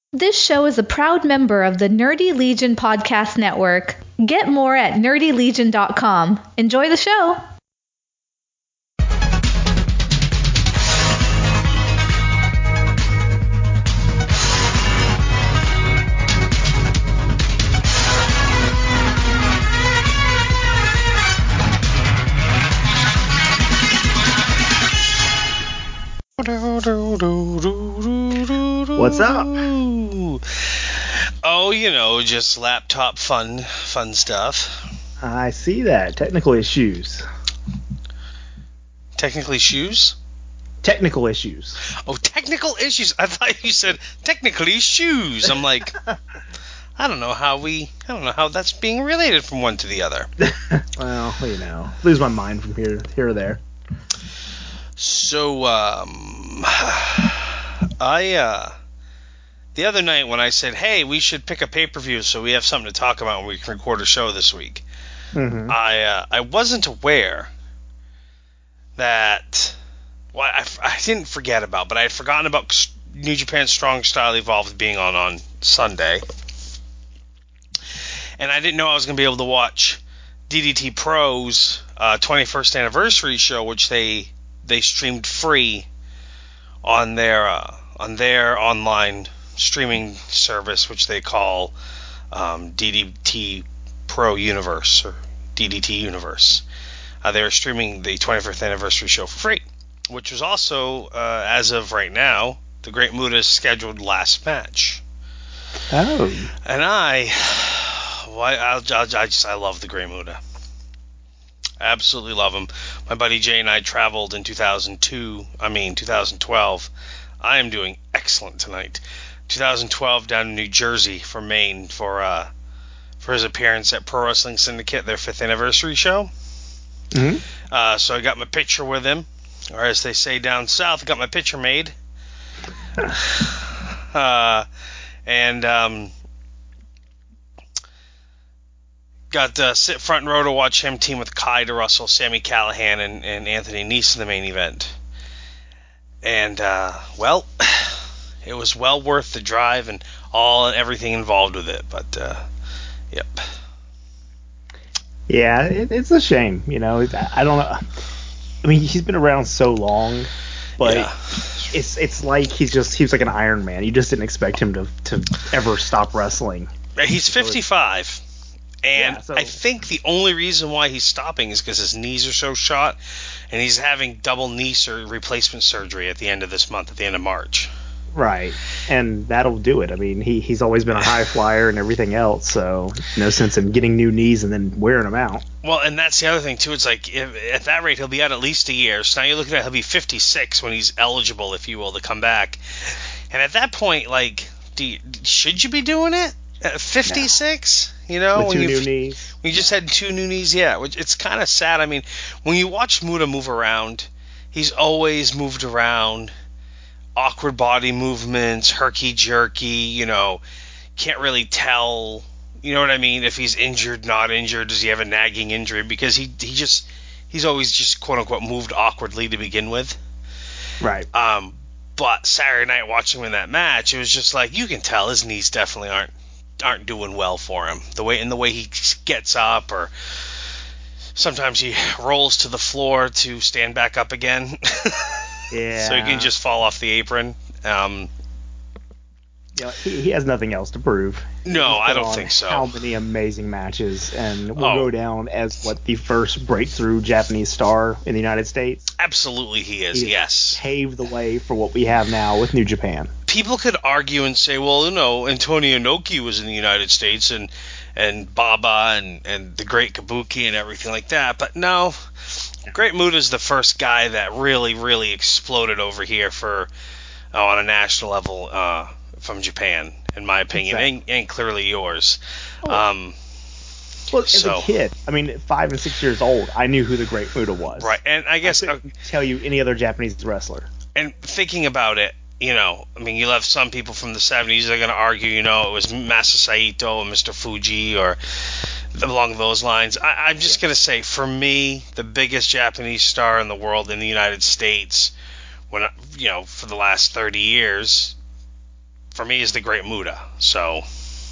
This show is a proud member of the Nerdy Legion Podcast Network. Get more at nerdylegion.com. Enjoy the show! What's up? Oh, just laptop fun stuff. I see that. Technical issues. Technically shoes? Technical issues. Oh, technical issues. I thought you said technically shoes. I'm like, I don't know how that's being related from one to the other. Well, lose my mind from here or there. So, the other night when I said, hey, we should pick a pay-per-view so we have something to talk about when we can record a show this week, I wasn't aware that, well, I didn't forget about, but I had forgotten about New Japan Strong Style Evolved being on Sunday, and I didn't know I was going to be able to watch DDT Pro's 21st anniversary show, which they streamed free on their online streaming service, which they call DDT Pro Universe or DDT Universe. They were streaming the 21st anniversary show for free, which was also, as of right now, the Great Muta's scheduled last match. Oh. And I love the Great Muta. I absolutely love him. My buddy Jay and I traveled in 2012. I am doing excellent tonight. 2012 down in New Jersey for Maine for his appearance at Pro Wrestling Syndicate, their 5th anniversary show. Mm-hmm. So I got my picture with him, or as they say down south, I got my picture made. Got to sit front row to watch him team with Kai to wrestle Sami Callihan and Anthony Nese in the main event. And, it was well worth the drive and everything involved with it. But, yep. Yeah, it's a shame. I don't know. I mean, he's been around so long, but yeah. It's like he's like an Iron Man. You just didn't expect him to ever stop wrestling. He's 55. And yeah, so, I think the only reason why he's stopping is because his knees are so shot, and he's having double knee replacement surgery at the end of this month, at the end of March. Right, and that'll do it. I mean, he's always been a high flyer and everything else, so no sense in getting new knees and then wearing them out. Well, and that's the other thing, too. It's like, at that rate, he'll be out at least a year. So now you're looking at he'll be 56 when he's eligible, if you will, to come back. And at that point, like, should you be doing it at 56? No. With two new knees. We just had 2 new knees, yeah. Which it's kind of sad. I mean, when you watch Muta move around, he's always moved around. Awkward body movements, herky-jerky, can't really tell, you know what I mean, if he's injured, not injured, does he have a nagging injury, because he's always just, quote-unquote, moved awkwardly to begin with. Right. But Saturday night watching him in that match, it was just like, you can tell his knees definitely aren't doing well for him. The way he gets up, or sometimes he rolls to the floor to stand back up again. Yeah. So he can just fall off the apron. He has nothing else to prove. No, I don't think so. How many amazing matches, and will go down as the first breakthrough Japanese star in the United States. Absolutely he is, yes. Paved the way for what we have now with New Japan. People could argue and say, well, Antonio Inoki was in the United States, and Baba and the Great Kabuki and everything like that, but no. Great Muta's the first guy that really, really exploded over here on a national level from Japan, in my opinion, exactly. and clearly yours. Well, as a kid, 5 and 6 years old, I knew who the Great Muta was. Right, and I guess I couldn't tell you any other Japanese wrestler. And thinking about it, you'll have some people from the 70s that are going to argue, it was Masa Saito and Mr. Fuji or along those lines. I'm just going to say, for me, the biggest Japanese star in the world in the United States, for the last 30 years, for me is the Great Muta. So,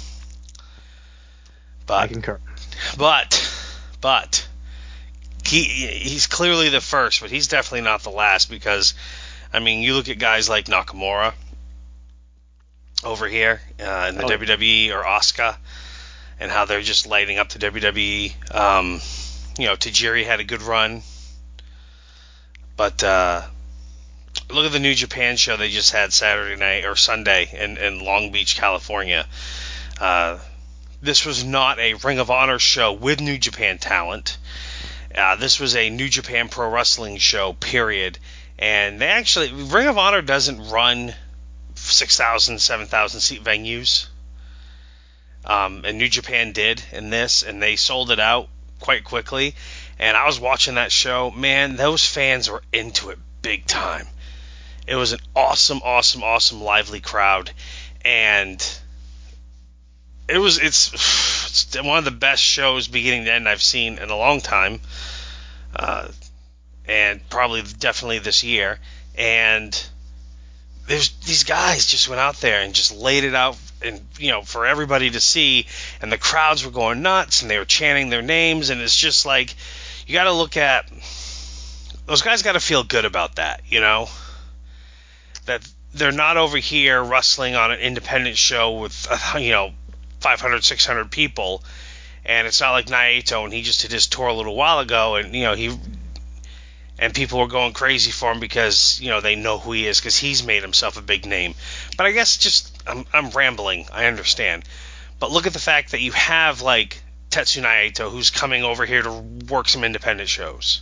I concur. But he's clearly the first, but he's definitely not the last, because, I mean, you look at guys like Nakamura over here in the WWE, or Asuka, and how they're just lighting up the WWE. Tajiri had a good run, but look at the New Japan show they just had Saturday night or Sunday in Long Beach, California. This was not a Ring of Honor show with New Japan talent. This was a New Japan Pro Wrestling show, period. And Ring of Honor doesn't run 6,000, 7,000 seat venues. And New Japan did in this, and they sold it out quite quickly. And I was watching that show. Man, those fans were into it big time. It was an awesome, awesome, awesome, lively crowd. And it's one of the best shows beginning to end I've seen in a long time, and probably definitely this year. And these guys just went out there and just laid it out, and for everybody to see, and the crowds were going nuts, and they were chanting their names, and it's just like, you got to look at those guys, got to feel good about that, that they're not over here wrestling on an independent show with 500, 600 people, and it's not like Naito, and he just did his tour a little while ago, and and people were going crazy for him because they know who he is, because he's made himself a big name. But I guess I'm rambling, I understand, but look at the fact that you have like Tetsu Naito, who's coming over here to work some independent shows,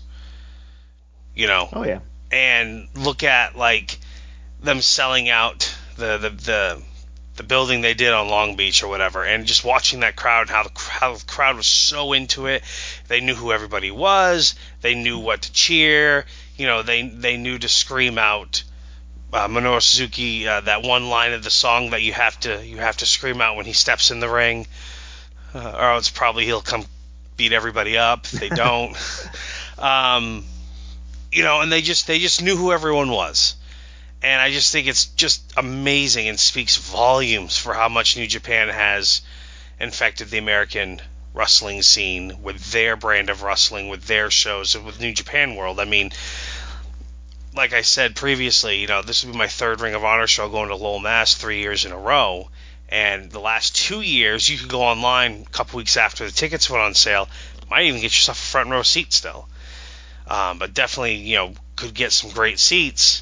Oh yeah. And look at like them selling out the building they did on Long Beach or whatever, and just watching that crowd, how the crowd was so into it. They knew who everybody was. They knew what to cheer. They knew to scream out Minoru Suzuki, that one line of the song that you have to scream out when he steps in the ring, or else probably he'll come beat everybody up if they don't. And they just knew who everyone was. And I just think it's just amazing and speaks volumes for how much New Japan has infected the American wrestling scene with their brand of wrestling, with their shows, and with New Japan World. I mean, like I said previously, this will be my third Ring of Honor show going to Lowell, Mass. 3 years in a row. And the last 2 years, you could go online a couple weeks after the tickets went on sale. Might even get yourself a front row seat still. But definitely, could get some great seats.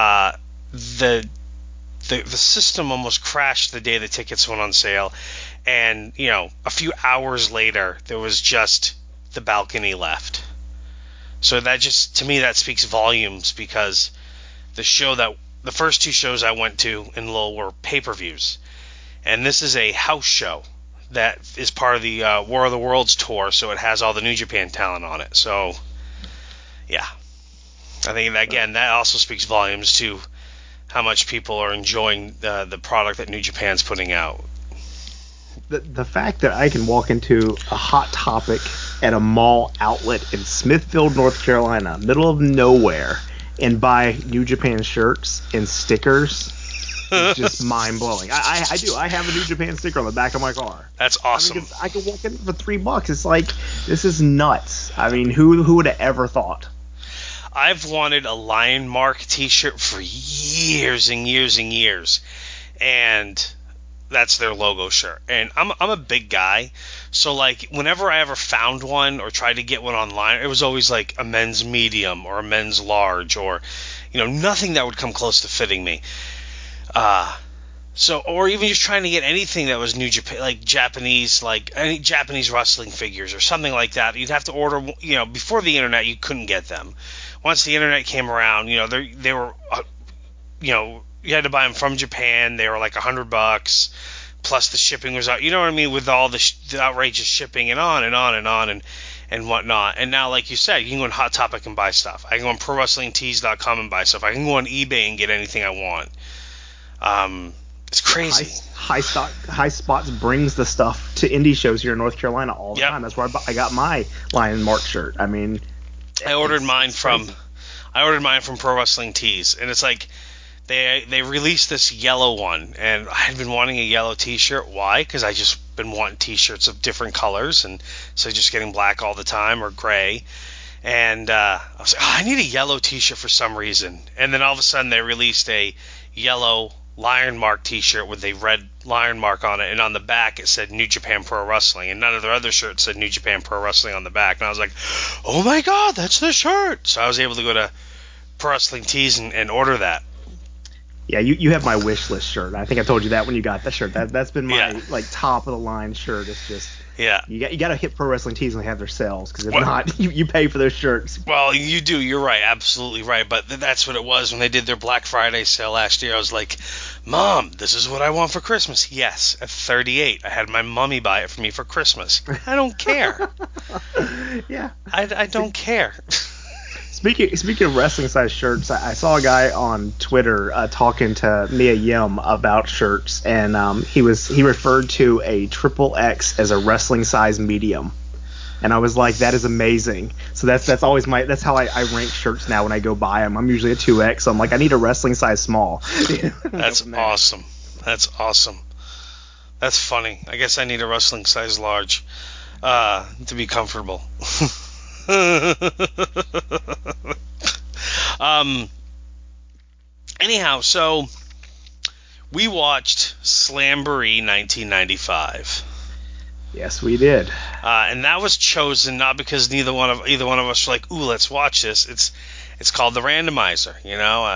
The system almost crashed the day the tickets went on sale, and a few hours later there was just the balcony left. So that just, to me, that speaks volumes, because the first two shows I went to in Lowell were pay-per-views, and this is a house show that is part of the War of the Worlds tour, so it has all the New Japan talent on it. So yeah, I think that, again, that also speaks volumes to how much people are enjoying the product that New Japan's putting out. The fact that I can walk into a Hot Topic at a mall outlet in Smithfield, North Carolina, middle of nowhere, and buy New Japan shirts and stickers is just mind-blowing. I do. I have a New Japan sticker on the back of my car. That's awesome. I can walk in for $3. It's like, this is nuts. I mean, who would have ever thought? I've wanted a Lion Mark t-shirt for years and years and years, and that's their logo shirt. And I'm a big guy, so like whenever I ever found one or tried to get one online, it was always like a men's medium or a men's large, or nothing that would come close to fitting me. Or even just trying to get anything that was New Japan, like Japanese, like any Japanese wrestling figures or something like that. You'd have to order, before the internet, you couldn't get them. Once the internet came around, they were, you had to buy them from Japan. They were like $100, plus the shipping was out. You know what I mean? With all the outrageous shipping and on and on and on and whatnot. And now, like you said, you can go on Hot Topic and buy stuff. I can go on ProWrestlingTees.com and buy stuff. I can go on eBay and get anything I want. It's crazy. High Spots brings the stuff to indie shows here in North Carolina all the time. That's where I got my Lion Mark shirt. I mean, I ordered mine from Pro Wrestling Tees, and it's like they released this yellow one, and I had been wanting a yellow T-shirt. Why? Because I just been wanting T-shirts of different colors, and so just getting black all the time or gray. And I was like, I need a yellow T-shirt for some reason. And then all of a sudden they released a yellow Lion Mark T-shirt with a red Lion Mark on it, and on the back it said New Japan Pro Wrestling, and none of their other shirts said New Japan Pro Wrestling on the back. And I was like, oh my god, that's the shirt! So I was able to go to Pro Wrestling Tees and order that. Yeah, you have my wish list shirt. I think I told you that when you got the shirt. That's been my like top of the line shirt. It's just you got to hit Pro Wrestling Tees when they have their sales, because if not, you pay for those shirts. Well, you do. You're right, absolutely right. But that's what it was when they did their Black Friday sale last year. I was like, Mom, this is what I want for Christmas. Yes, at 38, I had my mommy buy it for me for Christmas. I don't care. Yeah, I don't care. Speaking of wrestling size shirts, I saw a guy on Twitter talking to Mia Yim about shirts, and he referred to a XXX as a wrestling size medium, and I was like, that is amazing. So that's always that's how I rank shirts now when I go buy them. I'm usually a 2X, so I'm like, I need a wrestling size small. That's awesome. That's awesome. That's funny. I guess I need a wrestling size large to be comfortable. Anyhow, so we watched Slamboree 1995. Yes, we did. And that was chosen not because either one of us were like, ooh, let's watch this. It's called the randomizer. You know,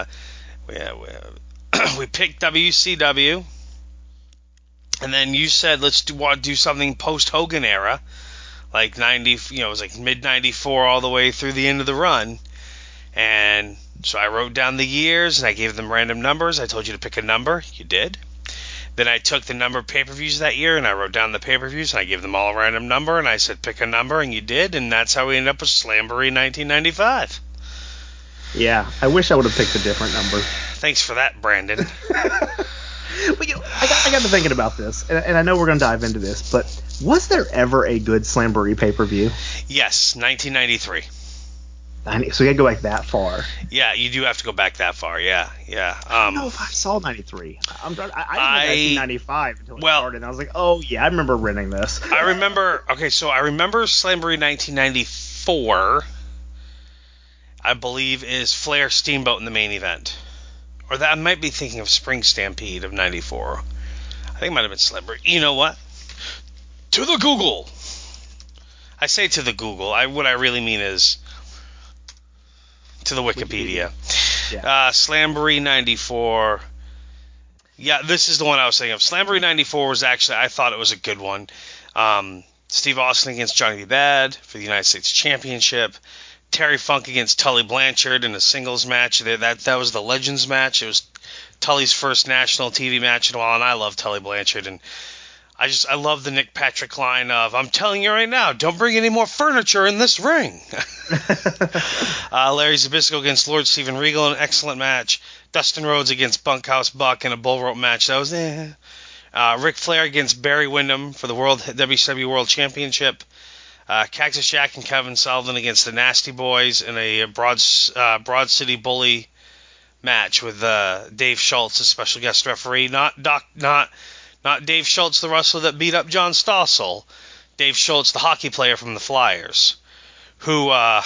we picked WCW, and then you said let's do something post Hogan era. Like 90, it was like mid 94 all the way through the end of the run. And so I wrote down the years and I gave them random numbers. I told you to pick a number. You did. Then I took the number of pay-per-views that year and I wrote down the pay-per-views and I gave them all a random number and I said pick a number, and you did. And that's how we ended up with Slamboree 1995. Yeah, I wish I would have picked a different number. Thanks for that, Brandon. But, I got to thinking about this, and I know we're going to dive into this, but was there ever a good Slamboree pay-per-view? Yes, 1993. So you got to go back that far. Yeah, you do have to go back that far. Yeah. I don't know if I saw 93. I didn't see 95 until it started, and I was like, oh yeah, I remember renting this. I remember Slamboree 1994. I believe is Flair Steamboat in the main event. Or that I might be thinking of Spring Stampede of 94. I think it might have been Slamboree. You know what? To the Google. I say to the Google. What I really mean is to the Wikipedia. Yeah. Slamboree 94. Yeah, this is the one I was thinking of. Slamboree 94 was actually, I thought it was a good one. Steve Austin against Johnny B. Bad for the United States Championship. Terry Funk against Tully Blanchard in a singles match. That was the Legends match. It was Tully's first national TV match in a while, and I love Tully Blanchard. And I love the Nick Patrick line of, I'm telling you right now, don't bring any more furniture in this ring. Larry Zbyszko against Lord Steven Regal, an excellent match. Dustin Rhodes against Bunkhouse Buck in a bull rope match. That was Ric Flair against Barry Windham for the WCW World Championship. Cactus Jack and Kevin Sullivan against the Nasty Boys in a Broad City Bully match with Dave Schultz as special guest referee. Not Dave Schultz, the wrestler that beat up John Stossel. Dave Schultz, the hockey player from the Flyers, who I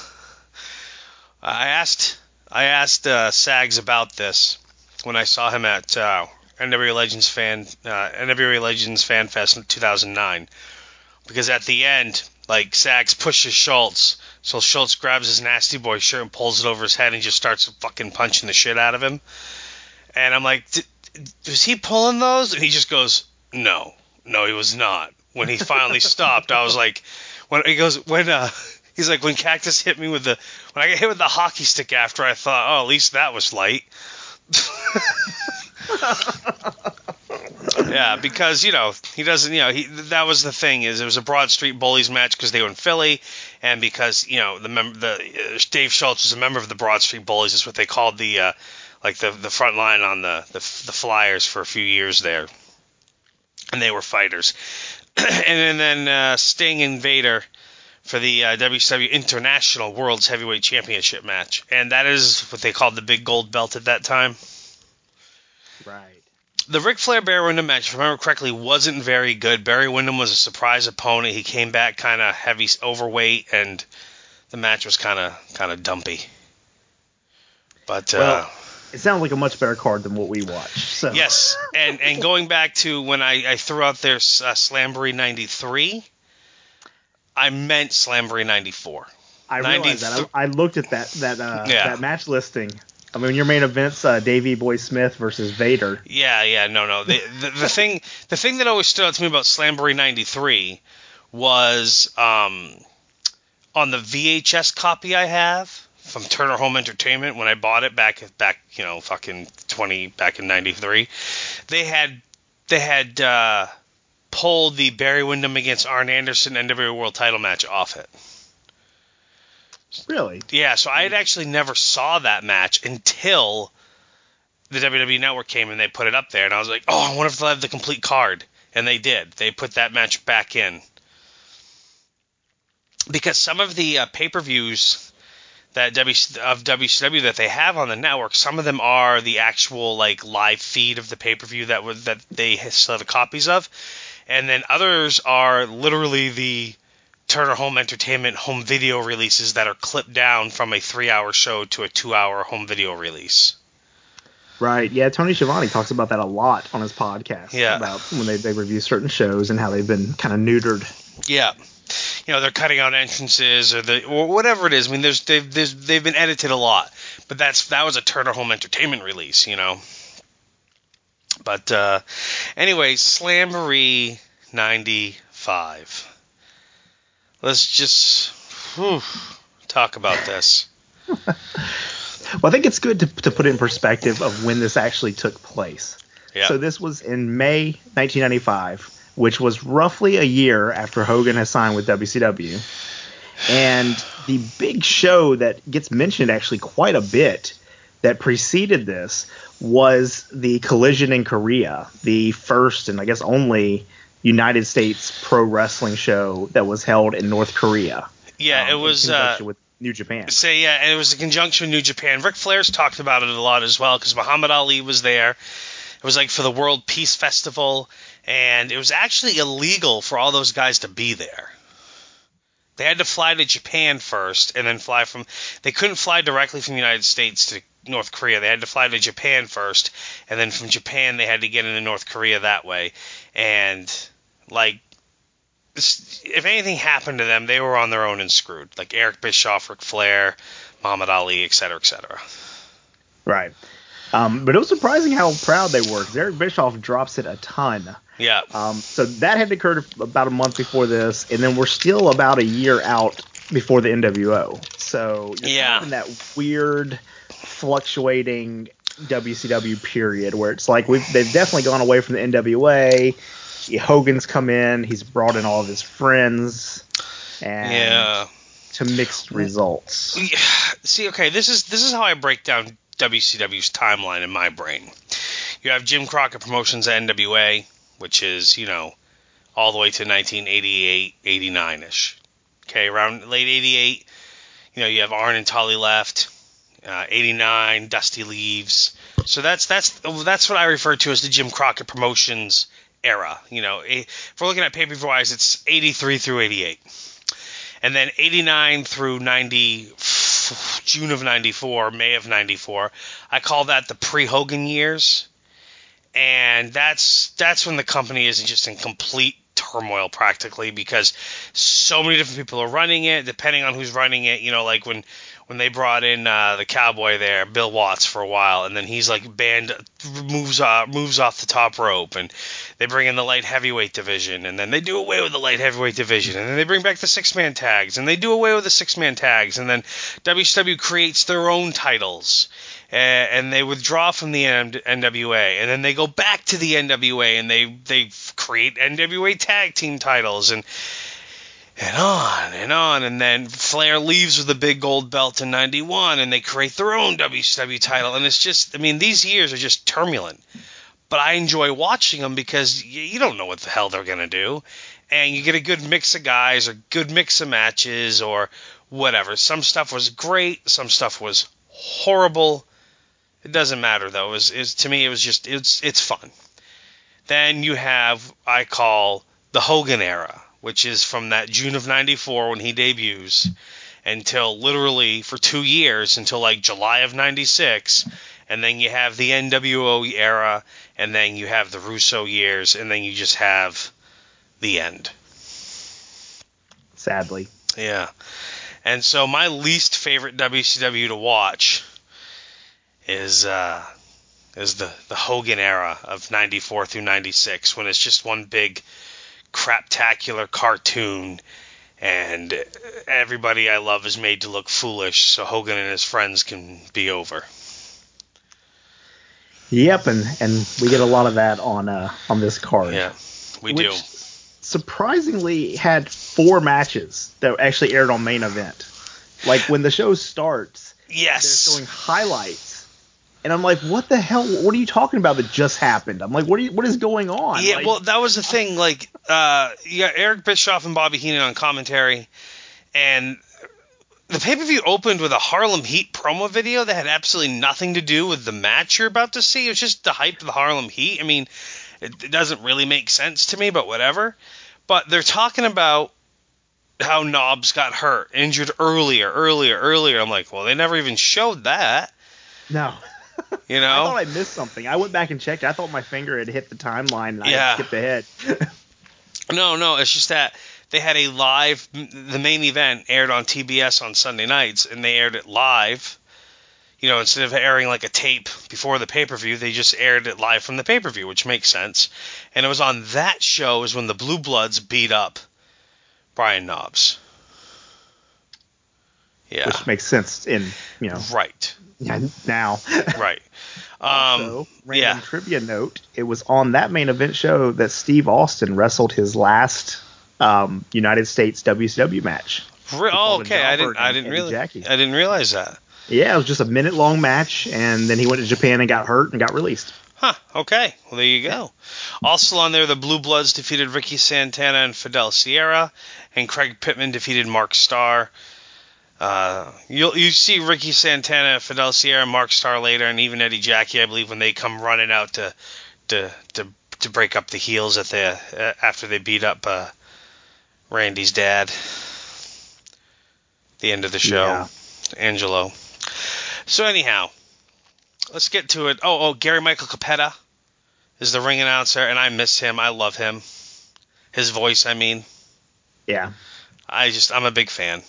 asked Sags about this when I saw him at NWA Legends Fan Fest in 2009. Because at the end, like, Sags pushes Schultz, so Schultz grabs his Nasty Boy shirt and pulls it over his head and just starts fucking punching the shit out of him. And I'm like, was he pulling those? And he just goes, no, he was not. When he finally stopped, I was like, when Cactus hit me when I got hit with the hockey stick after, I thought, oh, at least that was light. Yeah, because, he doesn't, that was the thing, is it was a Broad Street Bullies match because they were in Philly, and because, Dave Schultz was a member of the Broad Street Bullies, is what they called the front line on the Flyers for a few years there, and they were fighters. And then Sting and Vader for the WCW International World's Heavyweight Championship match, and that is what they called the big gold belt at that time. Right. The Ric Flair Barry Windham match, if I remember correctly, wasn't very good. Barry Windham was a surprise opponent. He came back kind of heavy, overweight, and the match was kind of dumpy. But it sounds like a much better card than what we watched. So. Yes, and going back to when I threw out there Slamboree 93, I meant Slamboree 94. I realized that. I looked at that match listing. I mean, your main event's Davey Boy Smith versus Vader. Yeah, no. The thing that always stood out to me about Slamboree 93 was on the VHS copy I have from Turner Home Entertainment when I bought it back in 93. They had pulled the Barry Windham against Arn Anderson NWA World Title match off it. Really? Yeah, so I had actually never saw that match until the WWE Network came and they put it up there, and I was like, oh, I wonder if they'll have the complete card. And they did. They put that match back in. Because some of the pay-per-views of WCW that they have on the network, some of them are the actual live feed of the pay-per-view that they still have copies of, and then others are literally the Turner Home Entertainment home video releases that are clipped down from a 3-hour show to a 2-hour home video release. Right. Yeah, Tony Schiavone talks about that a lot on his podcast. Yeah. About when they review certain shows and how they've been kind of neutered. Yeah. They're cutting out entrances or whatever it is. I mean, they've been edited a lot, but that was a Turner Home Entertainment release, But anyway, Slamboree 95. Let's just talk about this. Well, I think it's good to put it in perspective of when this actually took place. Yeah. So this was in May 1995. Which was roughly a year after Hogan has signed with WCW. And the big show that gets mentioned actually quite a bit that preceded this was the Collision in Korea, the first and I guess only United States pro wrestling show that was held in North Korea. Yeah, it was in conjunction with New Japan. And it was in conjunction with New Japan. Ric Flair's talked about it a lot as well because Muhammad Ali was there. It was for the World Peace Festival. And it was actually illegal for all those guys to be there. They had to fly to Japan first and then they couldn't fly directly from the United States to North Korea. They had to fly to Japan first, and then from Japan they had to get into North Korea that way. And, if anything happened to them, they were on their own and screwed. Like Eric Bischoff, Ric Flair, Muhammad Ali, et cetera, et cetera. Right. But it was surprising how proud they were. Eric Bischoff drops it a ton. Yeah. So that had occurred about a month before this, and then we're still about a year out before the NWO. So you're kind of in that weird, fluctuating WCW period where it's like they've definitely gone away from the NWA. Hogan's come in, he's brought in all of his friends, and to mixed results. See, okay, this is how I break down WCW's timeline in my brain. You have Jim Crockett Promotions at NWA, which is, all the way to 1988, 89-ish. Okay, around late 88, you have Arn and Tully left. 89, Dusty leaves. So that's what I refer to as the Jim Crockett Promotions era. If we're looking at pay-per-view wise, it's 83 through 88. And then 89 through 90, June of 94, May of 94, I call that the pre-Hogan years. And that's when the company is just in complete turmoil practically because so many different people are running it, depending on who's running it. Like when they brought in the Cowboy there, Bill Watts, for a while, and then he's banned, moves off the top rope, and they bring in the light heavyweight division, and then they do away with the light heavyweight division, and then they bring back the 6-man tags, and they do away with the 6-man tags, and then WCW creates their own titles. And they withdraw from the NWA, and then they go back to the NWA, and they create NWA tag team titles, and on, and then Flair leaves with a big gold belt in 91, and they create their own WCW title, and it's just, these years are just turbulent, but I enjoy watching them because you don't know what the hell they're going to do, and you get a good mix of guys, or good mix of matches, or whatever. Some stuff was great, some stuff was horrible. It doesn't matter though. To me, it was just it's fun. Then you have I call the Hogan era, which is from that June of '94 when he debuts until literally for 2 years until like July of '96, and then you have the NWO era, and then you have the Russo years, and then you just have the end. Sadly. Yeah. And so my least favorite WCW to watch is the Hogan era of '94 through '96, when it's just one big craptacular cartoon and everybody I love is made to look foolish so Hogan and his friends can be over. Yep, and we get a lot of that on this card. Yeah, we do. Surprisingly had 4 matches that actually aired on main event. Like when the show starts, yes, they're showing highlights, and I'm like, what the hell? What are you talking about that just happened? I'm like, what is going on? Yeah, like, well, that was the thing. Like, you got Eric Bischoff and Bobby Heenan on commentary, and the pay-per-view opened with a Harlem Heat promo video that had absolutely nothing to do with the match you're about to see. It was just the hype of the Harlem Heat. I mean, it doesn't really make sense to me, but whatever. But they're talking about how Knobbs got hurt, injured earlier. I'm like, well, they never even showed that. No. You know? I thought I missed something. I went back and checked. I thought my finger had hit the timeline and I had skipped ahead. No, it's just that they had a live, the main event aired on TBS on Sunday nights, and they aired it live. You know, instead of airing like a tape before the pay-per-view, they just aired it live from the pay-per-view, which makes sense. And it was on that show is when the Blue Bloods beat up Brian Knobbs. Yeah. Which makes sense in, Right. Now. Right. Also, random trivia note, it was on that main event show that Steve Austin wrestled his last United States WCW match. Oh, okay. I didn't realize that. Yeah, it was just a minute-long match, and then he went to Japan and got hurt and got released. Huh, okay. Well, there you go. Also on there, the Blue Bloods defeated Ricky Santana and Fidel Sierra, and Craig Pittman defeated Mark Starr. You see Ricky Santana, Fidel Sierra, Mark Starr later, and even Eddie Jackie, I believe, when they come running out to break up the heels after they beat up Randy's dad. The end of the show, yeah. Angelo. So anyhow, let's get to it. Gary Michael Capetta is the ring announcer, and I miss him. I love him. His voice, I mean. Yeah. I'm a big fan.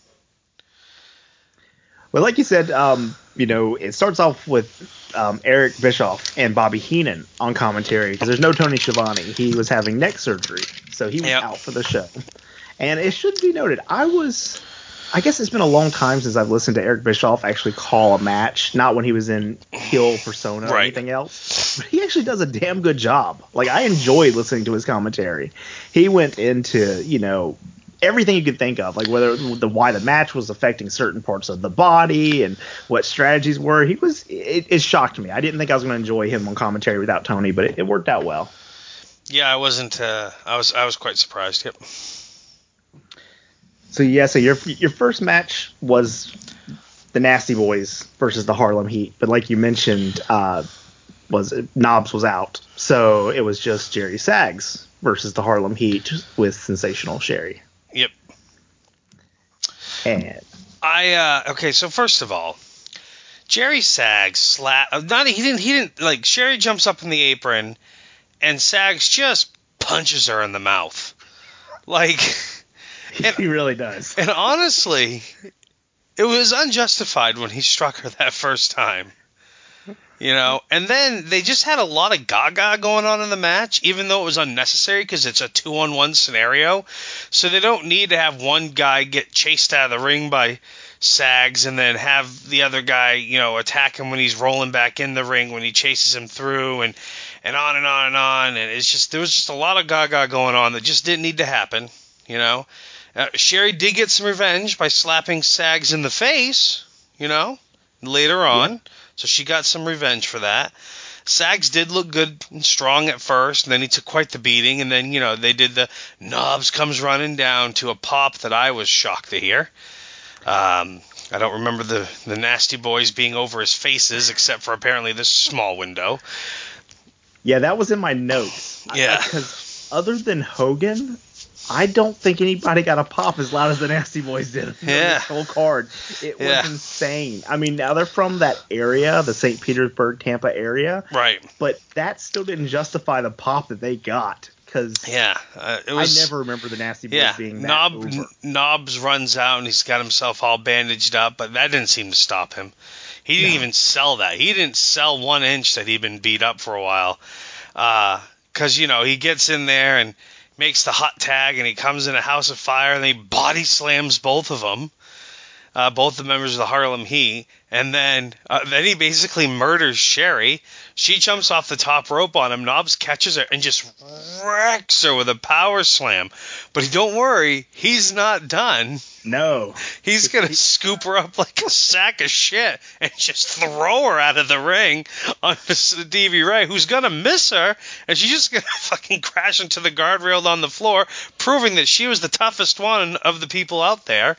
Well, like you said, it starts off with Eric Bischoff and Bobby Heenan on commentary because there's no Tony Schiavone. He was having neck surgery, so he was out for the show. And it should be noted, I guess it's been a long time since I've listened to Eric Bischoff actually call a match, not when he was in heel persona or anything else. But he actually does a damn good job. Like, I enjoy listening to his commentary. He went into, everything you could think of, like why the match was affecting certain parts of the body and what strategies were. It shocked me. I didn't think I was going to enjoy him on commentary without Tony, but it worked out well. Yeah, I wasn't. I was quite surprised. Yep. So your first match was the Nasty Boys versus the Harlem Heat, but like you mentioned, Knobbs was out, so it was just Jerry Sags versus the Harlem Heat with Sensational Sherry. Yep. And okay, so first of all, Jerry Sags he didn't like Sherry jumps up in the apron and Sags just punches her in the mouth. Like he really does. And honestly, it was unjustified when he struck her that first time. And then they just had a lot of gaga going on in the match, even though it was unnecessary because it's a 2-on-1 scenario. So they don't need to have one guy get chased out of the ring by Sags and then have the other guy, attack him when he's rolling back in the ring when he chases him through and on and on and on. And there was just a lot of gaga going on that just didn't need to happen, Sherry did get some revenge by slapping Sags in the face, later on. Yeah. So she got some revenge for that. Sags did look good and strong at first, and then he took quite the beating, and then, they did the Knobbs comes running down to a pop that I was shocked to hear. I don't remember the Nasty Boys being over his faces, except for apparently this small window. Yeah, that was in my notes. Yeah. Because other than Hogan, I don't think anybody got a pop as loud as the Nasty Boys did on this whole card. It was insane. I mean, now they're from that area, the St. Petersburg, Tampa area. Right. But that still didn't justify the pop that they got. Because I never remember the Nasty Boys being that over. Knobbs runs out and he's got himself all bandaged up, but that didn't seem to stop him. He didn't even sell that. He didn't sell 1 inch that he'd been beat up for a while. Because, he gets in there and makes the hot tag, and he comes in a house of fire, and he body slams both of them, both the members of the Harlem Heat, and then he basically murders Sherry. She jumps off the top rope on him. Knobbs catches her and just wrecks her with a power slam. But don't worry, he's not done. No. He's going to scoop her up like a sack of shit and just throw her out of the ring on Stevie Ray, who's going to miss her, and she's just going to fucking crash into the guardrail on the floor, proving that she was the toughest one of the people out there.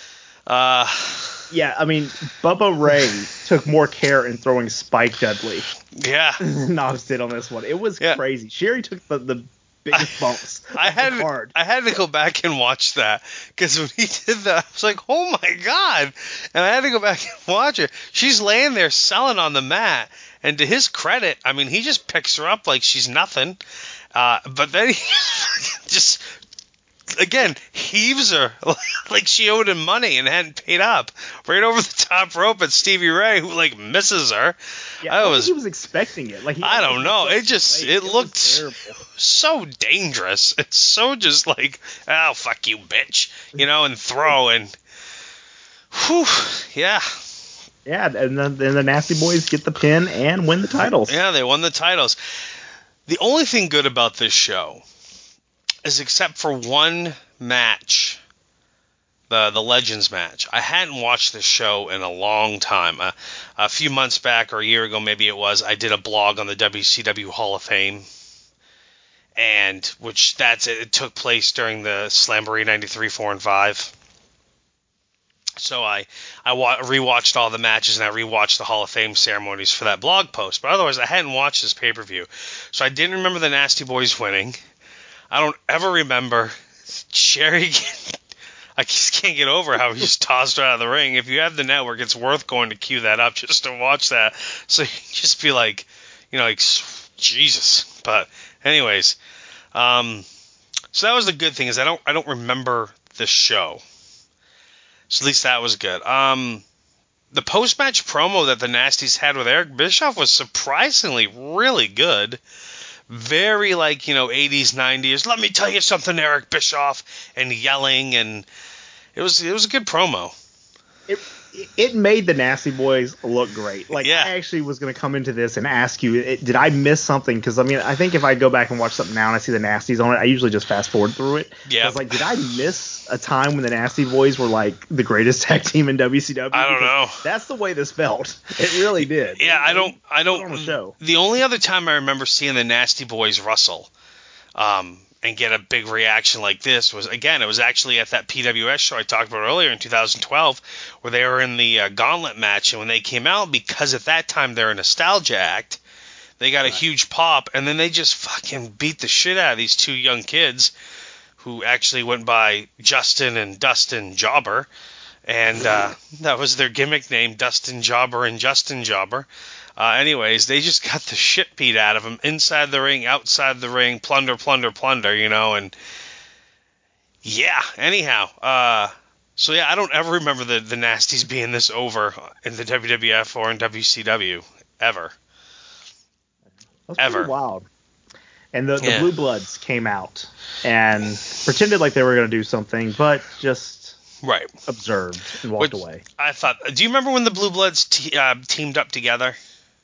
Yeah, I mean, Bubba Ray took more care in throwing Spike Dudley than Knobbs did on this one. It was crazy. Sherry took the biggest bumps. I had to go back and watch that, because when he did that, I was like, oh my God. And I had to go back and watch it. She's laying there selling on the mat, and to his credit, I mean, he just picks her up like she's nothing. But then he just, again, heaves her like she owed him money and hadn't paid up right over the top rope at Stevie Ray, who misses her. Yeah, I don't think he was expecting it. I don't know. It looked so dangerous. It's so just like, oh, fuck you, bitch, and throw, and whew, yeah. Yeah, and then the Nasty Boys get the pin and win the titles. Yeah, they won the titles. The only thing good about this show is, except for one match, the Legends match, I hadn't watched this show in a long time. A few months back, or a year ago maybe it was, I did a blog on the WCW Hall of Fame, and it took place during the Slamboree 93, 4, and 5. So I rewatched all the matches, and I rewatched the Hall of Fame ceremonies for that blog post. But otherwise, I hadn't watched this pay-per-view. So I didn't remember the Nasty Boys winning. I don't ever remember Sherry. I just can't get over how he just tossed her out of the ring. If you have the network, it's worth going to queue that up just to watch that. So you can just be like, Jesus. But anyways, so that was the good thing, is I don't remember the show. So at least that was good. The post-match promo that the Nasties had with Eric Bischoff was surprisingly really good. Very 80s, 90s. Let me tell you something, Eric Bischoff, and yelling, and it was a good promo. It made the Nasty Boys look great. I actually was going to come into this and ask you, did I miss something? Because, I think if I go back and watch something now and I see the Nasties on it, I usually just fast forward through it. Yeah. I was like, did I miss a time when the Nasty Boys were, the greatest tag team in WCW? I don't know. That's the way this felt. It really did. Yeah, I don't. On the show. The only other time I remember seeing the Nasty Boys wrestle, and get a big reaction like this was, again, it was actually at that PWS show I talked about earlier in 2012, where they were in the gauntlet match, and when they came out, because at that time they're a nostalgia act, they got a huge pop, and then they just fucking beat the shit out of these two young kids who actually went by Justin and Dustin Jobber, and that was their gimmick name, Dustin Jobber and Justin Jobber. Anyways, they just got the shit beat out of them inside the ring, outside the ring, plunder, and yeah, anyhow. So yeah, I don't ever remember the Nasties being this over in the WWF or in WCW, ever. That's pretty wild. And the Blue Bloods came out and pretended like they were going to do something, but just observed and walked away. I thought, do you remember when the Blue Bloods teamed up together?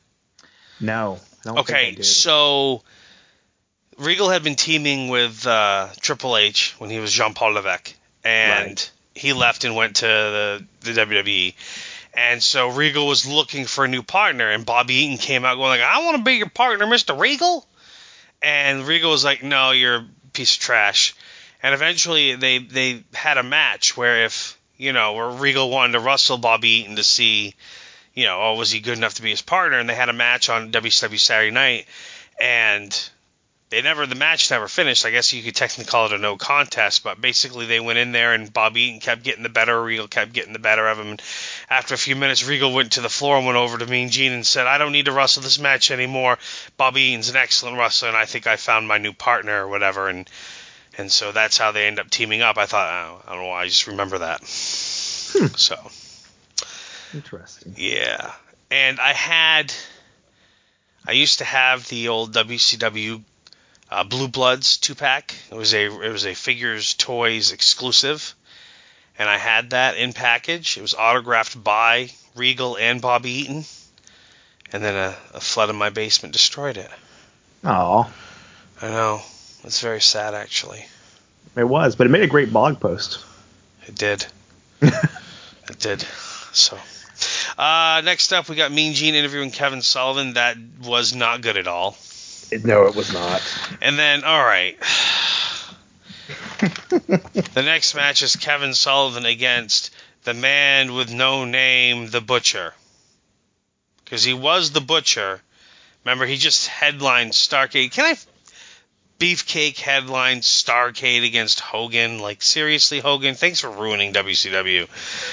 No, I don't think I did. So Regal had been teaming with Triple H when he was Jean-Paul Levesque, and he left and went to the WWE. And so Regal was looking for a new partner, and Bobby Eaton came out going I want to be your partner, Mr. Regal. And Regal was like, no, you're a piece of trash. And eventually they had a match where if where Regal wanted to wrestle Bobby Eaton to see, was he good enough to be his partner? And they had a match on WCW Saturday Night, and the match never finished. I guess you could technically call it a no contest, but basically they went in there and Bobby Eaton kept getting the better. Regal kept getting the better of him. And after a few minutes, Regal went to the floor and went over to Mean Gene and said, "I don't need to wrestle this match anymore. Bobby Eaton's an excellent wrestler, and I think I found my new partner," or whatever. And so that's how they end up teaming up. I thought, I don't know why, I just remember that. So. Interesting. Yeah. And I used to have the old WCW Blue Bloods 2-pack. It was a Figures Toys exclusive, and I had that in package. It was autographed by Regal and Bobby Eaton, and then a flood in my basement destroyed it. Oh, I know. It's very sad, actually. It was, but it made a great blog post. It did. It did. So, next up, we got Mean Gene interviewing Kevin Sullivan. That was not good at all. No, it was not. And then, all right. The next match is Kevin Sullivan against the man with no name, The Butcher. Because he was The Butcher. Remember, he just headlined Starrcade. Beefcake headlined Starrcade against Hogan? Like, seriously, Hogan? Thanks for ruining WCW.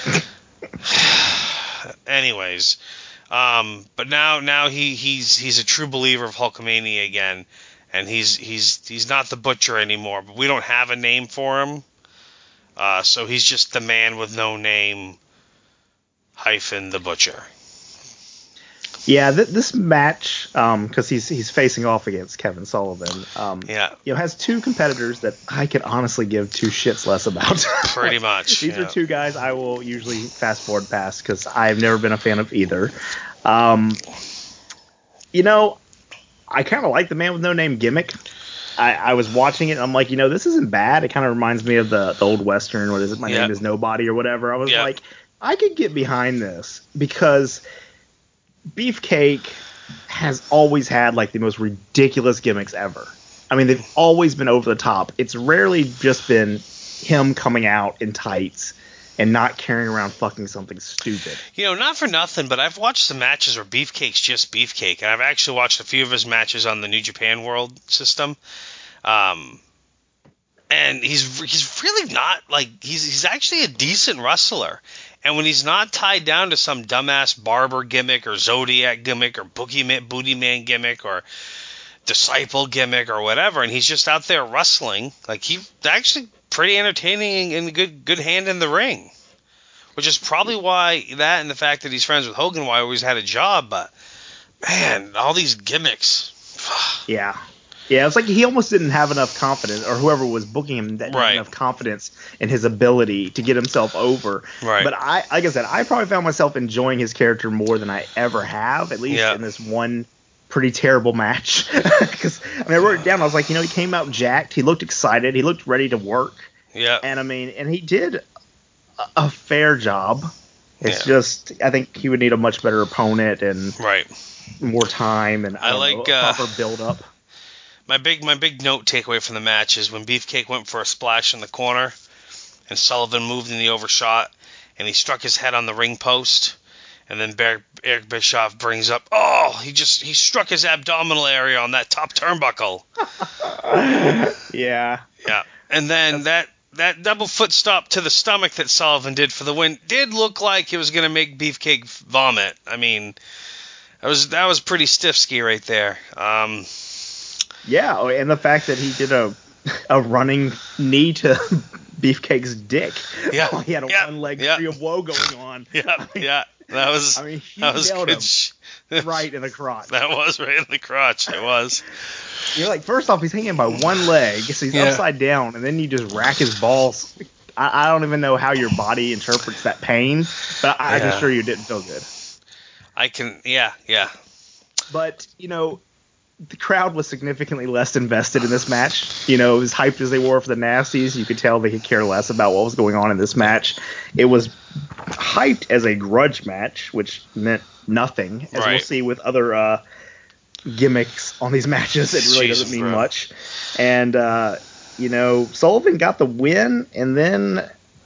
Anyways. But now he's a true believer of Hulkamania again, and he's not the Butcher anymore. But we don't have a name for him, so he's just the man with no name - the Butcher. Yeah, this match, because he's facing off against Kevin Sullivan. Has two competitors that I could honestly give two shits less about. Pretty much. These are two guys I will usually fast forward past because I've never been a fan of either. I kind of like the man with no name gimmick. I was watching it and I'm like, this isn't bad. It kind of reminds me of the old Western. What is it? My name is Nobody or whatever. I was like, I could get behind this because Beefcake has always had like the most ridiculous gimmicks ever. I mean, they've always been over the top. It's rarely just been him coming out in tights and not carrying around fucking something stupid. Not for nothing, but I've watched some matches where Beefcake's just Beefcake, and I've actually watched a few of his matches on the New Japan World system. And he's really not, like, he's actually a decent wrestler. And when he's not tied down to some dumbass barber gimmick or Zodiac gimmick or Booty Man gimmick or Disciple gimmick or whatever, and he's just out there wrestling, like, he's actually pretty entertaining and good hand in the ring. Which is probably why that and the fact that he's friends with Hogan, why he always had a job. But, man, all these gimmicks. Yeah, it's like he almost didn't have enough confidence, or whoever was booking him didn't have enough confidence in his ability to get himself over. Right. But like I said, I probably found myself enjoying his character more than I ever have, at least in this one pretty terrible match. Because I wrote it down. I was like, he came out jacked. He looked excited. He looked ready to work. Yeah. And and he did a fair job. It's just, I think he would need a much better opponent and more time and a proper build up. My big note takeaway from the match is when Beefcake went for a splash in the corner and Sullivan moved in the overshot and he struck his head on the ring post, and then Eric Bischoff brings up, he struck his abdominal area on that top turnbuckle. Yeah. And then that double foot stop to the stomach that Sullivan did for the win did look like it was going to make Beefcake vomit. I mean, that was pretty stiff ski right there. Yeah, and the fact that he did a running knee to Beefcake's dick. Yeah. While he had a one-leg tree of woe going on. Yeah. That was good. Right in the crotch. That was right in the crotch. It was. You're like, first off, he's hanging by one leg, so he's upside down, and then you just rack his balls. I don't even know how your body interprets that pain, but I can assure you it didn't feel good. Yeah. But, the crowd was significantly less invested in this match. As hyped as they were for the Nasties, you could tell they could care less about what was going on in this match. It was hyped as a grudge match, which meant nothing, as we'll see with other gimmicks on these matches. It really doesn't mean much. And, Sullivan got the win, and then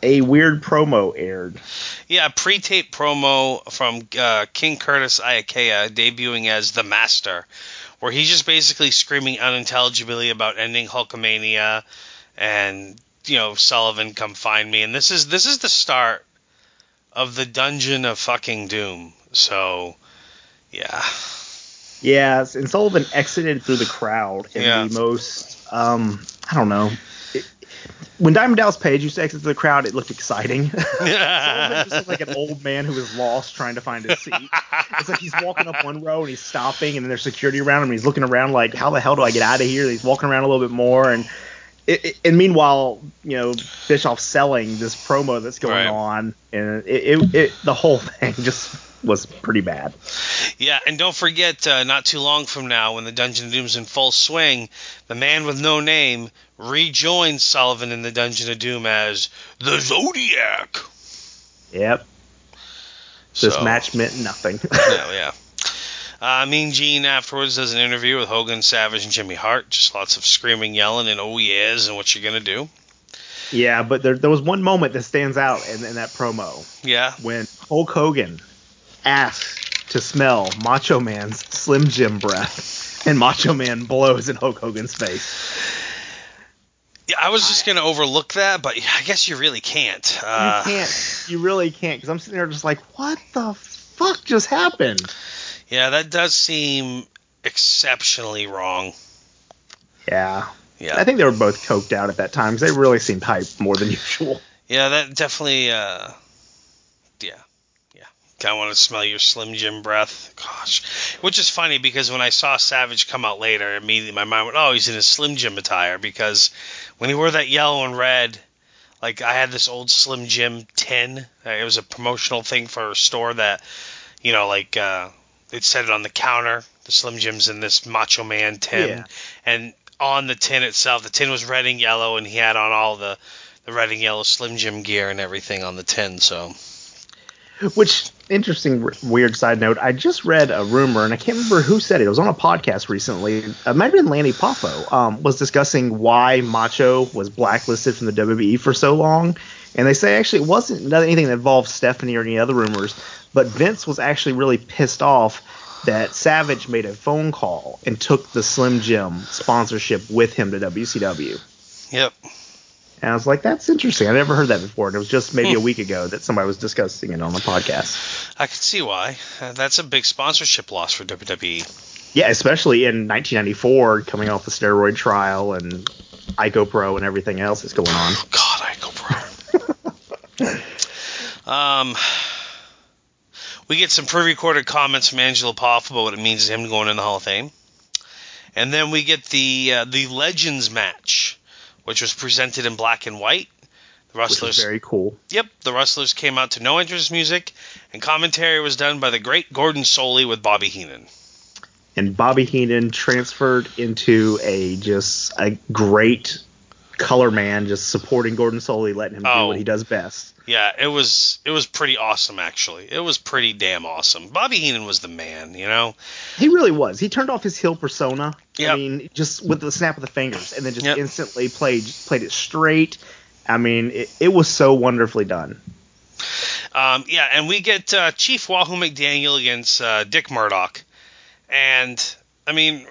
a weird promo aired. Yeah, a pre-tape promo from King Curtis Iaukea debuting as the Master, where he's just basically screaming unintelligibly about ending Hulkamania and, Sullivan, come find me. And this is the start of the Dungeon of fucking Doom. So, yeah. Yeah, and Sullivan exited through the crowd in the most, I don't know. When Diamond Dallas Page used to exit through the crowd, it looked exciting. Sullivan just looked like an old man who was lost trying to find his seat. It's like he's walking up one row and he's stopping, and then there's security around him, and he's looking around like, how the hell do I get out of here? And he's walking around a little bit more, and meanwhile, Bischoff's selling this promo that's going on, and the whole thing just was pretty bad. Yeah, and don't forget, not too long from now, when the Dungeon of Doom's in full swing, the man with no name rejoins Sullivan in the Dungeon of Doom as the Zodiac. Yep. This match meant nothing. Yeah. Mean Gene afterwards does an interview with Hogan, Savage, and Jimmy Hart. Just lots of screaming, yelling, and oh yes, and what you gonna do. Yeah, but there was one moment that stands out in that promo. Yeah. When Hulk Hogan asked to smell Macho Man's Slim Jim breath, and Macho Man blows in Hulk Hogan's face. Yeah, I was just going to overlook that, but I guess you really can't. You can't. You really can't, because I'm sitting there just like, what the fuck just happened? Yeah, that does seem exceptionally wrong. Yeah. I think they were both coked out at that time, because they really seemed hyped more than usual. Yeah, that definitely, kind of want to smell your Slim Jim breath. Gosh. Which is funny, because when I saw Savage come out later, immediately my mind went, oh, he's in his Slim Jim attire, because when he wore that yellow and red, like, I had this old Slim Jim tin. It was a promotional thing for a store that, they'd set it on the counter. The Slim Jim's in this Macho Man tin. Yeah. And on the tin itself, the tin was red and yellow, and he had on all the red and yellow Slim Jim gear and everything on the tin, so... Which, interesting, weird side note, I just read a rumor, and I can't remember who said it. It was on a podcast recently. It might have been Lanny Poffo, was discussing why Macho was blacklisted from the WWE for so long. And they say actually it wasn't anything that involved Stephanie or any other rumors, but Vince was actually really pissed off that Savage made a phone call and took the Slim Jim sponsorship with him to WCW. Yep. And I was like, that's interesting. I never heard that before. And it was just maybe a week ago that somebody was discussing it on the podcast. I can see why. That's a big sponsorship loss for WWE. Yeah, especially in 1994, coming off the steroid trial and Ico Pro and everything else that's going on. Oh, God, Ico Pro. We get some pre-recorded comments from Angelo Poffo about what it means to him going in the Hall of Fame. And then we get the Legends match, which was presented in black and white. The Rustlers, which is very cool. Yep, the Rustlers came out to no entrance music, and commentary was done by the great Gordon Solie with Bobby Heenan. And Bobby Heenan transferred into a great color man, just supporting Gordon Solie, letting him do what he does best. Yeah, it was pretty awesome, actually. It was pretty damn awesome. Bobby Heenan was the man, He really was. He turned off his heel persona. Yep. I mean, just with the snap of the fingers, and then just instantly played it straight. I mean, it was so wonderfully done. And we get Chief Wahoo McDaniel against Dick Murdoch. And, I mean,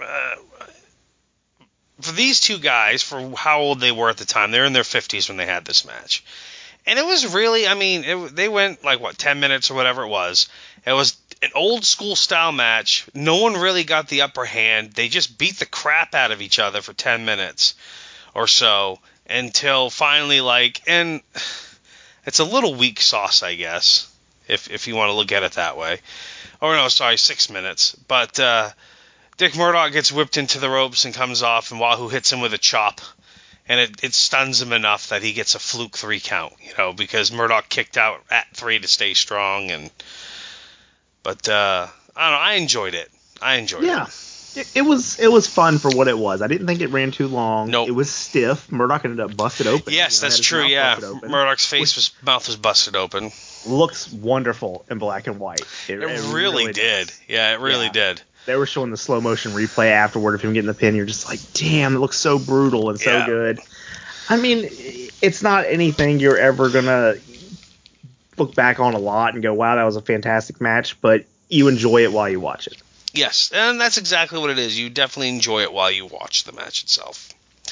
for these two guys, for how old they were at the time, they were in their 50s when they had this match. And it was really, I mean, they went 10 minutes or whatever it was. It was an old school style match. No one really got the upper hand. They just beat the crap out of each other for 10 minutes or so until finally, and it's a little weak sauce, I guess, if you want to look at it that way. Or no, sorry, 6 minutes. But Dick Murdoch gets whipped into the ropes and comes off, and Wahoo hits him with a chop. And it stuns him enough that he gets a fluke 3 count, because Murdoch kicked out at 3 to stay strong. But I don't know, I enjoyed it. Yeah. It was fun for what it was. I didn't think it ran too long. Nope. It was stiff. Murdoch ended up busted open. Yes, that's true, yeah. Murdoch's mouth was busted open. Looks wonderful in black and white. It really did. Yeah, it really did. They were showing the slow motion replay afterward of him getting the pin. You're just like, damn, it looks so brutal and so good. I mean, it's not anything you're ever gonna look back on a lot and go, "Wow, that was a fantastic match," but you enjoy it while you watch it. Yes, and that's exactly what it is. You definitely enjoy it while you watch the match itself.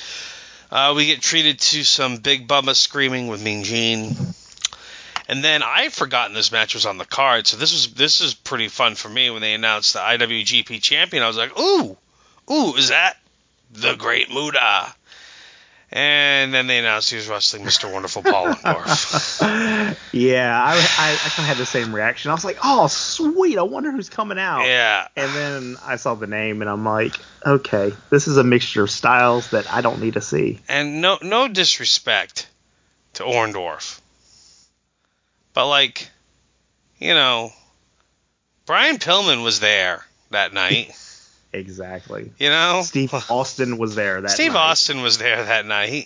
We get treated to some Big Bubba screaming with Mean Gene. And then I had forgotten this match was on the card, so this is pretty fun for me when they announced the IWGP champion. I was like, ooh, is that the Great Muta? And then they announced he was wrestling Mr. Wonderful Paul Orndorff. Yeah, I kind of had the same reaction. I was like, oh, sweet, I wonder who's coming out. Yeah. And then I saw the name, and I'm like, okay, this is a mixture of styles that I don't need to see. And no disrespect to Orndorff. But, like, you know, Brian Pillman was there that night. Exactly. You know? Steve Austin was there that night. Steve Austin was there that night.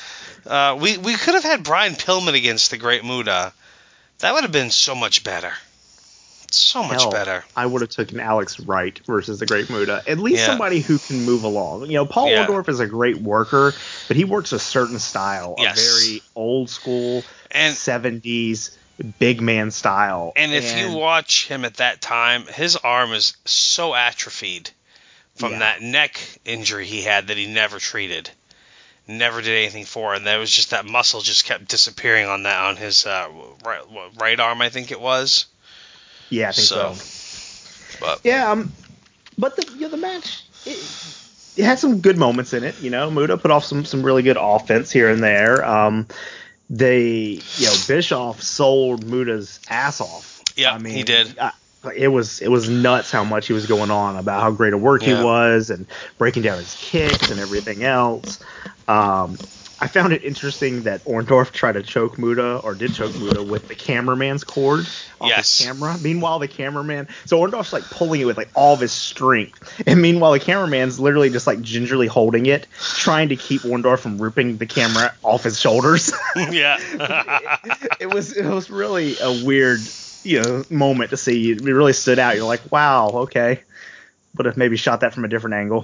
We could have had Brian Pillman against the Great Muta. That would have been so much better. So much better. I would have taken Alex Wright versus the Great Muta. At least somebody who can move along. You know, Paul Orndorff is a great worker, but he works a certain style, a very old school and 70s big man style. And if you watch him at that time, his arm is so atrophied from that neck injury he had that he never treated. Never did anything for, and there was just that muscle just kept disappearing on his right arm, I think it was. Yeah, I think so. But but the match it had some good moments in it. You know, Muta put off some really good offense here and there. Bischoff sold Muta's ass off. Yeah, he did. It was nuts how much he was going on about how great a work he was and breaking down his kicks and everything else. I found it interesting that Orndorff tried to choke Muta, or did choke Muta, with the cameraman's cord off his camera. Meanwhile, the cameraman... So Orndorff's like pulling it with like all of his strength. And meanwhile, the cameraman's literally just like gingerly holding it, trying to keep Orndorff from ripping the camera off his shoulders. Yeah. it was really a weird moment to see. It really stood out. You're like, wow, okay. Would have maybe shot that from a different angle.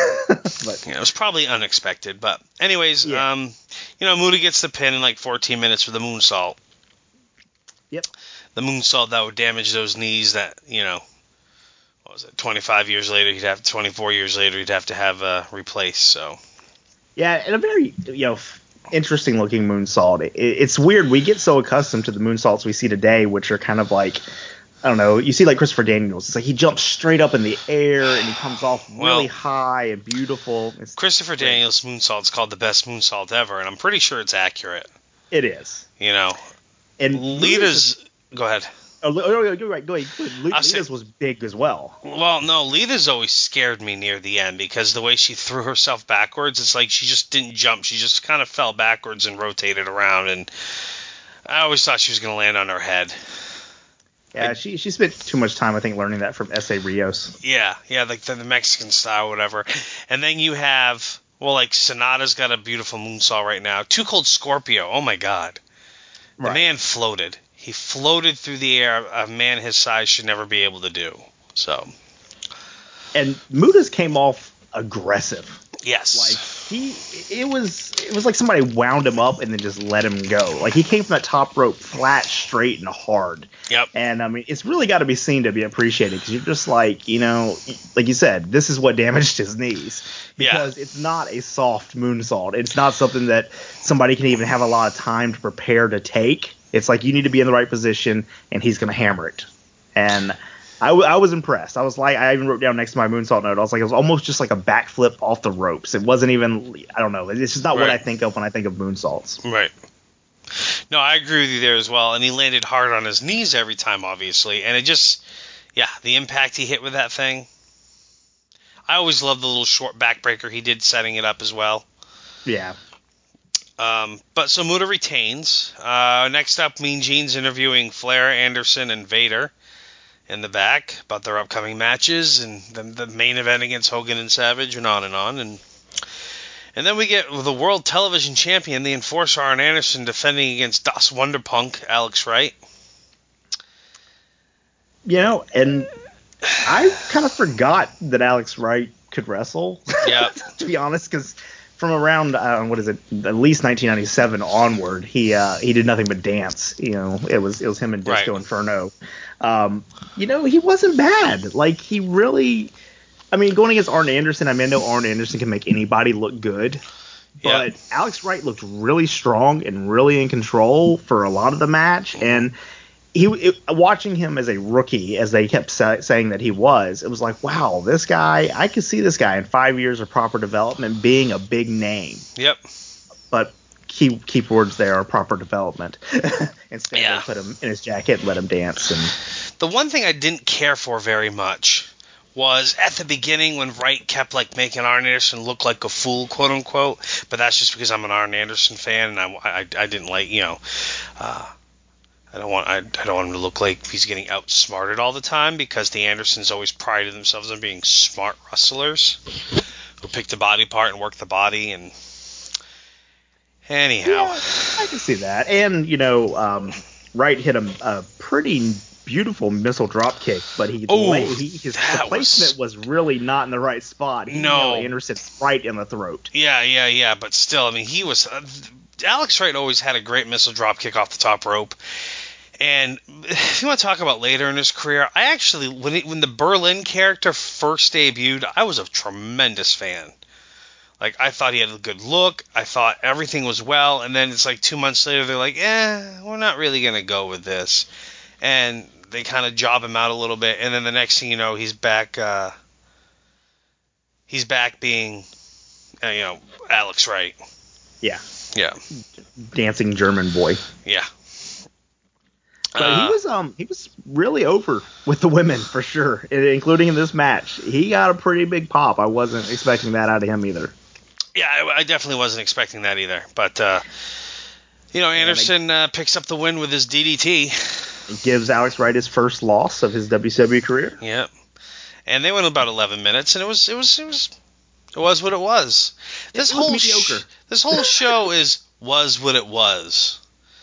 But it was probably unexpected. But anyways, Muta gets the pin in like 14 minutes with the moonsault. Yep. The moonsault that would damage those knees that, what was it, 24 years later, he'd have to have replaced. So. Yeah, and a very, interesting looking moonsault. It's weird. We get so accustomed to the moonsaults we see today, which are kind of like, I don't know, you see like Christopher Daniels. It's like he jumps straight up in the air and he comes off really high and beautiful. Christopher Daniels' moonsault's called the best moonsault ever, and I'm pretty sure it's accurate. It is. And Lita's... Go ahead. Oh, you're right. Go ahead. Lita's was big as well. Well, no, Lita's always scared me near the end because the way she threw herself backwards, it's like she just didn't jump. She just kind of fell backwards and rotated around, and I always thought she was going to land on her head. Yeah, she spent too much time, I think, learning that from S.A. Rios. Yeah, like the Mexican style, whatever. And then you have, like Sonata's got a beautiful moonsault right now. Too Cold Scorpio, oh my God. The man floated. He floated through the air. A man his size should never be able to do. So. And Muta's came off aggressive. Yes. It was like somebody wound him up and then just let him go. Like he came from that top rope flat, straight, and hard. Yep. And I mean, it's really got to be seen to be appreciated because you're just like, like you said, this is what damaged his knees because it's not a soft moonsault. It's not something that somebody can even have a lot of time to prepare to take. It's like you need to be in the right position and he's going to hammer it. And I was impressed. I was like, I even wrote down next to my moonsault note, I was like, it was almost just like a backflip off the ropes. It wasn't even, I don't know. It's just not what I think of when I think of moonsaults. Right. No, I agree with you there as well. And he landed hard on his knees every time, obviously. And it just, the impact he hit with that thing. I always loved the little short backbreaker he did setting it up as well. Yeah. But so Muta retains. Next up, Mean Gene's interviewing Flair, Anderson, and Vader in the back about their upcoming matches and the main event against Hogan and Savage and on. And then we get the World Television Champion, the Enforcer Arn Anderson, defending against Das Wunderpunk, Alex Wright. And I kind of forgot that Alex Wright could wrestle. Yeah. To be honest, because from around at least 1997 onward, he did nothing but dance. It was him and Disco Inferno. He wasn't bad. Like, he really, going against Arn Anderson, I know Arn Anderson can make anybody look good. But Alex Wright looked really strong and really in control for a lot of the match. And watching him as a rookie, as they kept saying that he was, it was like, wow, this guy, I could see this guy in 5 years of proper development being a big name. Yep. But keep words there are proper development. And Stan put him in his jacket and let him dance. And the one thing I didn't care for very much was at the beginning when Wright kept making Arn Anderson look like a fool, quote unquote. But that's just because I'm an Arn Anderson fan, and I didn't like, I don't want him to look like he's getting outsmarted all the time, because the Andersons always prided themselves on being smart wrestlers who pick the body part and work the body. And anyhow, I can see that. And Wright hit a pretty beautiful missile drop kick, but his placement was really not in the right spot. Anderson right in the throat. Yeah. But still, he was. Alex Wright always had a great missile drop kick off the top rope. And if you want to talk about later in his career, I actually, when the Berlin character first debuted, I was a tremendous fan. I thought he had a good look. I thought everything was well. And then it's 2 months later, they're like, we're not really going to go with this. And they kind of job him out a little bit, and then the next thing you know, he's back. He's back being, Alex Wright. Yeah. Dancing German boy. Yeah. But he was really over with the women for sure, including in this match. He got a pretty big pop. I wasn't expecting that out of him either. Yeah, I definitely wasn't expecting that either. But Anderson picks up the win with his DDT. It gives Alex Wright his first loss of his WCW career. Yeah, and they went about 11 minutes, and it was what it was. This whole mediocre. This whole show was what it was.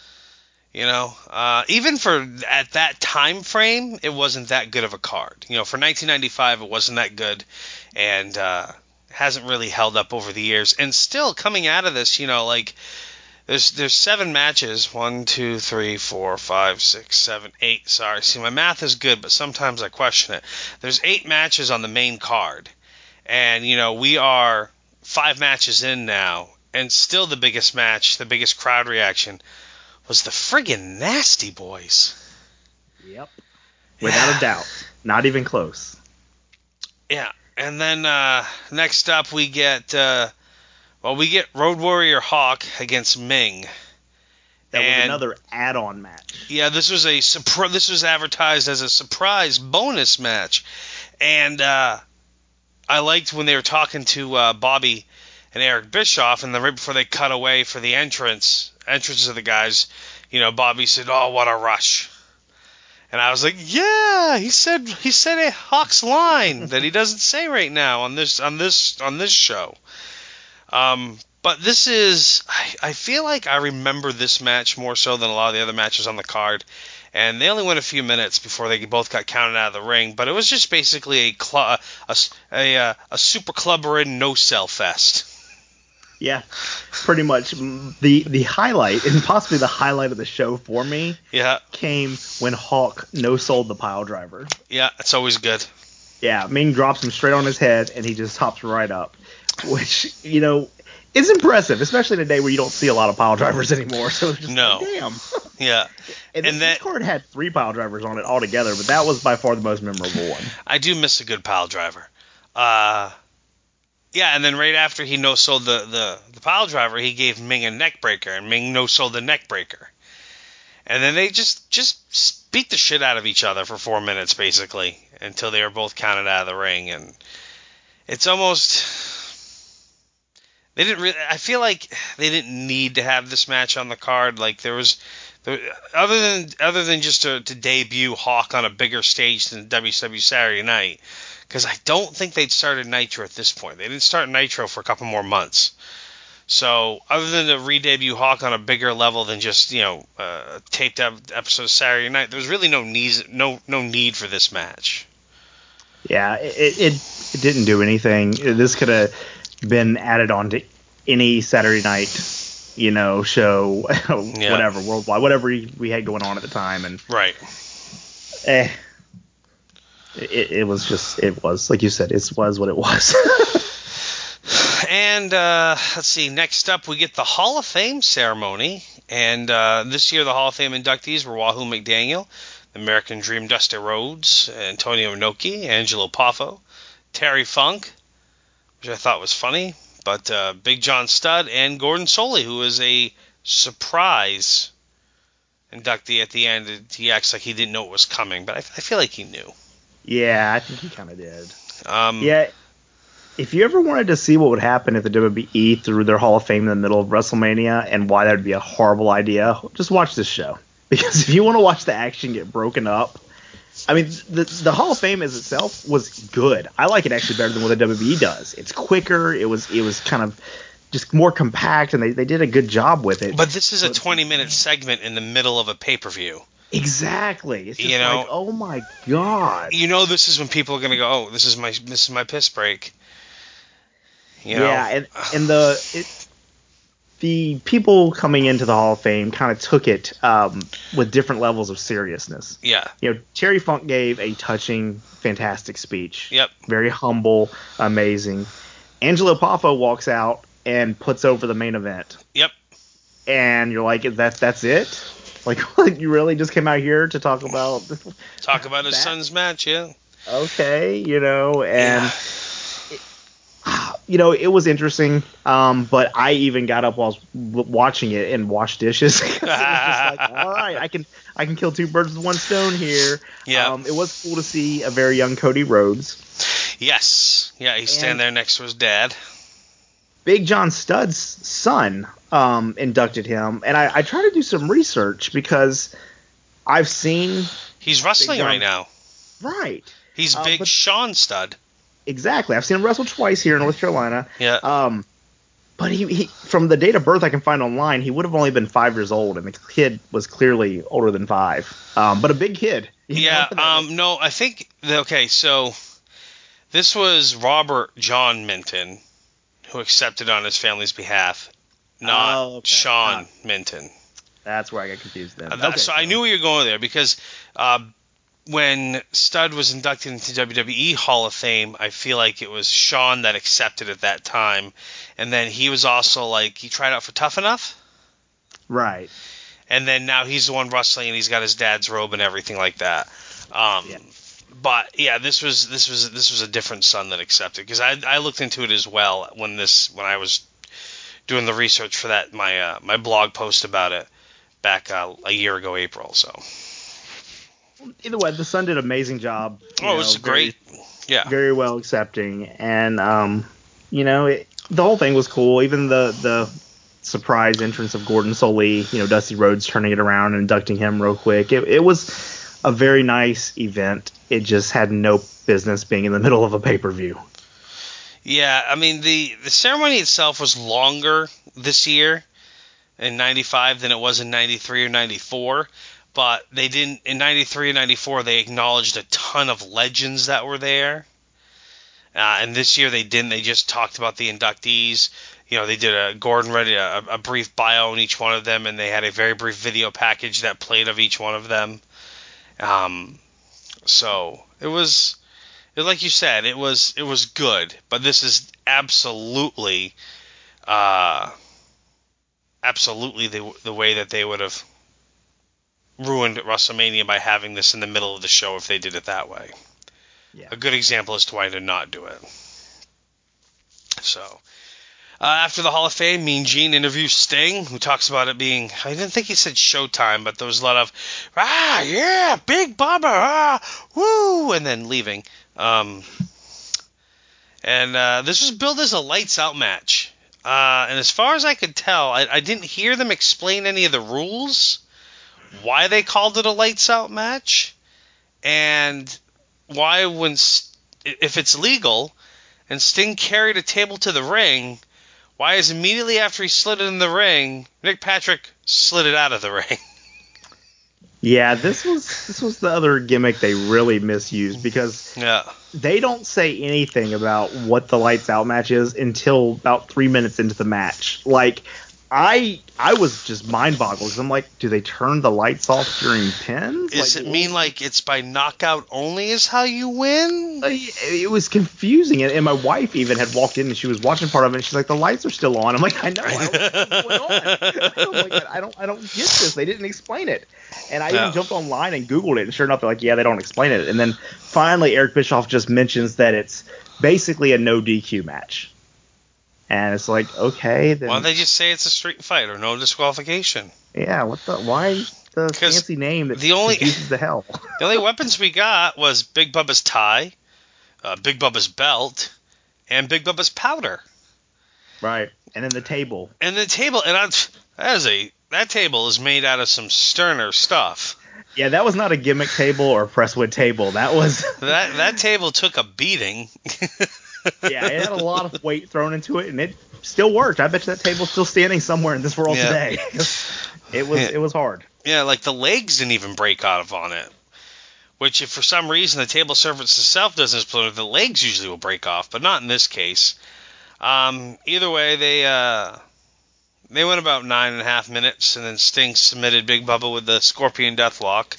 Even for at that time frame, it wasn't that good of a card. For 1995, it wasn't that good, and hasn't really held up over the years. And still coming out of this, There's 7 matches. 1, 2, 3, 4, 5, 6, 7, 8. Sorry. See, my math is good, but sometimes I question it. There's 8 matches on the main card. And, we are 5 matches in now. And still the biggest match, the biggest crowd reaction, was the friggin' Nasty Boys. Yep. Without a doubt. Not even close. Yeah. And then next up we get... we get Road Warrior Hawk against Ming. That was another add-on match. Yeah, this was advertised as a surprise bonus match, and I liked when they were talking to Bobby and Eric Bischoff, and then right before they cut away for the entrances of the guys, Bobby said, "Oh, what a rush." And I was like, yeah, he said a Hawk's line that he doesn't say right now on this show. But this is, I feel like I remember this match more so than a lot of the other matches on the card, and they only went a few minutes before they both got counted out of the ring. But it was just basically a super clubber-in no-sell fest. Yeah, pretty much. The highlight, and possibly the highlight of the show for me, came when Hawk no-sold the pile driver. Yeah, it's always good. Yeah, Ming drops him straight on his head, and he just hops right up, which, is impressive, especially in a day where you don't see a lot of pile drivers anymore. So it's just damn. Yeah. And this card had 3 pile drivers on it altogether, but that was by far the most memorable one. I do miss a good pile driver. Yeah, and then right after he no-sold the pile driver, he gave Ming a neck breaker, and Ming no-sold the neck breaker. And then they just beat the shit out of each other for 4 minutes, basically, until they were both counted out of the ring. And it's almost... I feel like they didn't need to have this match on the card. Other than just to debut Hawk on a bigger stage than WCW Saturday Night, because I don't think they'd started Nitro at this point. They didn't start Nitro for a couple more months. So other than to re-debut Hawk on a bigger level than just a taped episode of Saturday Night, there was really no need for this match. Yeah, it didn't do anything. This could have been added on to any Saturday night, show, whatever, worldwide, whatever we had going on at the time, and right. It was like you said, it was what it was. And let's see, next up we get the Hall of Fame ceremony, and this year the Hall of Fame inductees were Wahoo McDaniel, the American Dream Dusty Rhodes, Antonio Inoki, Angelo Poffo, Terry Funk, which I thought was funny, but Big John Studd, and Gordon Solie, who was a surprise inductee at the end. He acts like he didn't know it was coming, but I feel like he knew. Yeah, I think he kind of did. Yeah. If you ever wanted to see what would happen if the WWE threw their Hall of Fame in the middle of WrestleMania and why that would be a horrible idea, just watch this show. Because if you want to watch the action get broken up, I mean, the Hall of Fame as itself was good. I like it actually better than what the WWE does. It's quicker. It was kind of just more compact, and they did a good job with it. But this is a 20-minute segment in the middle of a pay-per-view. Exactly. It's just like, oh my god. This is when people are gonna go, oh, this is my piss break. Yeah, and the people coming into the Hall of Fame kind of took it with different levels of seriousness. Yeah. Terry Funk gave a touching, fantastic speech. Yep. Very humble, amazing. Angelo Poffo walks out and puts over the main event. Yep. And you're like, that's it? Like, you really just came out here to talk about his son's match, yeah. Okay, and it was interesting, but I even got up while I was watching it and washed dishes. It was just like, all right, I can kill two birds with one stone here. Yeah. It was cool to see a very young Cody Rhodes. Yes. Yeah, he's standing there next to his dad. Big John Studd's son inducted him, and I tried to do some research because I've seen... He's wrestling right now. Right. He's Big Sean Studd. Exactly. I've seen him wrestle twice here in North Carolina. Yeah. But he from the date of birth I can find online, he would have only been 5 years old, and the kid was clearly older than 5. But a big kid. Yeah. No, I think... Okay, so this was Robert John Minton, who accepted on his family's behalf, not Sean Minton. That's where I got confused then. So I knew where you were going there because when Studd was inducted into WWE Hall of Fame, I feel like it was Sean that accepted at that time. And then he was also he tried out for Tough Enough. Right. And then now he's the one wrestling and he's got his dad's robe and everything like that. But yeah, this was a different son that accepted because I looked into it as well when I was doing the research for that my blog post about it back a year ago April. So either way, the son did an amazing job. It was great. Yeah, very well accepting, and the whole thing was cool. Even the surprise entrance of Gordon Solie, Dusty Rhodes turning it around and inducting him real quick. It was a very nice event. It just had no business being in the middle of a pay-per-view. Yeah, I mean, the ceremony itself was longer this year in 95 than it was in 93 or 94, but they didn't, in 93 and 94, they acknowledged a ton of legends that were there. And this year they didn't. They just talked about the inductees. They did Gordon read a brief bio on each one of them, and they had a very brief video package that played of each one of them. So it was like you said, it was good, but this is absolutely the way that they would have ruined WrestleMania by having this in the middle of the show if they did it that way. Yeah. A good example as to why to not do it. So after the Hall of Fame, Mean Gene interviews Sting, who talks about it being, I didn't think he said Showtime, but there was a lot of, yeah, Big Bubba, woo, and then leaving. And this was billed as a lights out match. And as far as I could tell, I didn't hear them explain any of the rules, why they called it a lights out match, and why if it's legal and Sting carried a table to the ring, why is immediately after he slid it in the ring, Nick Patrick slid it out of the ring? Yeah, this was the other gimmick they really misused because they don't say anything about what the lights out match is until about 3 minutes into the match. Like, I was just mind boggled because I'm like, do they turn the lights off during pins? Does it mean like it's by knockout only is how you win? It was confusing, and my wife even had walked in and she was watching part of it, and she's like, the lights are still on. I'm like, I know, I don't know what's going on. I'm like, I don't get this. They didn't explain it. And I even jumped online and Googled it, and sure enough, they're like, yeah, they don't explain it. And then finally Eric Bischoff just mentions that it's basically a no DQ match. And it's like, okay, then. Why don't they just say it's a street fight or no disqualification? Yeah, why the fancy name that confuses the hell? The only weapons we got was Big Bubba's tie, Big Bubba's belt, and Big Bubba's powder. Right, and then the table. And the table, that table is made out of some sterner stuff. Yeah, that was not a gimmick table or a presswood table. That was that table took a beating. Yeah, it had a lot of weight thrown into it, and it still worked. I bet you that table's still standing somewhere in this world today. It was hard. Yeah, like the legs didn't even break off on it. Which, if for some reason the table surface itself doesn't explode, the legs usually will break off, but not in this case. Either way, they went about 9.5 minutes, and then Sting submitted Big Bubba with the Scorpion Deathlock.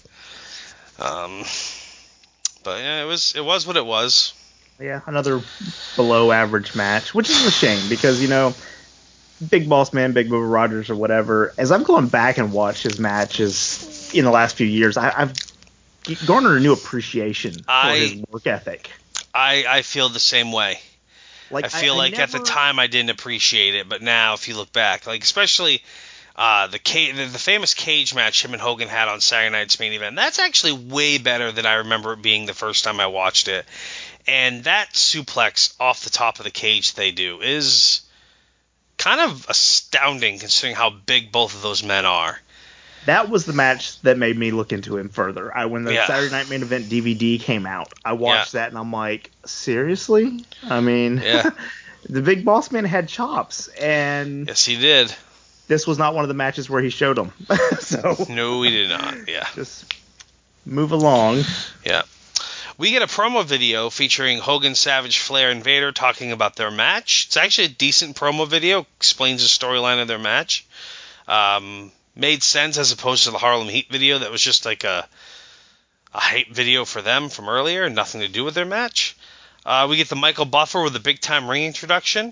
But yeah, it was what it was. Yeah, another below average match, which is a shame because, Big Boss Man, Big Bubba Rogers or whatever, as I've gone back and watched his matches in the last few years, I've garnered a new appreciation for his work ethic. I feel the same way. Like, I feel like at the time I didn't appreciate it, but now if you look back, like especially the famous cage match him and Hogan had on Saturday Night's Main Event, that's actually way better than I remember it being the first time I watched it. And that suplex off the top of the cage they do is kind of astounding considering how big both of those men are. That was the match that made me look into him further. When the Saturday Night Main Event DVD came out, I watched that and I'm like, seriously? I mean, the Big Boss Man had chops, and yes, he did. This was not one of the matches where he showed them. So no, he did not. Yeah, just move along. Yeah. We get a promo video featuring Hogan, Savage, Flair, and Vader talking about their match. It's actually a decent promo video. Explains the storyline of their match. Made sense as opposed to the Harlem Heat video that was just like a hype video for them from earlier. Nothing to do with their match. We get the Michael Buffer with the big time ring introduction.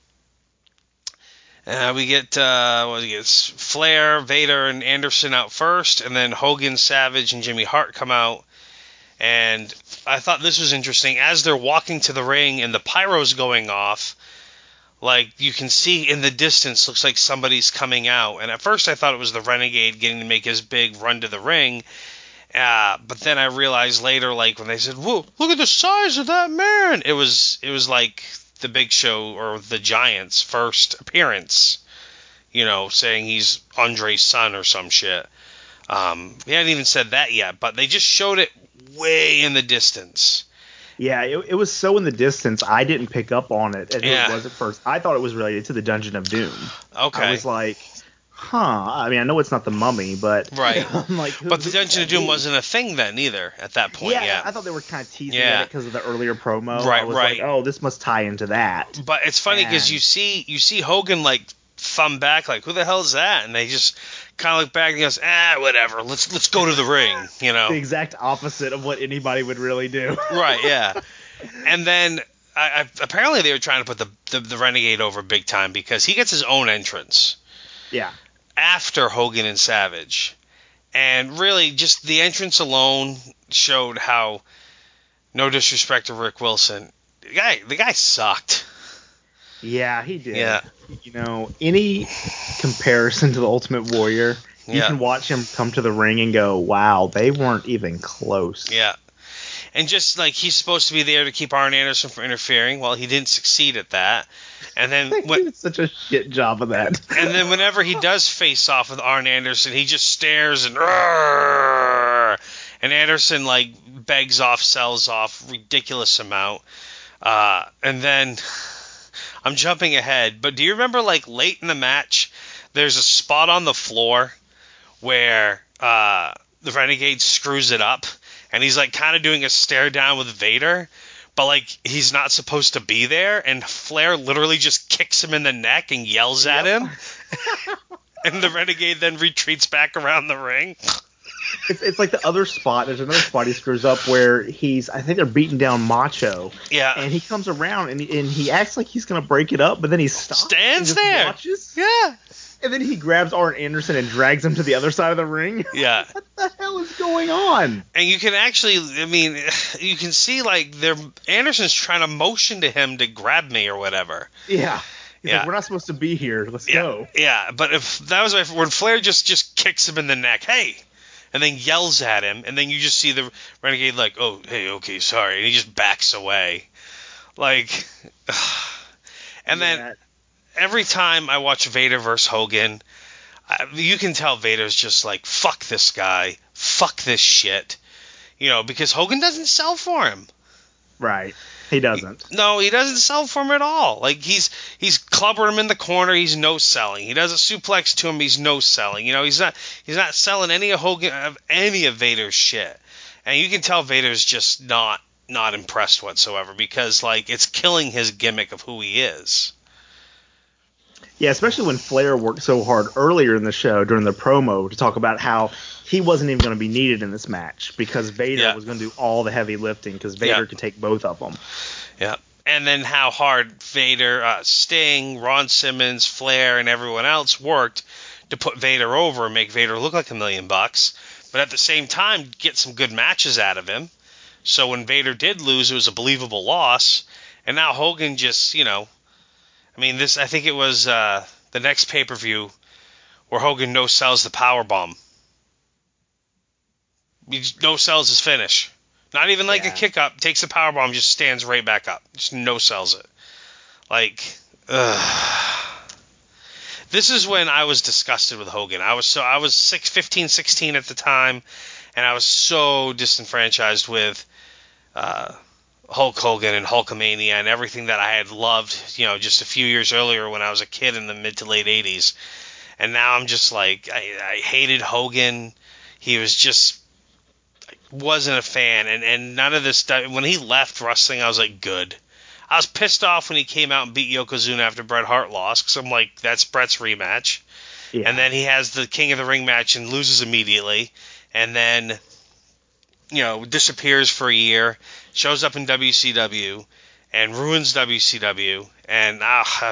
We get Flair, Vader, and Anderson out first. And then Hogan, Savage, and Jimmy Hart come out. And I thought this was interesting. As they're walking to the ring and the pyro's going off, like you can see in the distance, looks like somebody's coming out. And at first I thought it was the Renegade getting to make his big run to the ring. But then I realized later, like when they said, "Whoa, look at the size of that man!" It was like the Big Show or the Giant's first appearance. Saying he's Andre's son or some shit. We hadn't even said that yet, but they just showed it way in the distance. Yeah, it was so in the distance, I didn't pick up on it as it was at first. I thought it was related to the Dungeon of Doom. Okay. I was like, I mean, I know it's not the Mummy, but... Right. I'm like, but the Dungeon of Doom wasn't a thing then either at that point. Yeah, I thought they were kind of teasing at it because of the earlier promo. Right, I was like, oh, this must tie into that. But it's funny because you see Hogan, like, thumb back, like, who the hell is that? And they just kind of look back and he goes, whatever, let's go to the ring, The exact opposite of what anybody would really do. Right, yeah. And then apparently they were trying to put the Renegade over big time because he gets his own entrance. Yeah. After Hogan and Savage. And really, just the entrance alone showed how, no disrespect to Rick Wilson, the guy sucked. Yeah, he did. Yeah. Any comparison to the Ultimate Warrior, you can watch him come to the ring and go, wow, they weren't even close. Yeah. And just like he's supposed to be there to keep Arn Anderson from interfering, well, he didn't succeed at that. And then he did such a shit job of that. And then whenever he does face off with Arn Anderson, he just stares and Anderson like begs off, sells off, ridiculous amount. And then I'm jumping ahead, but do you remember like late in the match, there's a spot on the floor where the Renegade screws it up, and he's like kind of doing a stare down with Vader, but like he's not supposed to be there, and Flair literally just kicks him in the neck and yells at him, and the Renegade then retreats back around the ring. It's like the other spot. There's another spot he screws up where I think they're beating down Macho. Yeah. And he comes around and he acts like he's going to break it up, but then he stops. Stands and just there. Watches. Yeah. And then he grabs Arn Anderson and drags him to the other side of the ring. Yeah. What the hell is going on? And you can actually, I mean, you can see like Anderson's trying to motion to him to grab me or whatever. Yeah. He's like, we're not supposed to be here. Let's go. Yeah, but if that was when Flair just kicks him in the neck, hey, and then yells at him, and then you just see the Renegade like, oh, hey, okay, sorry, and he just backs away. Like, and then every time I watch Vader versus Hogan, you can tell Vader's just like, fuck this guy, fuck this shit, because Hogan doesn't sell for him. Right. He doesn't. No, he doesn't sell for him at all. Like he's clubbering him in the corner. He's no selling. He does a suplex to him. He's no selling. He's not selling any of Vader's shit. And you can tell Vader's just not impressed whatsoever because like it's killing his gimmick of who he is. Yeah, especially when Flair worked so hard earlier in the show during the promo to talk about how he wasn't even going to be needed in this match because Vader was going to do all the heavy lifting because Vader could take both of them. Yeah. And then how hard Vader, Sting, Ron Simmons, Flair, and everyone else worked to put Vader over and make Vader look like $1 million, but at the same time get some good matches out of him. So when Vader did lose, it was a believable loss. And now Hogan just, I think it was the next pay-per-view where Hogan no-sells the powerbomb. He no-sells his finish. Not even like a kick-up. Takes the powerbomb, just stands right back up. Just no-sells it. Like, this is when I was disgusted with Hogan. I was 15, 16 at the time, and I was so disenfranchised with Hulk Hogan and Hulkamania and everything that I had loved, just a few years earlier when I was a kid in the mid to late 80s. And now I'm just like, I hated Hogan. He was just, wasn't a fan. And none of this stuff, when he left wrestling, I was like, good. I was pissed off when he came out and beat Yokozuna after Bret Hart lost, because I'm like, that's Bret's rematch. Yeah. And then he has the King of the Ring match and loses immediately. And then, disappears for a year, shows up in WCW, and ruins WCW. And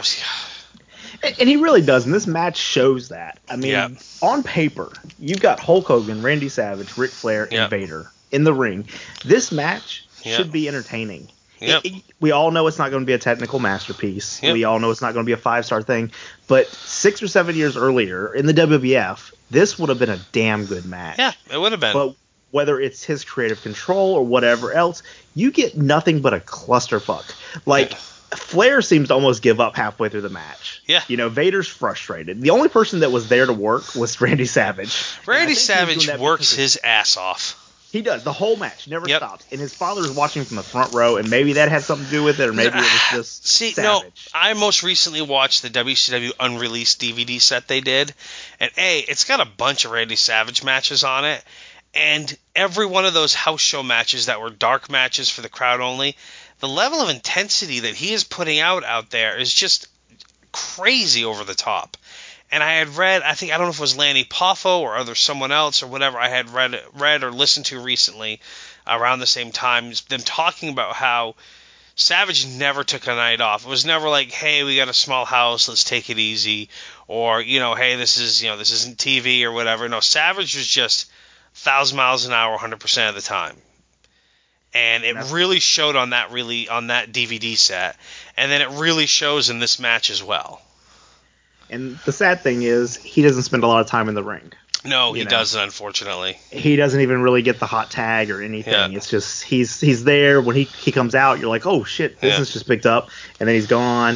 And he really does, and this match shows that. I mean, on paper, you've got Hulk Hogan, Randy Savage, Ric Flair, and Vader in the ring. This match should be entertaining. We all know it's not going to be a technical masterpiece. We all know it's not going to be a 5-star thing. But 6 or 7 years earlier, in the WWF, this would have been a damn good match. Yeah, it would have been. But whether it's his creative control or whatever else, you get nothing but a clusterfuck. Like, Flair seems to almost give up halfway through the match. Yeah. Vader's frustrated. The only person that was there to work was Randy Savage. Randy Savage works his ass off. He does. The whole match never stops. And his father is watching from the front row, and maybe that had something to do with it, or maybe it was just Savage. No, I most recently watched the WCW unreleased DVD set they did, and it's got a bunch of Randy Savage matches on it, and every one of those house show matches that were dark matches for the crowd only, the level of intensity that he is putting out there is just crazy over the top. And I had read, I don't know if it was Lanny Poffo or someone else or whatever I had read or listened to recently around the same time, them talking about how Savage never took a night off. It was never like, hey, we got a small house, let's take it easy, or, hey, this isn't TV or whatever. No, Savage was just 1,000 miles an hour 100% of the time. And it really showed on that DVD set, and then it really shows in this match as well. And the sad thing is, he doesn't spend a lot of time in the ring. No, he doesn't, unfortunately. He doesn't even really get the hot tag or anything. Yeah. It's just he's there. When he comes out, you're like, oh shit, business just picked up, and then he's gone.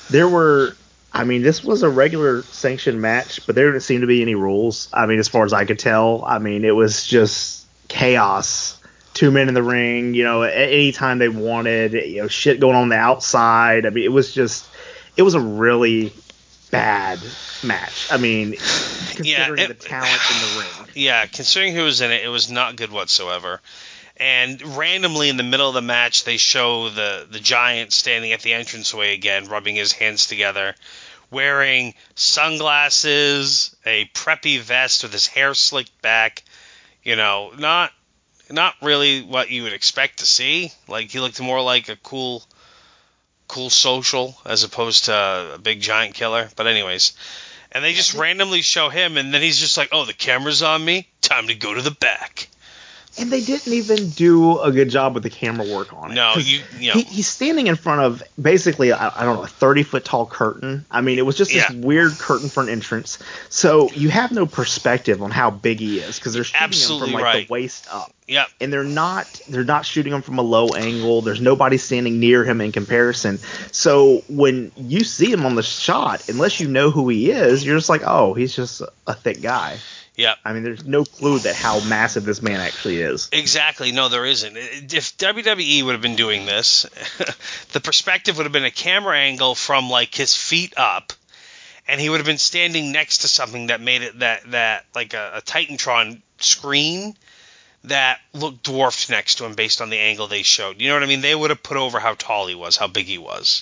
This was a regular sanctioned match, but there didn't seem to be any rules. As far as I could tell, it was just chaos. 2 men in the ring, at any time they wanted, shit going on the outside. It was a really bad match. considering the talent in the ring. Yeah, considering who was in it, it was not good whatsoever. And randomly in the middle of the match, they show the Giant standing at the entranceway again, rubbing his hands together, wearing sunglasses, a preppy vest with his hair slicked back. Not really what you would expect to see. Like, he looked more like a cool social as opposed to a big giant killer. But anyways, and they just randomly show him, and then he's just like, "Oh, the camera's on me. Time to go to the back." And they didn't even do a good job with the camera work on it. No, he's standing in front of basically, I don't know, a 30-foot tall curtain. I mean, it was just this weird curtain for an entrance. So you have no perspective on how big he is because they're shooting him from the waist up. Yeah. And they're not shooting him from a low angle. There's nobody standing near him in comparison. So when you see him on the shot, unless you know who he is, you're just like, oh, he's just a thick guy. Yeah. I mean, there's no clue that how massive this man actually is. Exactly. No, there isn't. If WWE would have been doing this, the perspective would have been a camera angle from like his feet up, and he would have been standing next to something that made it that like a Titantron screen that looked dwarfed next to him based on the angle they showed. You know what I mean? They would have put over how tall he was, how big he was.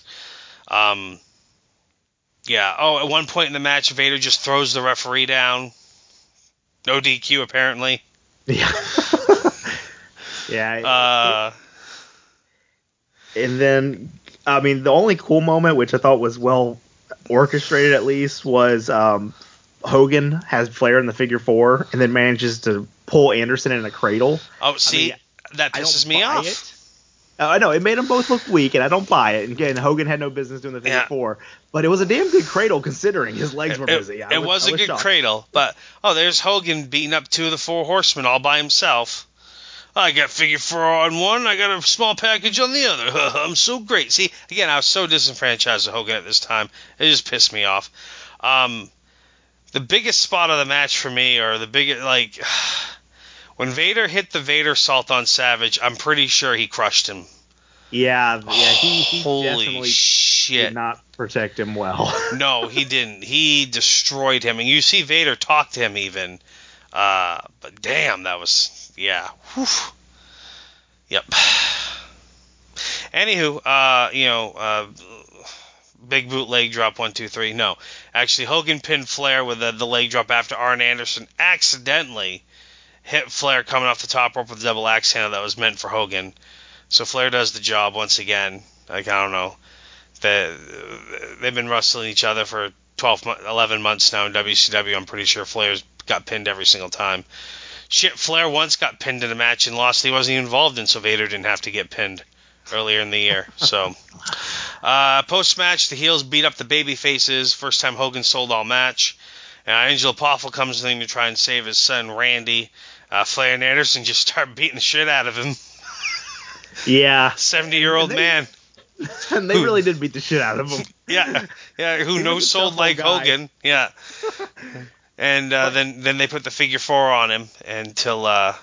Yeah. Oh, at one point in the match, Vader just throws the referee down. No DQ, apparently. Yeah. Yeah. And then, I mean, the only cool moment, which I thought was well orchestrated at least, was Hogan has Flair in the figure four and then manages to pull Anderson in a cradle. Oh, see, that pisses me off. I know, it made them both look weak, and I don't buy it. And again, Hogan had no business doing the figure four, but it was a damn good cradle considering his legs were busy. It was a good cradle, but there's Hogan beating up two of the Four Horsemen all by himself. I got figure four on one, I got a small package on the other. I'm so great. See, again, I was so disenfranchised with Hogan at this time. It just pissed me off. The biggest spot of the match for me, or the biggest, like, when Vader hit the Vader Salt on Savage, I'm pretty sure he crushed him. Yeah, he Holy definitely shit. did not protect him well. No, he didn't. He destroyed him. And you see Vader talk to him even. But damn, that was, yeah. Whew. Yep. Anywho, big boot leg drop, 1, 2, 3. No, actually, Hogan pinned Flair with the leg drop after Arn Anderson accidentally hit Flair coming off the top rope with a double axe handle that was meant for Hogan. So Flair does the job once again. Like, I don't know. They've been wrestling each other for 11 months now in WCW. I'm pretty sure Flair's got pinned every single time. Shit, Flair once got pinned in a match and lost. He wasn't even involved in, so Vader didn't have to get pinned earlier in the year. So, post-match, the heels beat up the baby faces. First time Hogan sold all match. Angelo Poffo comes in to try and save his son, Randy. Flair and Anderson just start beating the shit out of him. Yeah. 70-year-old man. And they really did beat the shit out of him. Yeah, who no-sold like Hogan. Yeah. And then they put the figure four on him until the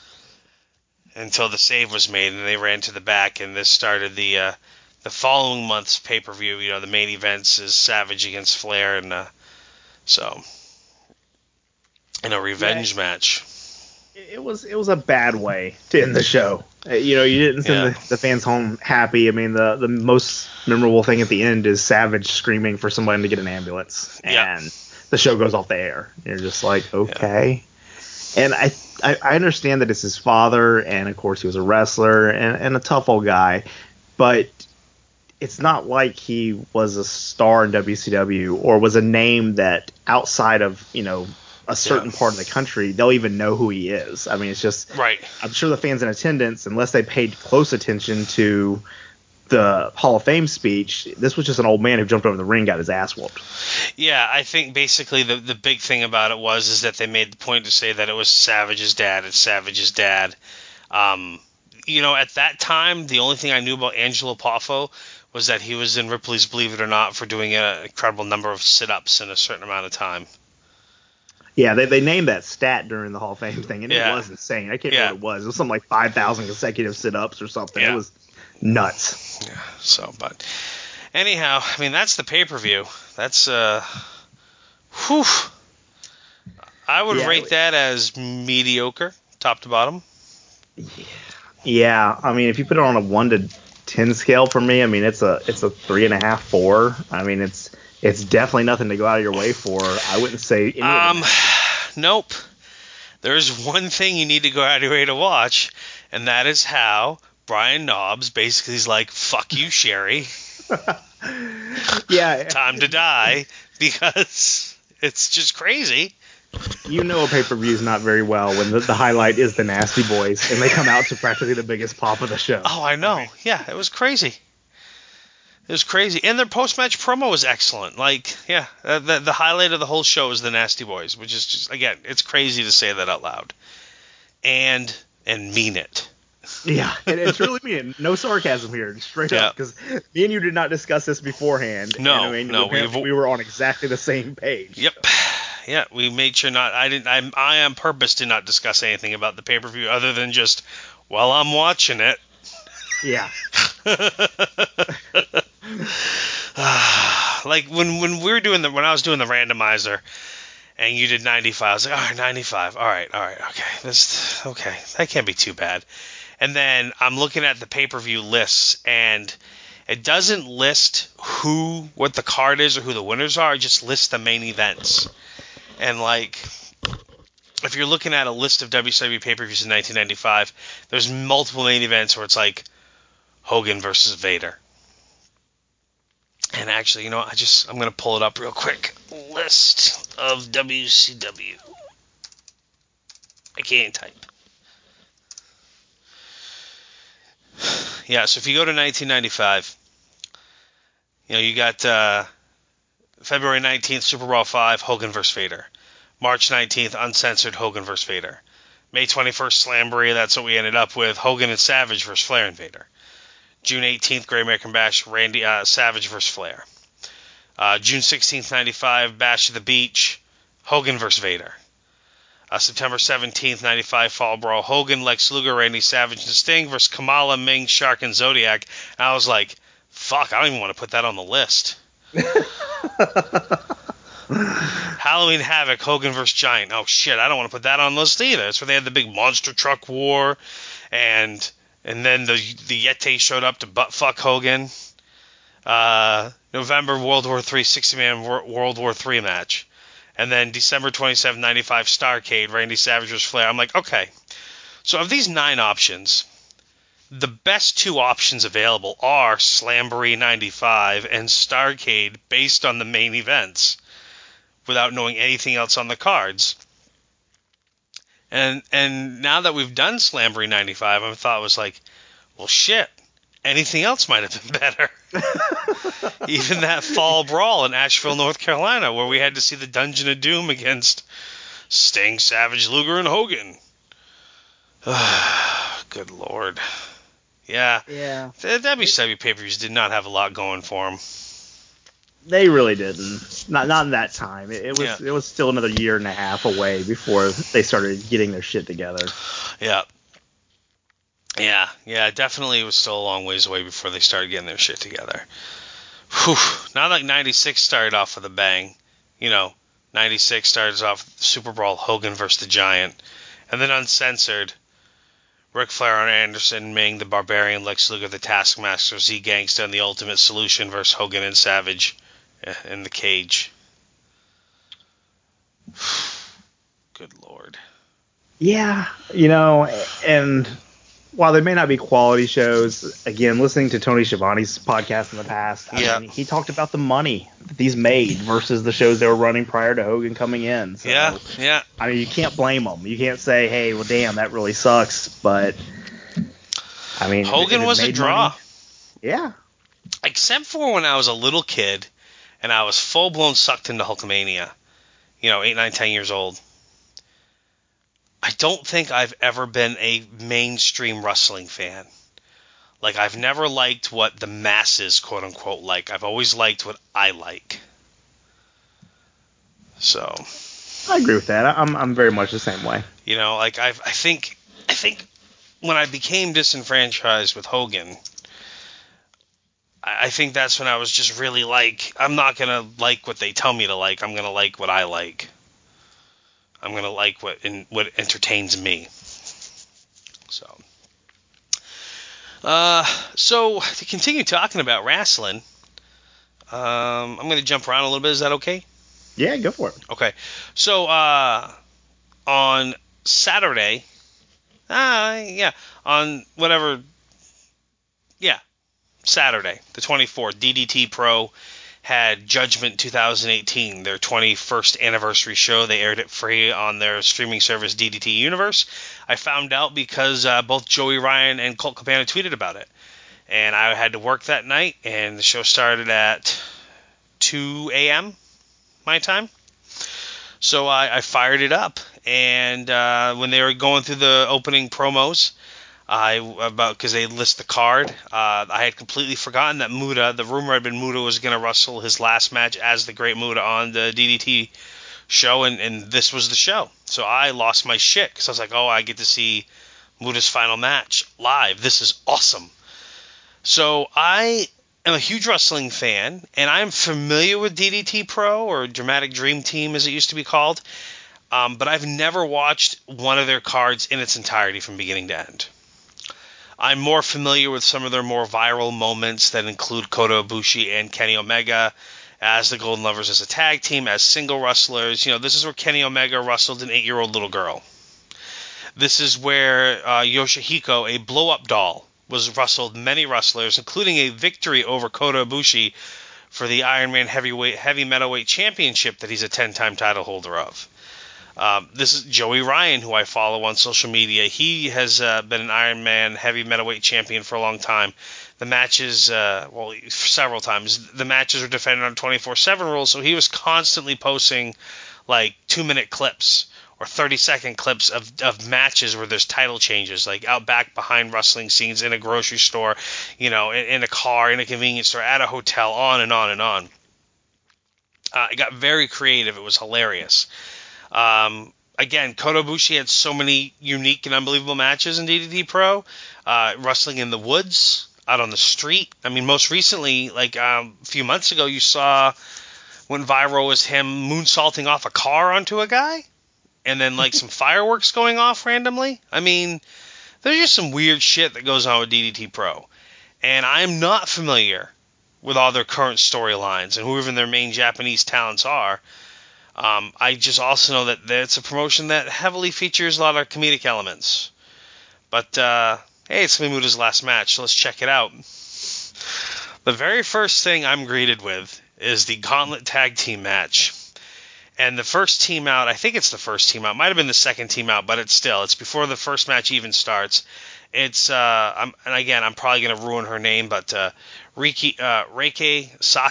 save was made, and they ran to the back, and this started the following month's pay-per-view. You know, the main events is Savage against Flair, and so in a revenge match. It was a bad way to end the show. You didn't send the fans home happy. I mean, the most memorable thing at the end is Savage screaming for somebody to get an ambulance, and the show goes off the air. You're just like, okay. Yeah. And I understand that it's his father, and of course he was a wrestler and a tough old guy, but it's not like he was a star in WCW or was a name that outside of, a certain part of the country, they'll even know who he is. I mean, it's just, right. I'm sure the fans in attendance, unless they paid close attention to the Hall of Fame speech, this was just an old man who jumped over the ring, got his ass whooped. Yeah, I think basically the big thing about it is that they made the point to say that it was Savage's dad. It's Savage's dad. At that time, the only thing I knew about Angelo Poffo was that he was in Ripley's Believe It or Not for doing an incredible number of sit-ups in a certain amount of time. Yeah, they named that stat during the Hall of Fame thing, and it was insane. I can't remember what it was. It was something like 5,000 consecutive sit-ups or something. Yeah. It was nuts. Yeah, but anyhow, I mean, that's the pay-per-view. That's, whew. I would rate that as mediocre, top to bottom. Yeah, I mean, if you put it on a 1 to 10 scale for me, I mean, it's a 3.5, 4. I mean, it's definitely nothing to go out of your way for. I wouldn't say any of them. Nope. There's one thing you need to go out of your way to watch, and that is how Brian Knobbs basically is like, fuck you, Sherry. Yeah. Time to die, because it's just crazy. You know a pay-per-view is not very well when the highlight is the Nasty Boys, and they come out to practically the biggest pop of the show. Oh, I know. Yeah, it was crazy. It was crazy. And their post-match promo was excellent. Like, yeah, the highlight of the whole show is the Nasty Boys, which is just, again, it's crazy to say that out loud. And mean it. Yeah, it's really mean. No sarcasm here, straight up, because me and you did not discuss this beforehand. No, we were on exactly the same page. Yep. So. Yeah, we made sure not. I on purpose did not discuss anything about the pay-per-view other than just, well, I'm watching it. Yeah. Like when we were doing when I was doing the randomizer, and you did 95, I was like, all right, 95, all right, okay, that can't be too bad. And then I'm looking at the pay-per-view lists, and it doesn't list what the card is or who the winners are. It just lists the main events. And like, if you're looking at a list of WWE pay-per-views in 1995, there's multiple main events where it's like Hogan versus Vader. And actually, you know what? I'm going to pull it up real quick. List of WCW. I can't type. Yeah, so if you go to 1995, you got February 19th, Super Brawl 5, Hogan vs. Vader. March 19th, Uncensored, Hogan vs. Vader. May 21st, Slamboree, that's what we ended up with, Hogan and Savage vs. Flair and Vader. June 18th, Great American Bash, Savage vs. Flair. June 16th, 95, Bash of the Beach, Hogan vs. Vader. September 17th, 95, Fall Brawl, Hogan, Lex Luger, Randy Savage, and Sting versus Kamala, Ming, Shark, and Zodiac. And I was like, fuck, I don't even want to put that on the list. Halloween Havoc, Hogan vs. Giant. Oh shit, I don't want to put that on the list either. That's where they had the big monster truck war, and then the Yeti showed up to butt fuck Hogan. November, World War III, 60-man World War III match. And then December 27, 95, Starrcade, Randy Savage vs. Flair. I'm like, okay. So of these 9 options, the best 2 options available are Slamboree 95 and Starrcade based on the main events without knowing anything else on the cards. And now that we've done Slamboree 95, I thought it was like, well, shit. Anything else might have been better. Even that Fall Brawl in Asheville, North Carolina, where we had to see the Dungeon of Doom against Sting, Savage, Luger, and Hogan. Good Lord. Yeah. The WCW pay-per-views did not have a lot going for them. They really didn't. Not in that time. It was still another year and a half away before they started getting their shit together. Yeah. Yeah, definitely it was still a long ways away before they started getting their shit together. Whew. Not like 96 started off with a bang. 96 started off with Super Brawl, Hogan versus the Giant. And then Uncensored, Ric Flair, Arn Anderson, Ming, the Barbarian, Lex Luger, the Taskmaster, Z-Gangsta, and the Ultimate Solution versus Hogan and Savage in the cage. Good Lord. Yeah, and while they may not be quality shows, again, listening to Tony Schiavone's podcast in the past, I mean, he talked about the money that these made versus the shows they were running prior to Hogan coming in. So, yeah. I mean, you can't blame them. You can't say, hey, well, damn, that really sucks. But, I mean, Hogan was a draw. Money, yeah. Except for when I was a little kid and I was full-blown sucked into Hulkamania. 8, 9, 10 years old. I don't think I've ever been a mainstream wrestling fan. Like, I've never liked what the masses, quote-unquote, like. I've always liked what I like. So. I agree with that. I'm very much the same way. Like, I think when I became disenfranchised with Hogan, I think that's when I was just really like, I'm not going to like what they tell me to like. I'm going to like what I like. I'm going to like what entertains me. So to continue talking about wrestling, I'm going to jump around a little bit. Is that okay? Yeah, go for it. Okay. So on Saturday, Saturday, the 24th, DDT Pro had Judgment 2018, their 21st anniversary show. They aired it free on their streaming service DDT Universe. I found out because both Joey Ryan and Colt Cabana tweeted about it. And I had to work that night, and the show started at 2 a.m. my time. So I fired it up, and when they were going through the opening promos, because they list the card, I had completely forgotten that Muta, the rumor had been Muta was going to wrestle his last match as the Great Muta on the DDT show, and this was the show. So I lost my shit, because I was like, oh, I get to see Muta's final match live. This is awesome. So I am a huge wrestling fan, and I'm familiar with DDT Pro, or Dramatic Dream Team as it used to be called, but I've never watched one of their cards in its entirety from beginning to end. I'm more familiar with some of their more viral moments that include Kota Ibushi and Kenny Omega as the Golden Lovers as a tag team, as single wrestlers. This is where Kenny Omega wrestled an 8-year-old little girl. This is where Yoshihiko, a blow-up doll, was wrestled many wrestlers, including a victory over Kota Ibushi for the Iron Man Heavy Metalweight Championship that he's a 10-time title holder of. This is Joey Ryan, who I follow on social media. He has been an Iron Man Heavy Metalweight Champion for a long time. The matches, several times. The matches were defended on 24/7 rules, so he was constantly posting like 2-minute clips or 30-second clips of matches where there's title changes, like out back behind wrestling scenes, in a grocery store, in a car, in a convenience store, at a hotel, on and on and on. It got very creative. It was hilarious. Again, Kota Ibushi had so many unique and unbelievable matches in DDT Pro. Wrestling in the woods, out on the street. I mean, most recently, a few months ago, you saw when viral was him moonsaulting off a car onto a guy, and then some fireworks going off randomly. I mean, there's just some weird shit that goes on with DDT Pro. And I'm not familiar with all their current storylines and who even their main Japanese talents are. I just also know that it's a promotion that heavily features a lot of comedic elements. But, hey, it's Muta's last match, so let's check it out. The very first thing I'm greeted with is the Gauntlet Tag Team match. And the first team out, I think it's the first team out, might have been the second team out, but it's before the first match even starts. It's, I'm probably going to ruin her name, but Reiki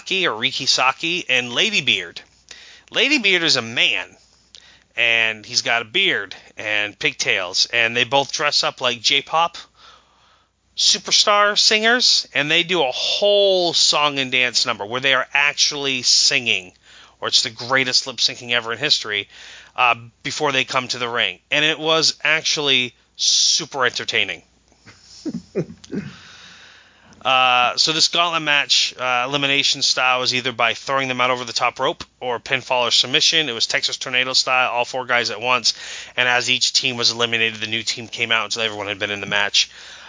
Saki and Lady Beard. Lady Beard is a man, and he's got a beard and pigtails, and they both dress up like J-pop superstar singers, and they do a whole song and dance number where they are actually singing, or it's the greatest lip syncing ever in history, before they come to the ring. And it was actually super entertaining. So this gauntlet match, elimination style, was either by throwing them out over the top rope or pinfall or submission. It was Texas Tornado style, all 4 guys at once. And as each team was eliminated, the new team came out until everyone had been in the match.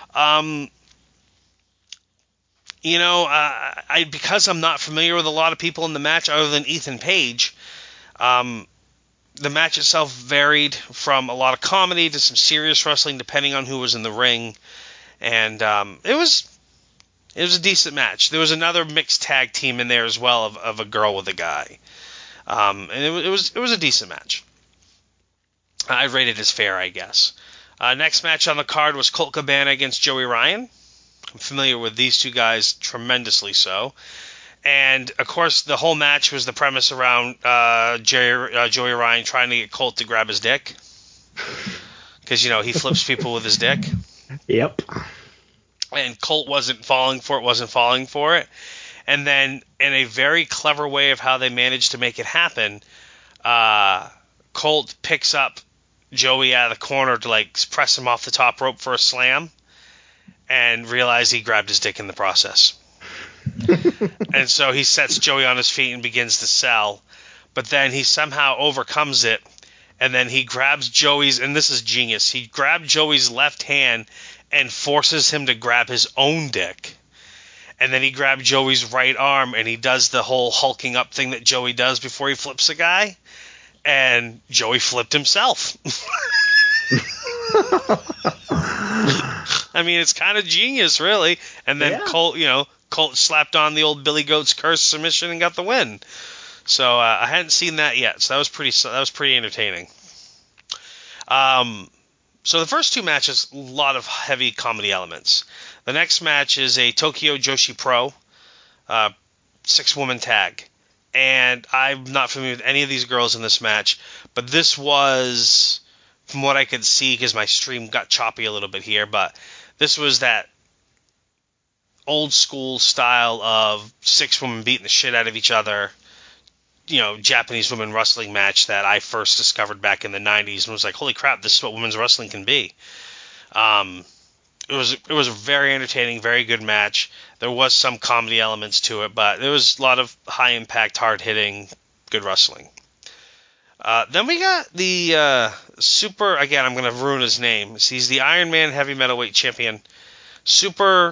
Because I'm not familiar with a lot of people in the match other than Ethan Page, the match itself varied from a lot of comedy to some serious wrestling depending on who was in the ring. And it was a decent match. There was another mixed tag team in there as well of a girl with a guy. And it was a decent match. I rated it as fair, I guess. Next match on the card was Colt Cabana against Joey Ryan. I'm familiar with these two guys tremendously so. And, of course, the whole match was the premise around Joey Ryan trying to get Colt to grab his dick. Because, he flips people with his dick. Yep. And Colt wasn't falling for it. And then, in a very clever way of how they managed to make it happen, Colt picks up Joey out of the corner to, press him off the top rope for a slam, and realize he grabbed his dick in the process. And so he sets Joey on his feet and begins to sell. But then he somehow overcomes it And then he grabs Joey's, and this is genius, he grabbed Joey's left hand and forces him to grab his own dick. And then he grabbed Joey's right arm, and he does the whole hulking up thing that Joey does before he flips a guy. And Joey flipped himself. I mean, it's kind of genius, really. And then Colt slapped on the old Billy Goat's curse submission and got the win. So I hadn't seen that yet. So that was pretty entertaining. So the first two matches, a lot of heavy comedy elements. The next match is a Tokyo Joshi Pro 6-woman tag. And I'm not familiar with any of these girls in this match, but this was, from what I could see, because my stream got choppy a little bit here, but this was that old school style of 6 women beating the shit out of each other, Japanese women wrestling match that I first discovered back in the 90s and was like, holy crap, this is what women's wrestling can be. It was a very entertaining, very good match. There was some comedy elements to it, but there was a lot of high impact, hard hitting, good wrestling. Then we got the Super. Again, I'm going to ruin his name. He's the Iron Man Heavy Metalweight Champion, Super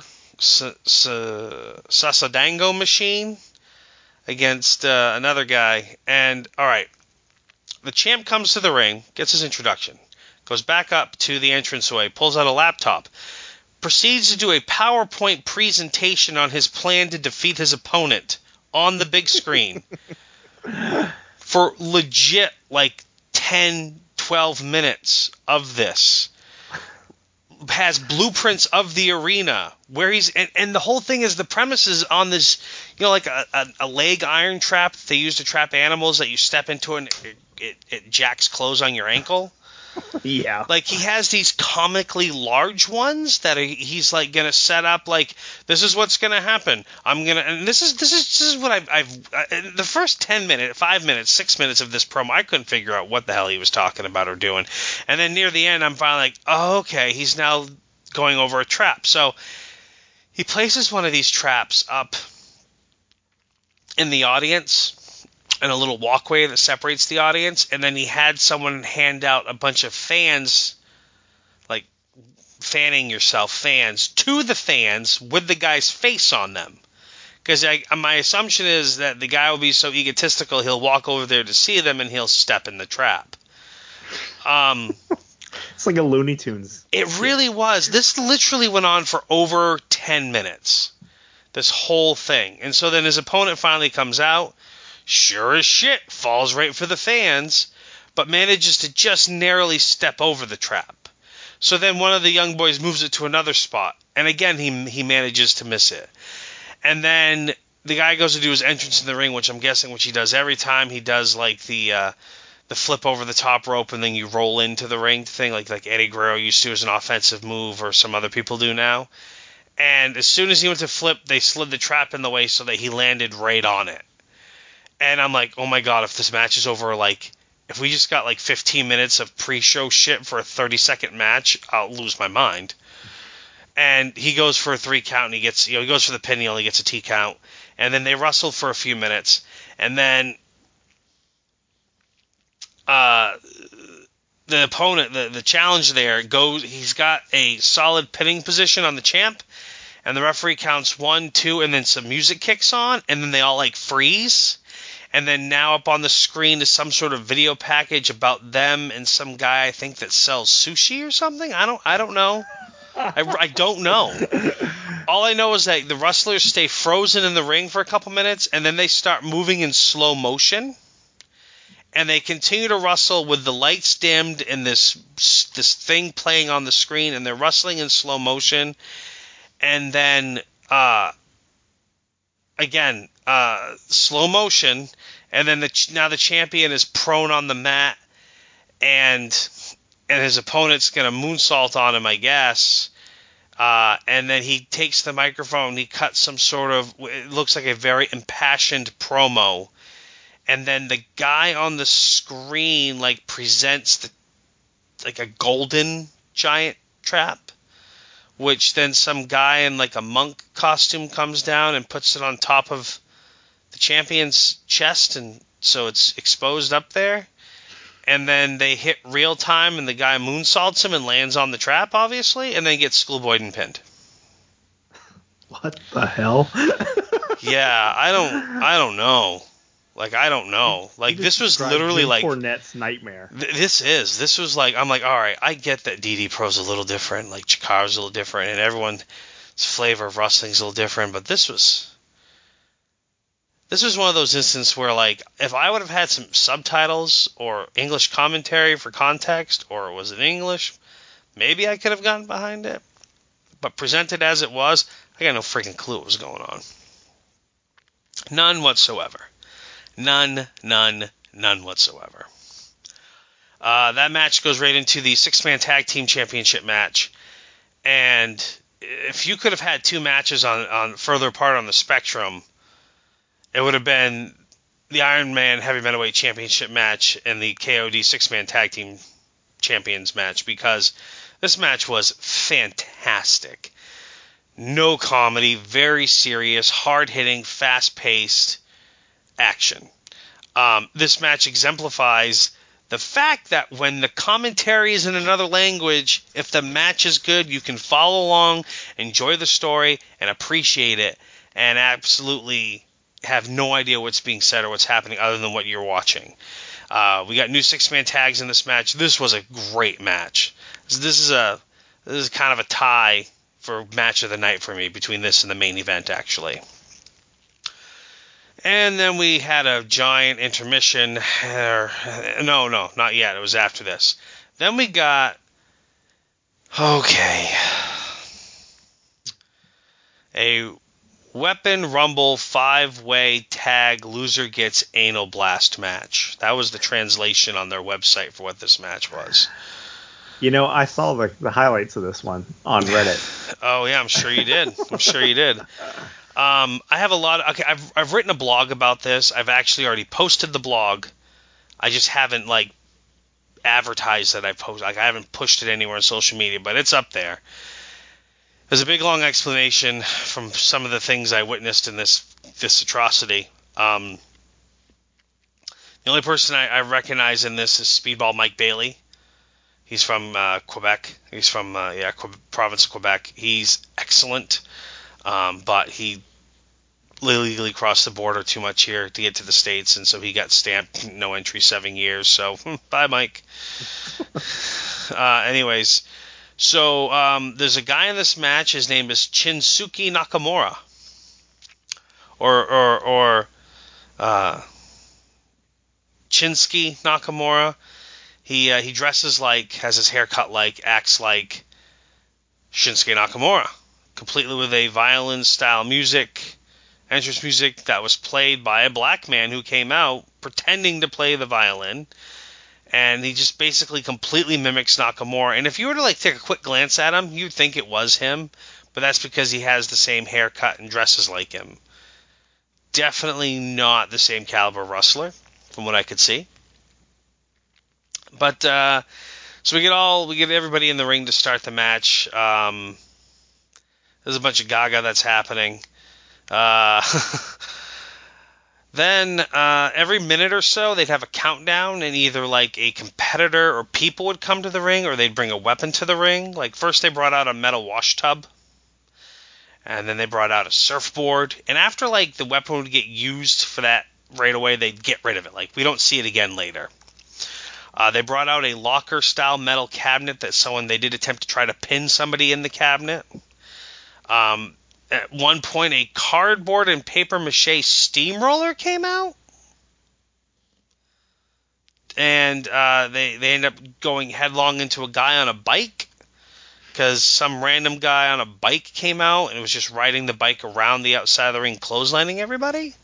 Sasadango Machine, against another guy. And all right, the champ comes to the ring, gets his introduction, goes back up to the entranceway, pulls out a laptop, proceeds to do a PowerPoint presentation on his plan to defeat his opponent on the big screen for legit like 10, 12 minutes of this. Has blueprints of the arena where he's and the whole thing is, the premise is on this, like a leg iron trap they use to trap animals that you step into and it jacks clothes on your ankle. Yeah. Like, he has these comically large ones that he's like gonna set up, like, this is what's gonna happen. And this is what I've the first 5 minutes, 6 minutes of this promo, I couldn't figure out what the hell he was talking about or doing. And then near the end, I'm finally like, oh, okay, he's now going over a trap. So he places one of these traps up in the audience, and a little walkway that separates the audience, and then he had someone hand out a bunch of fans, like fanning yourself fans, to the fans with the guy's face on them. Because my assumption is that the guy will be so egotistical, he'll walk over there to see them and he'll step in the trap. It's like a Looney Tunes. It really was. This literally went on for over 10 minutes, this whole thing. And so then his opponent finally comes out, sure as shit, falls right for the fans, but manages to just narrowly step over the trap. So then one of the young boys moves it to another spot, and again he manages to miss it. And then the guy goes to do his entrance in the ring, which he does every time. He does like the flip over the top rope and then you roll into the ring thing, like Eddie Guerrero used to as an offensive move, or some other people do now. And as soon as he went to flip, they slid the trap in the way so that he landed right on it. And I'm like, oh my god, if this match is over, like, if we just got like 15 minutes of pre-show shit for a 30-second match, I'll lose my mind. And he goes for a 3 count, and he gets, he goes for the pin, he only gets a T count. And then they wrestle for a few minutes, and then the opponent, the challenger there, he's got a solid pinning position on the champ, and the referee counts 1, 2, and then some music kicks on, and then they all like freeze. And then now up on the screen is some sort of video package about them and some guy, I think, that sells sushi or something. I don't know. I don't know. All I know is that the wrestlers stay frozen in the ring for a couple minutes, and then they start moving in slow motion. And they continue to wrestle with the lights dimmed and this thing playing on the screen, and they're wrestling in slow motion. And then again, slow motion, and then now the champion is prone on the mat, and his opponent's gonna moonsault on him, I guess. And then he takes the microphone, he cuts some sort of, it looks like a very impassioned promo, and then the guy on the screen like presents like a golden giant trap, which then some guy in like a monk costume comes down and puts it on top of the champion's chest, and so it's exposed up there. and then they hit real time, and the guy moonsaults him and lands on the trap, obviously, and then gets schoolboyed and pinned. What the hell? Yeah, I don't know. Like, I don't know. Like, this was literally Jim like Cornette's nightmare. This was like, I'm like, all right, I get that DD Pro's a little different, like Chikara's a little different, and everyone's flavor of wrestling's a little different, but this was one of those instances where, like, if I would have had some subtitles or English commentary for context, or it was in English, maybe I could have gotten behind it. But presented as it was, I got no freaking clue what was going on. None whatsoever. None whatsoever. That match goes right into the 6-man tag team championship match. And if you could have had two matches on further apart on the spectrum, it would have been the Iron Man Heavy Metalweight Championship match and the KOD 6-man tag team champions match, because this match was fantastic. No comedy, very serious, hard-hitting, fast-paced action. This match exemplifies the fact that when the commentary is in another language, if the match is good, you can follow along, enjoy the story, and appreciate it, and absolutely have no idea what's being said or what's happening other than what you're watching. We got new 6-man tags in this match. This was a great match. This is kind of a tie for match of the night for me between this and the main event, actually. And then we had a giant intermission. No, not yet. It was after this. Then we got... Okay. A Weapon Rumble 5-way tag loser gets anal blast match. That was the translation on their website for what this match was. You know, I saw the highlights of this one on Reddit. Oh, yeah, I'm sure you did. I have a lot of... Okay, I've written a blog about this. I've actually already posted the blog. I just haven't, like, advertised that I posted. Like, I haven't pushed it anywhere on social media, but it's up there. There's a big, long explanation from some of the things I witnessed in this atrocity. The only person I recognize in this is Speedball Mike Bailey. He's from Quebec. He's from province of Quebec. He's excellent, but he illegally crossed the border too much here to get to the States, and so he got stamped no entry 7 years. So bye, Mike. Anyways. So there's a guy in this match. His name is Shinsuke Nakamura, or Chinsky Nakamura. He dresses like, has his hair cut like, acts like Shinsuke Nakamura, completely with a violin-style entrance music that was played by a black man who came out pretending to play the violin. And he just basically completely mimics Nakamura. And if you were to, like, take a quick glance at him, you'd think it was him. But that's because he has the same haircut and dresses like him. Definitely not the same caliber wrestler, from what I could see. But, so we get everybody in the ring to start the match. There's a bunch of gaga that's happening. Then every minute or so, they'd have a countdown, and either like a competitor or people would come to the ring, or they'd bring a weapon to the ring. Like first, they brought out a metal wash tub, and then they brought out a surfboard. And after like the weapon would get used for that right away, they'd get rid of it. Like we don't see it again later. They brought out a locker-style metal cabinet that they did attempt to try to pin somebody in the cabinet. At one point, a cardboard and papier-mâché steamroller came out. And they end up going headlong into a guy on a bike, because some random guy on a bike came out and was just riding the bike around the outside of the ring, clotheslining everybody.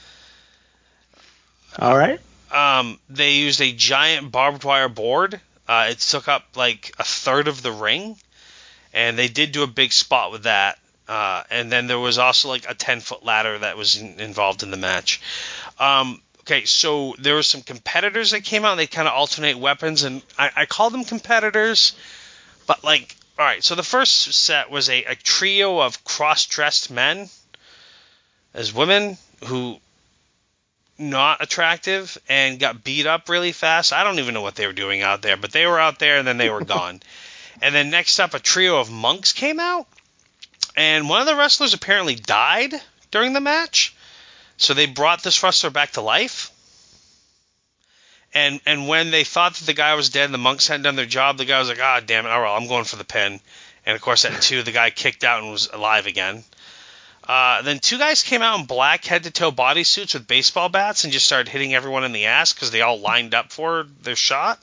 All right. They used a giant barbed wire board. It took up like a third of the ring, and they did do a big spot with that. And then there was also like a 10-foot ladder that was involved in the match. Okay, so there were some competitors that came out, and they kind of alternate weapons, and I call them competitors, but like, all right, so the first set was a trio of cross-dressed men as women who not attractive and got beat up really fast. I don't even know what they were doing out there, but they were out there and then they were gone. And then next up, a trio of monks came out, and one of the wrestlers apparently died during the match. So they brought this wrestler back to life. And when they thought that the guy was dead and the monks hadn't done their job, the guy was like, ah, damn it, all right, I'm going for the pin. And, of course, at 2, the guy kicked out and was alive again. Then 2 guys came out in black head-to-toe bodysuits with baseball bats and just started hitting everyone in the ass because they all lined up for their shot.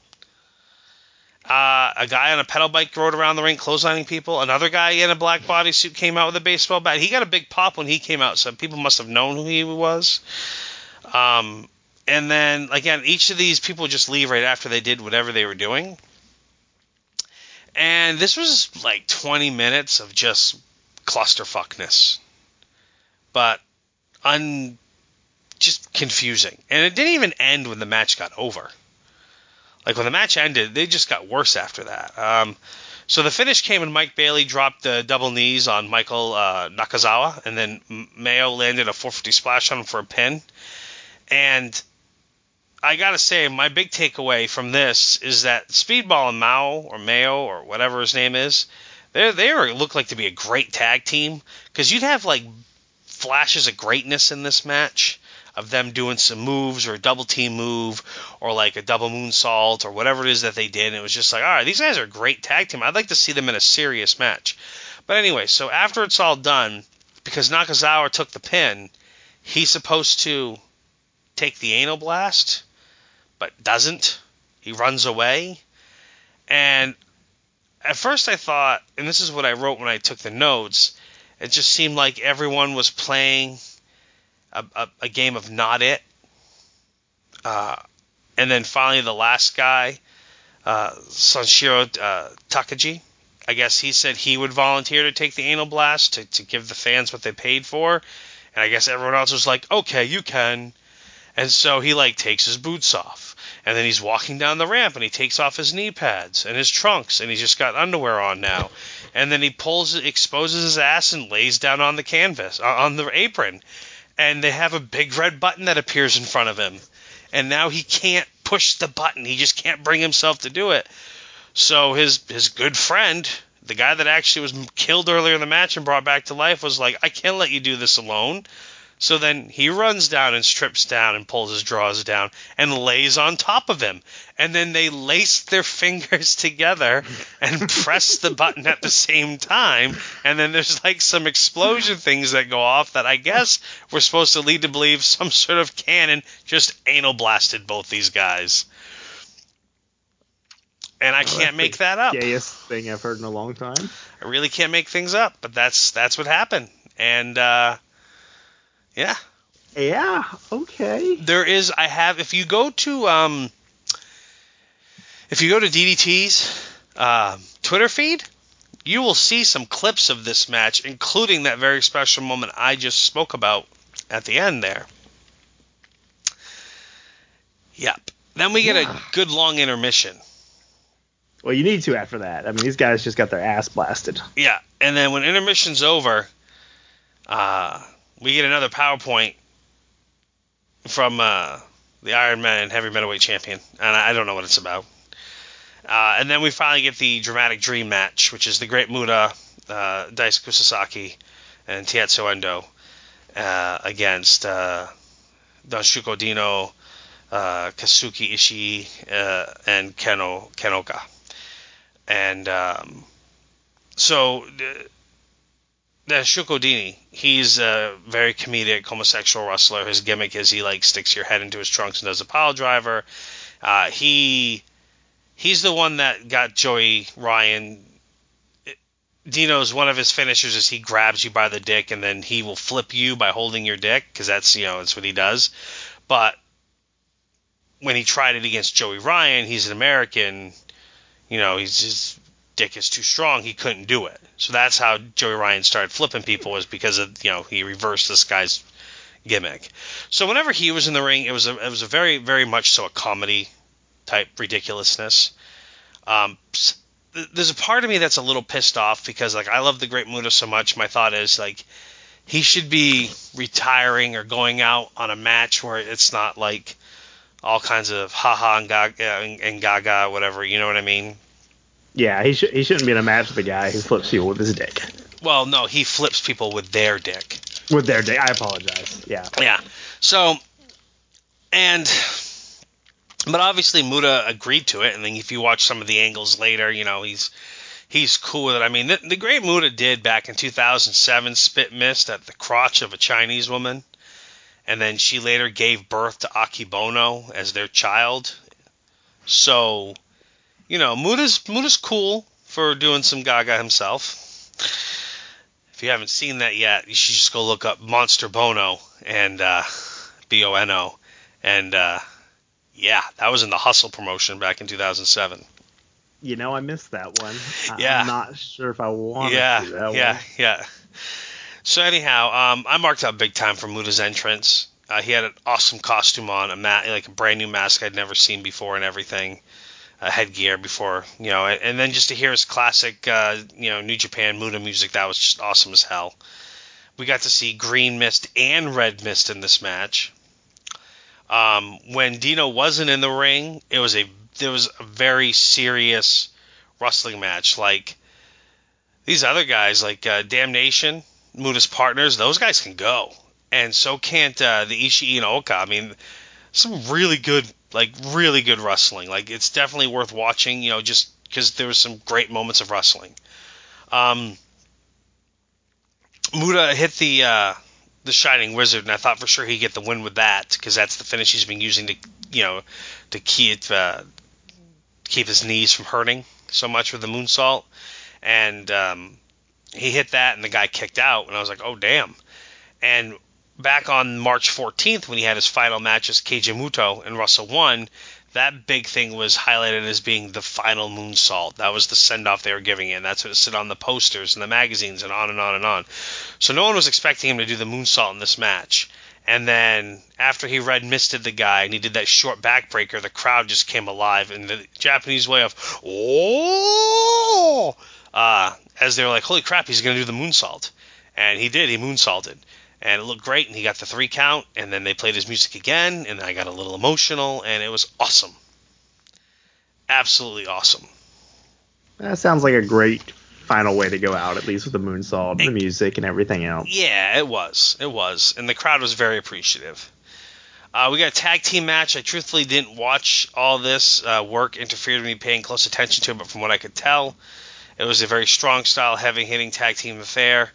A guy on a pedal bike rode around the ring clotheslining people. Another guy in a black bodysuit came out with a baseball bat. He got a big pop when he came out, so people must have known who he was. And then, again, each of these people just leave right after they did whatever they were doing. And this was like 20 minutes of just clusterfuckness, but just confusing. And it didn't even end when the match got over. Like, when the match ended, they just got worse after that. So the finish came when Mike Bailey dropped the double knees on Michael Nakazawa, and then Mayo landed a 450 splash on him for a pin. And I gotta say, my big takeaway from this is that Speedball and Mayo or whatever his name is, they look like to be a great tag team, because you'd have like flashes of greatness in this match of them doing some moves or a double team move or like a double moonsault or whatever it is that they did. And it was just like, all right, these guys are a great tag team. I'd like to see them in a serious match. But anyway, so after it's all done, because Nakazawa took the pin, he's supposed to take the anal blast, but doesn't. He runs away. And at first I thought, and this is what I wrote when I took the notes, it just seemed like everyone was playing a game of Not It. And then finally the last guy, Sanshiro Takagi, I guess he said he would volunteer to take the anal blast to give the fans what they paid for. And I guess everyone else was like, okay, you can. And so he like takes his boots off. And then he's walking down the ramp and he takes off his knee pads and his trunks and he's just got underwear on now. And then he exposes his ass and lays down on the canvas, on the apron. And they have a big red button that appears in front of him. And now he can't push the button. He just can't bring himself to do it. So his good friend, the guy that actually was killed earlier in the match and brought back to life, was like, I can't let you do this alone. So then he runs down and strips down and pulls his drawers down and lays on top of him. And then they lace their fingers together and press the button at the same time. And then there's like some explosion things that go off that I guess we're supposed to lead to believe some sort of cannon just anal blasted both these guys. And I can't make that up. Gayest thing I've heard in a long time. I really can't make things up, but that's what happened. And yeah. Yeah, okay. There is, if you go to DDT's Twitter feed, you will see some clips of this match, including that very special moment I just spoke about at the end there. Yep. Then we get a good long intermission. Well, you need to after that. I mean, these guys just got their ass blasted. Yeah, and then when intermission's over, we get another PowerPoint from the Iron Man and Heavy Middleweight Champion, and I don't know what it's about. And then we finally get the Dramatic Dream match, which is the Great Muta, Daisuke Sasaki, and Tetsuya Endo against Danshuko Dino, Kazuki Ishii, and Kenoka. And so the Shukodini, he's a very comedic homosexual wrestler. His gimmick is he like sticks your head into his trunks and does a pile driver. He's the one that got Joey Ryan. Dino's one of his finishers is he grabs you by the dick and then he will flip you by holding your dick, because that's what he does. But when he tried it against Joey Ryan, he's an American. His dick is too strong. He couldn't do it. So that's how Joey Ryan started flipping people, was because of he reversed this guy's gimmick. So whenever he was in the ring, it was a very, very much so a comedy type ridiculousness. There's a part of me that's a little pissed off because I love the Great Muta so much. My thought is he should be retiring or going out on a match where it's not like all kinds of haha and gaga, whatever. You know what I mean? Yeah, he shouldn't be in a match with the guy who flips people with his dick. Well, no, he flips people with their dick. With their dick. I apologize. Yeah. Yeah. So, but obviously Muta agreed to it, and then if you watch some of the angles later, he's cool with it. I mean, the great Muta did back in 2007 spit mist at the crotch of a Chinese woman, and then she later gave birth to Akebono as their child. So, Muta's cool for doing some gaga himself. If you haven't seen that yet, you should just go look up Monster Bono and Bono, and yeah, that was in the Hustle promotion back in 2007. I missed that one. Yeah. I'm not sure if I want to see that one. Yeah. So anyhow, I marked out big time for Muta's entrance. He had an awesome costume on, like a brand new mask I'd never seen before and everything, headgear before, and then just to hear his classic, New Japan Muta music, that was just awesome as hell. We got to see Green Mist and Red Mist in this match. When Dino wasn't in the ring, there was a very serious wrestling match. Like, these other guys, like Damnation, Muta's partners, those guys can go. And so can't the Ishii and Oka. I mean, some really good wrestling. Like, it's definitely worth watching, just because there was some great moments of wrestling. Muta hit the Shining Wizard, and I thought for sure he'd get the win with that, because that's the finish he's been using to keep his knees from hurting so much with the moonsault. And he hit that, and the guy kicked out, and I was like, oh, damn. And back on March 14th, when he had his final match as Keiji Muto and Russell 1, that big thing was highlighted as being the final moonsault. That was the send-off they were giving him. That's what it said on the posters and the magazines and on and on and on. So no one was expecting him to do the moonsault in this match. And then after he red misted the guy and he did that short backbreaker, the crowd just came alive in the Japanese way of, oh! As they were like, holy crap, he's going to do the moonsault. And he did. He moonsaulted. And it looked great, and he got the 3 count, and then they played his music again, and I got a little emotional, and it was awesome. Absolutely awesome. That sounds like a great final way to go out, at least with the moonsault, the music, and everything else. Yeah, it was. It was. And the crowd was very appreciative. We got a tag team match. I truthfully didn't watch all this. Work interfered with me paying close attention to it, but from what I could tell, it was a very strong style, heavy-hitting tag team affair.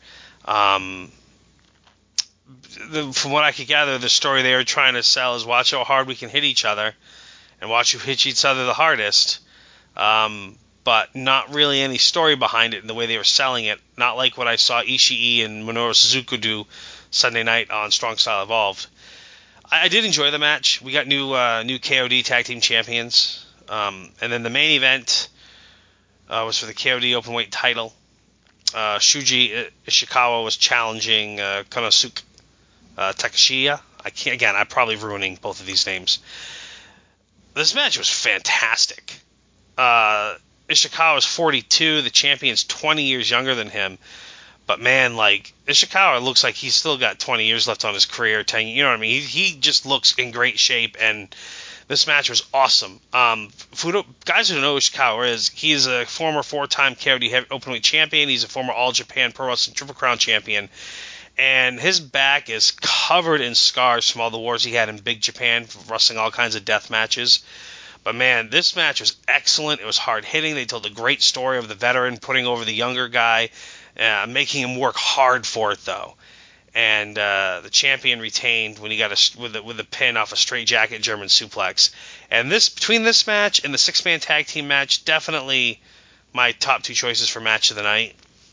From what I could gather, the story they were trying to sell is watch how hard we can hit each other and watch who hits each other the hardest, but not really any story behind it in the way they were selling it, not like what I saw Ishii and Minoru Suzuki do Sunday night on Strong Style Evolved. I did enjoy the match. We got new KOD Tag Team Champions, and then the main event was for the KOD Openweight title. Shuji Ishikawa was challenging Konosuke Takashiya. I'm probably ruining both of these names. This match was fantastic. Ishikawa is 42. The champion's 20 years younger than him. But man, like, Ishikawa looks like he's still got 20 years left on his career. You know what I mean? He just looks in great shape, and this match was awesome. Guys who know who Ishikawa is, he's a former 4-time KOD Openweight champion. He's a former All Japan Pro Wrestling Triple Crown champion. And his back is covered in scars from all the wars he had in Big Japan, wrestling all kinds of death matches. But man, this match was excellent. It was hard-hitting. They told a great story of the veteran putting over the younger guy, making him work hard for it, though. And the champion retained when he got with a pin off a straight jacket German suplex. And between this match and the 6-man tag team match, definitely my top 2 choices for match of the night.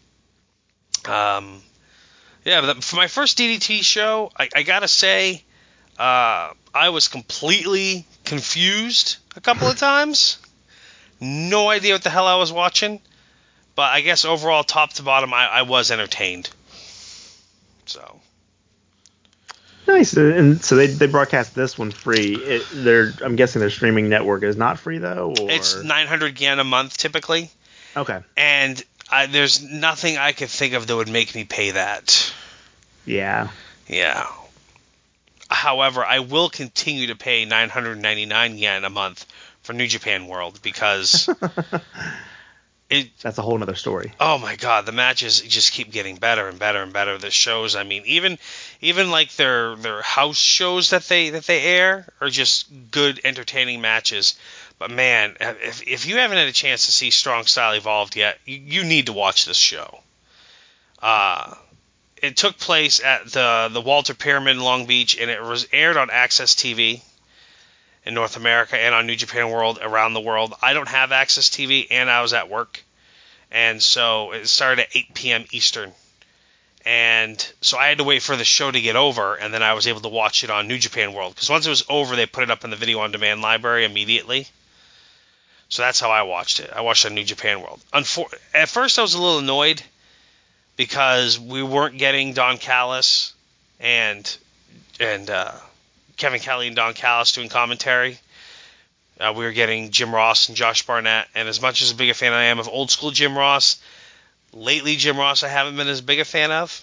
Yeah, but for my first DDT show, I gotta say, I was completely confused a couple of times. No idea what the hell I was watching. But I guess overall, top to bottom, I was entertained. So nice. And so they broadcast this one free. I'm guessing their streaming network is not free though. Or? It's 900 yen a month typically. Okay. And there's nothing I could think of that would make me pay that. Yeah. Yeah. However, I will continue to pay 999 yen a month for New Japan World because that's a whole nother story. Oh my God, the matches just keep getting better and better and better. The shows, I mean, even like their house shows that they air are just good, entertaining matches. But man, if you haven't had a chance to see Strong Style Evolved yet, you need to watch this show. It took place at the Walter Pyramid in Long Beach, and it was aired on Access TV in North America and on New Japan World around the world. I don't have Access TV, and I was at work, and so it started at 8 p.m. Eastern. And so I had to wait for the show to get over, and then I was able to watch it on New Japan World. Because once it was over, they put it up in the video on demand library immediately. So that's how I watched it. I watched it on New Japan World. At first, I was a little annoyed because we weren't getting Don Callis and Kevin Kelly and Don Callis doing commentary. We were getting Jim Ross and Josh Barnett, and as much as big a fan I am of old school Jim Ross, lately Jim Ross I haven't been as big a fan of.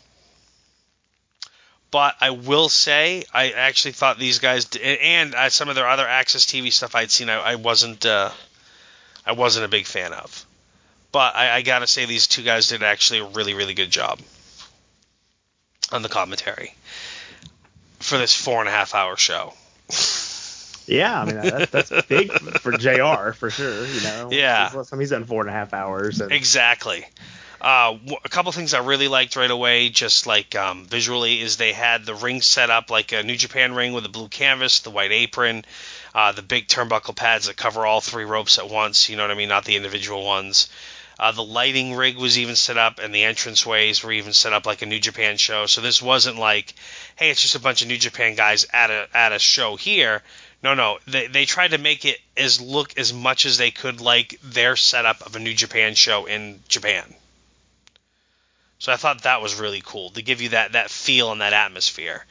But I will say, I actually thought these guys, and some of their other Access TV stuff I'd seen, I wasn't a big fan of. But I gotta say, these two guys did actually a really, really good job on the commentary for this 4.5 hour show. Yeah, I mean that's big for JR for sure. Yeah. Last time he's done 4.5 hours. Exactly. A couple things I really liked right away, just like visually, is they had the ring set up like a New Japan ring with the blue canvas, the white apron, the big turnbuckle pads that cover all 3 ropes at once. You know what I mean? Not the individual ones. The lighting rig was even set up, and the entranceways were even set up like a New Japan show. So this wasn't like, hey, it's just a bunch of New Japan guys at a show here. No. They tried to make it look as much as they could like their setup of a New Japan show in Japan. So I thought that was really cool to give you that feel and that atmosphere.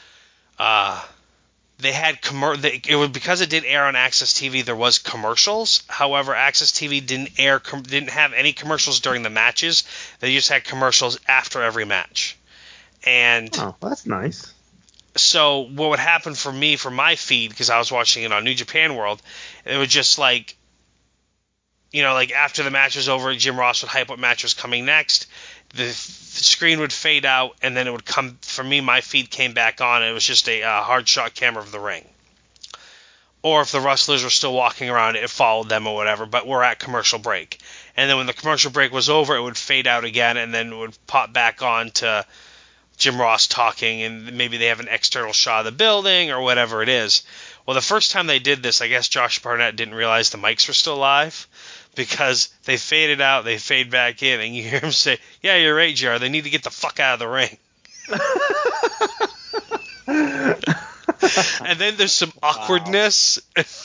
They had because it did air on Access TV. There was commercials. However, Access TV didn't have any commercials during the matches. They just had commercials after every match. And well, that's nice. So what would happen for me for my feed, because I was watching it on New Japan World, it would just like after the match was over, Jim Ross would hype what match was coming next. The screen would fade out, and then it would come, for me, my feed came back on, and it was just a hard shot camera of the ring. Or if the wrestlers were still walking around, it followed them or whatever, but we're at commercial break. And then when the commercial break was over, it would fade out again, and then it would pop back on to Jim Ross talking, and maybe they have an external shot of the building or whatever it is. Well, the first time they did this, I guess Josh Barnett didn't realize the mics were still live, because they faded out, they fade back in, and you hear him say, yeah, you're right, JR, they need to get the fuck out of the ring. And then there's some awkwardness.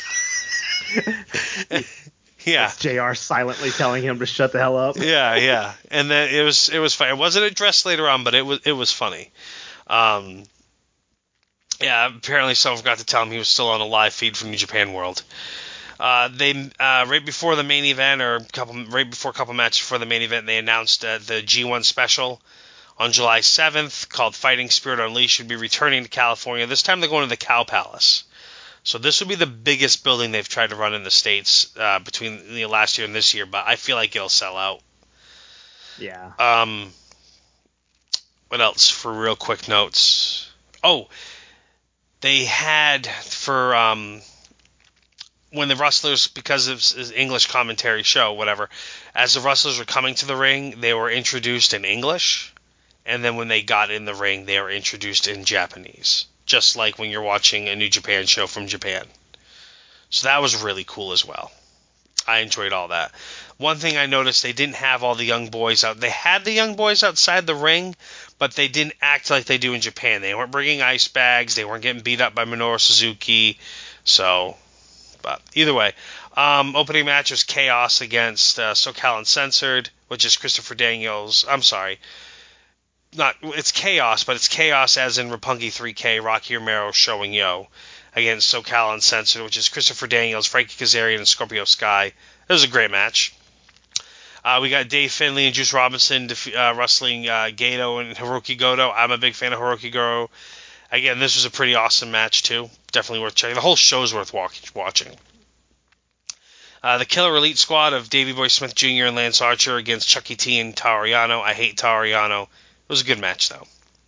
Yeah. That's JR silently telling him to shut the hell up. Yeah. And then it was funny. It wasn't addressed later on, but it was funny. Yeah, apparently someone forgot to tell him he was still on a live feed from New Japan World. They right before the main event, or right before a couple matches before the main event, they announced the G1 special on July 7th called Fighting Spirit Unleashed would be returning to California. This time they're going to the Cow Palace. So this would be the biggest building they've tried to run in the States between the last year and this year, but I feel like it'll sell out. Yeah. What else for real quick notes? Oh, they had for when the wrestlers, because of his English commentary show, whatever, as the wrestlers were coming to the ring, they were introduced in English, and then when they got in the ring, they were introduced in Japanese, just like when you're watching a New Japan show from Japan. So that was really cool as well. I enjoyed all that. One thing I noticed, they didn't have all the young boys out. They had the young boys outside the ring, but they didn't act like they do in Japan. They weren't bringing ice bags. They weren't getting beat up by Minoru Suzuki. So, but either way, opening match was Chaos against SoCal Uncensored, which is Christopher Daniels. I'm sorry. It's Chaos, but it's Chaos as in Roppongi 3K, Rocky Romero showing Yo, against SoCal Uncensored, which is Christopher Daniels, Frankie Kazarian, and Scorpio Sky. It was a great match. We got Dave Finlay and Juice Robinson wrestling Gato and Hiroki Goto. I'm a big fan of Hiroki Goto. Again, this was a pretty awesome match, too. Definitely worth checking. The whole show's worth watching. The Killer Elite Squad of Davey Boy Smith Jr. and Lance Archer against Chucky T and Tauriano. I hate Tauriano. It was a good match, though.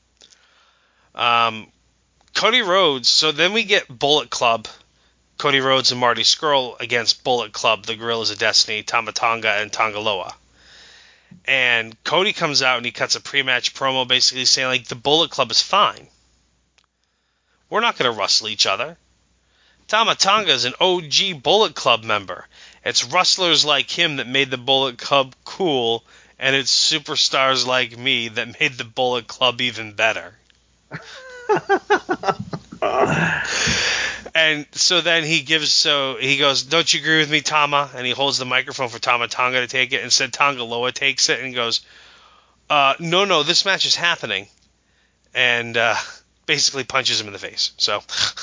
Cody Rhodes. So then we get Bullet Club. Cody Rhodes and Marty Scurll against Bullet Club, the Gorillas of Destiny, Tama Tonga, and Tonga Loa. And Cody comes out and he cuts a pre-match promo basically saying, like, the Bullet Club is fine. We're not going to wrestle each other. Tama Tonga is an OG Bullet Club member. It's wrestlers like him that made the Bullet Club cool, and it's superstars like me that made the Bullet Club even better. And so then he goes, don't you agree with me, Tama? And he holds the microphone for Tama Tonga to take it. Instead, Tonga Loa takes it and he goes, no, this match is happening. And basically punches him in the face. So,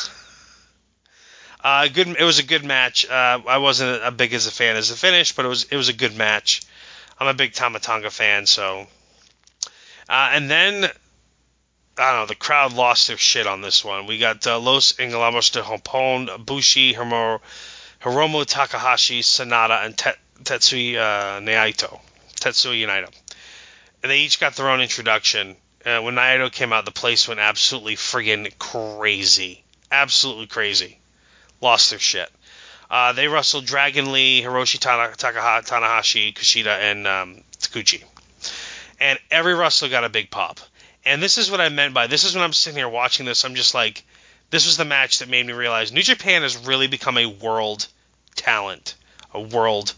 it was a good match. I wasn't as big as a fan as the finish, but it was a good match. I'm a big Tama Tonga fan, so. And then, I don't know, the crowd lost their shit on this one. We got Los Inglamos de Japón, Bushi, Hiromu Takahashi, Sanada, and Tetsuya Naito. And they each got their own introduction. When Naito came out, the place went absolutely friggin' crazy. Absolutely crazy. Lost their shit. They wrestled Dragon Lee, Hiroshi Tanahashi, Kushida, and Taguchi. And every wrestler got a big pop. And this is what I meant by, this is when I'm sitting here watching this, I'm just like, this was the match that made me realize New Japan has really become a world talent. A world,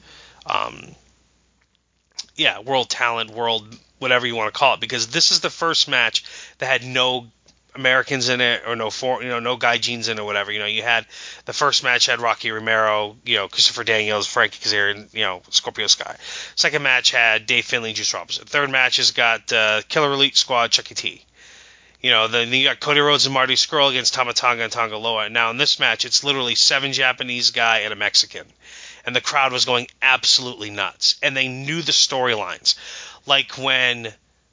world talent, world, whatever you want to call it. Because this is the first match that had no Americans in it, or no gaijins in it, or whatever. You had, the first match had Rocky Romero, Christopher Daniels, Frankie Kazarian, Scorpio Sky. Second match had Dave Finlay and Juice Robinson. Third match has got Killer Elite Squad, Chucky T. Then you got Cody Rhodes and Marty Scurll against Tama Tonga and Tonga Loa. Now in this match, it's literally 7 Japanese guy and a Mexican. And the crowd was going absolutely nuts. And they knew the storylines. Like when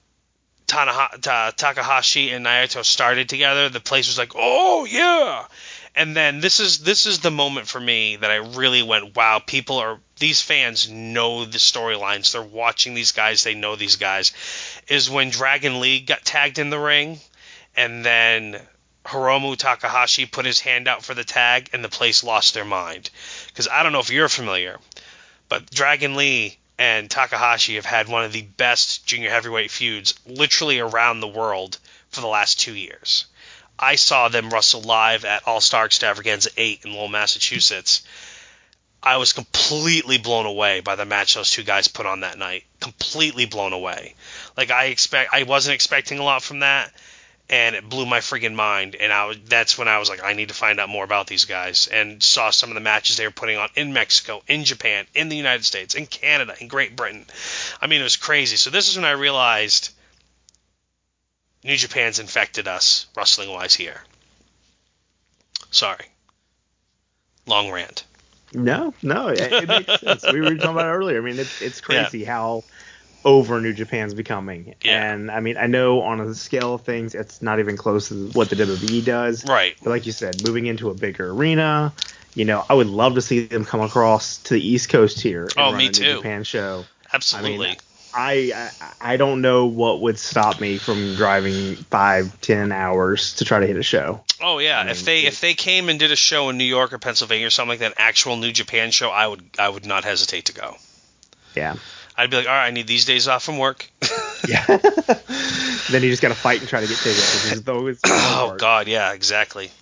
Takahashi and Naito started together, the place was like, oh yeah. And then this is the moment for me that I really went, wow, these fans know the storylines. They're watching these guys, they know these guys. Is when Dragon Lee got tagged in the ring, and then Hiromu Takahashi put his hand out for the tag, and the place lost their mind. Because I don't know if you're familiar, but Dragon Lee and Takahashi have had one of the best junior heavyweight feuds literally around the world for the last 2 years. I saw them wrestle live at All-Star Extravaganza 8 in Lowell, Massachusetts. I was completely blown away by the match those two guys put on that night. Completely blown away. Like I wasn't expecting a lot from that, and it blew my friggin' mind. And that's when I was like, I need to find out more about these guys, and saw some of the matches they were putting on in Mexico, in Japan, in the United States, in Canada, in Great Britain. I mean, it was crazy. So this is when I realized New Japan's infected us wrestling-wise here. Sorry. Long rant. No, it makes sense. We were talking about it earlier. I mean, it's crazy how over New Japan's becoming. Yeah. And I mean, I know on a scale of things, it's not even close to what the WWE does. Right. But like you said, moving into a bigger arena, I would love to see them come across to the East Coast here and run me a too. New Japan show. Absolutely. I mean, I don't know what would stop me from driving 5-10 hours to try to hit a show. Oh yeah, I mean, if they came and did a show in New York or Pennsylvania or something like that, an actual New Japan show, I would not hesitate to go. Yeah. I'd be like, all right, I need these days off from work. Yeah. Then you just got to fight and try to get tickets, which is always hard. God, yeah, exactly.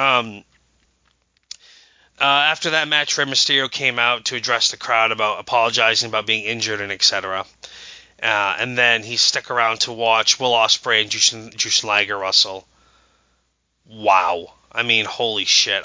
After that match, Rey Mysterio came out to address the crowd about apologizing about being injured and etc. And then he stuck around to watch Will Ospreay and Jushin Liger wrestle. Wow. I mean, holy shit.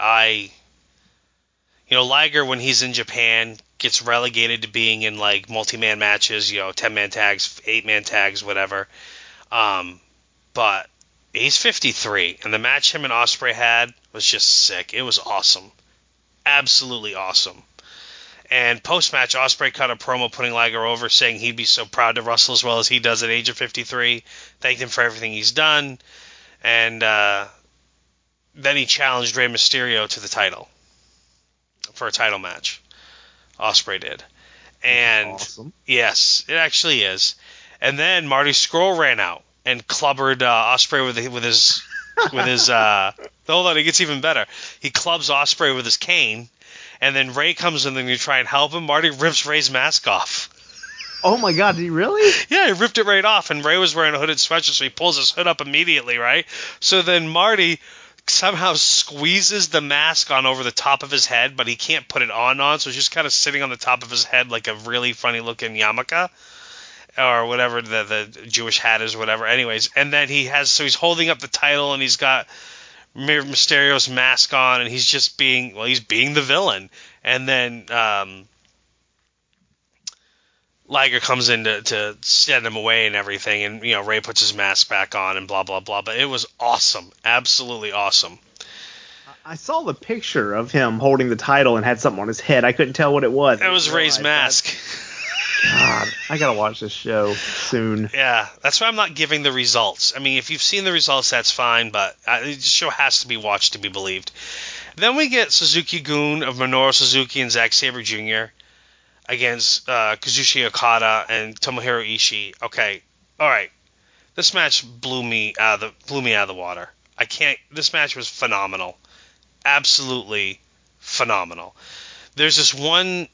Liger, when he's in Japan, gets relegated to being in, like, multi-man matches, 10-man tags, 8-man tags, whatever. But he's 53, and the match him and Ospreay had was just sick. It was awesome. Absolutely awesome. And post-match, Ospreay cut a promo putting Liger over, saying he'd be so proud to wrestle as well as he does at age of 53. Thanked him for everything he's done. And then he challenged Rey Mysterio to the title for a title match. Ospreay did. And awesome. Yes, it actually is. And then Marty Scurll ran out and clubbered Ospreay with his hold on, it gets even better. He clubs Ospreay with his cane, and then Ray comes in and you try and help him. Marty rips Ray's mask off. Oh my God, did he really? Yeah, he ripped it right off, and Ray was wearing a hooded sweatshirt, so he pulls his hood up immediately, right? So then Marty somehow squeezes the mask on over the top of his head, but he can't put it on, so it's just kind of sitting on the top of his head like a really funny-looking yarmulke, or whatever the Jewish hat is, whatever. Anyways, and then he's holding up the title, and he's got Mysterio's mask on, and he's just being the villain. And then Liger comes in to send him away and everything, and Ray puts his mask back on and blah blah blah. But it was awesome, absolutely awesome. I saw the picture of him holding the title and had something on his head. I couldn't tell what it was. It was Ray's mask. God, I gotta watch this show soon. Yeah, that's why I'm not giving the results. I mean, if you've seen the results, that's fine, but the show has to be watched to be believed. Then we get Suzuki-gun of Minoru Suzuki and Zack Sabre Jr. against Kazuchika Okada and Tomohiro Ishii. Okay, all right. This match blew me out of the water. This match was phenomenal, absolutely phenomenal. There's this one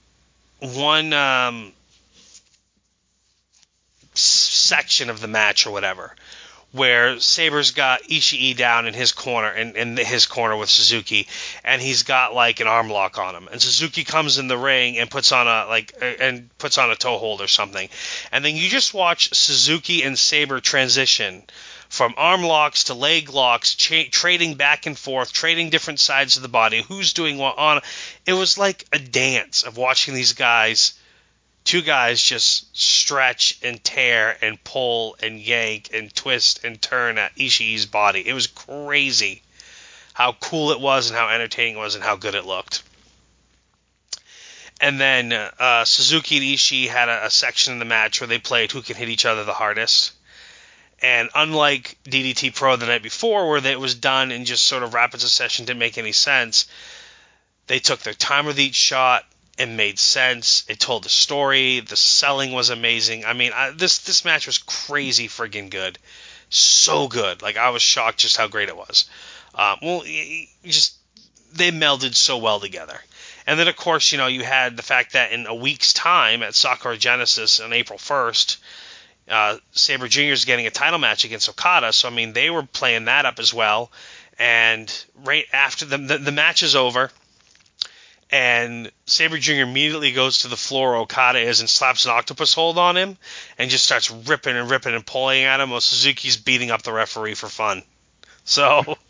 section of the match or whatever where Sabre's got Ishii down in his corner, in his corner with Suzuki, and he's got like an arm lock on him, and Suzuki comes in the ring and puts on a toe hold or something, and then you just watch Suzuki and Sabre transition from arm locks to leg locks, trading back and forth, trading different sides of the body, who's doing what on. It was like a dance of watching these two guys just stretch and tear and pull and yank and twist and turn at Ishii's body. It was crazy how cool it was and how entertaining it was and how good it looked. And then Suzuki and Ishii had a section in the match where they played who can hit each other the hardest. And unlike DDT Pro the night before, where it was done in just sort of rapid succession, didn't make any sense, they took their time with each shot. It made sense. It told the story. The selling was amazing. I mean, this match was crazy friggin' good. So good. Like, I was shocked just how great it was. They melded so well together. And then, of course, you had the fact that in a week's time at Sakura Genesis on April 1st, Sabre Jr. is getting a title match against Okada. So, I mean, they were playing that up as well. And right after the match is over, and Sabre Jr. immediately goes to the floor where Okada is and slaps an octopus hold on him and just starts ripping and pulling at him while Suzuki's beating up the referee for fun. So,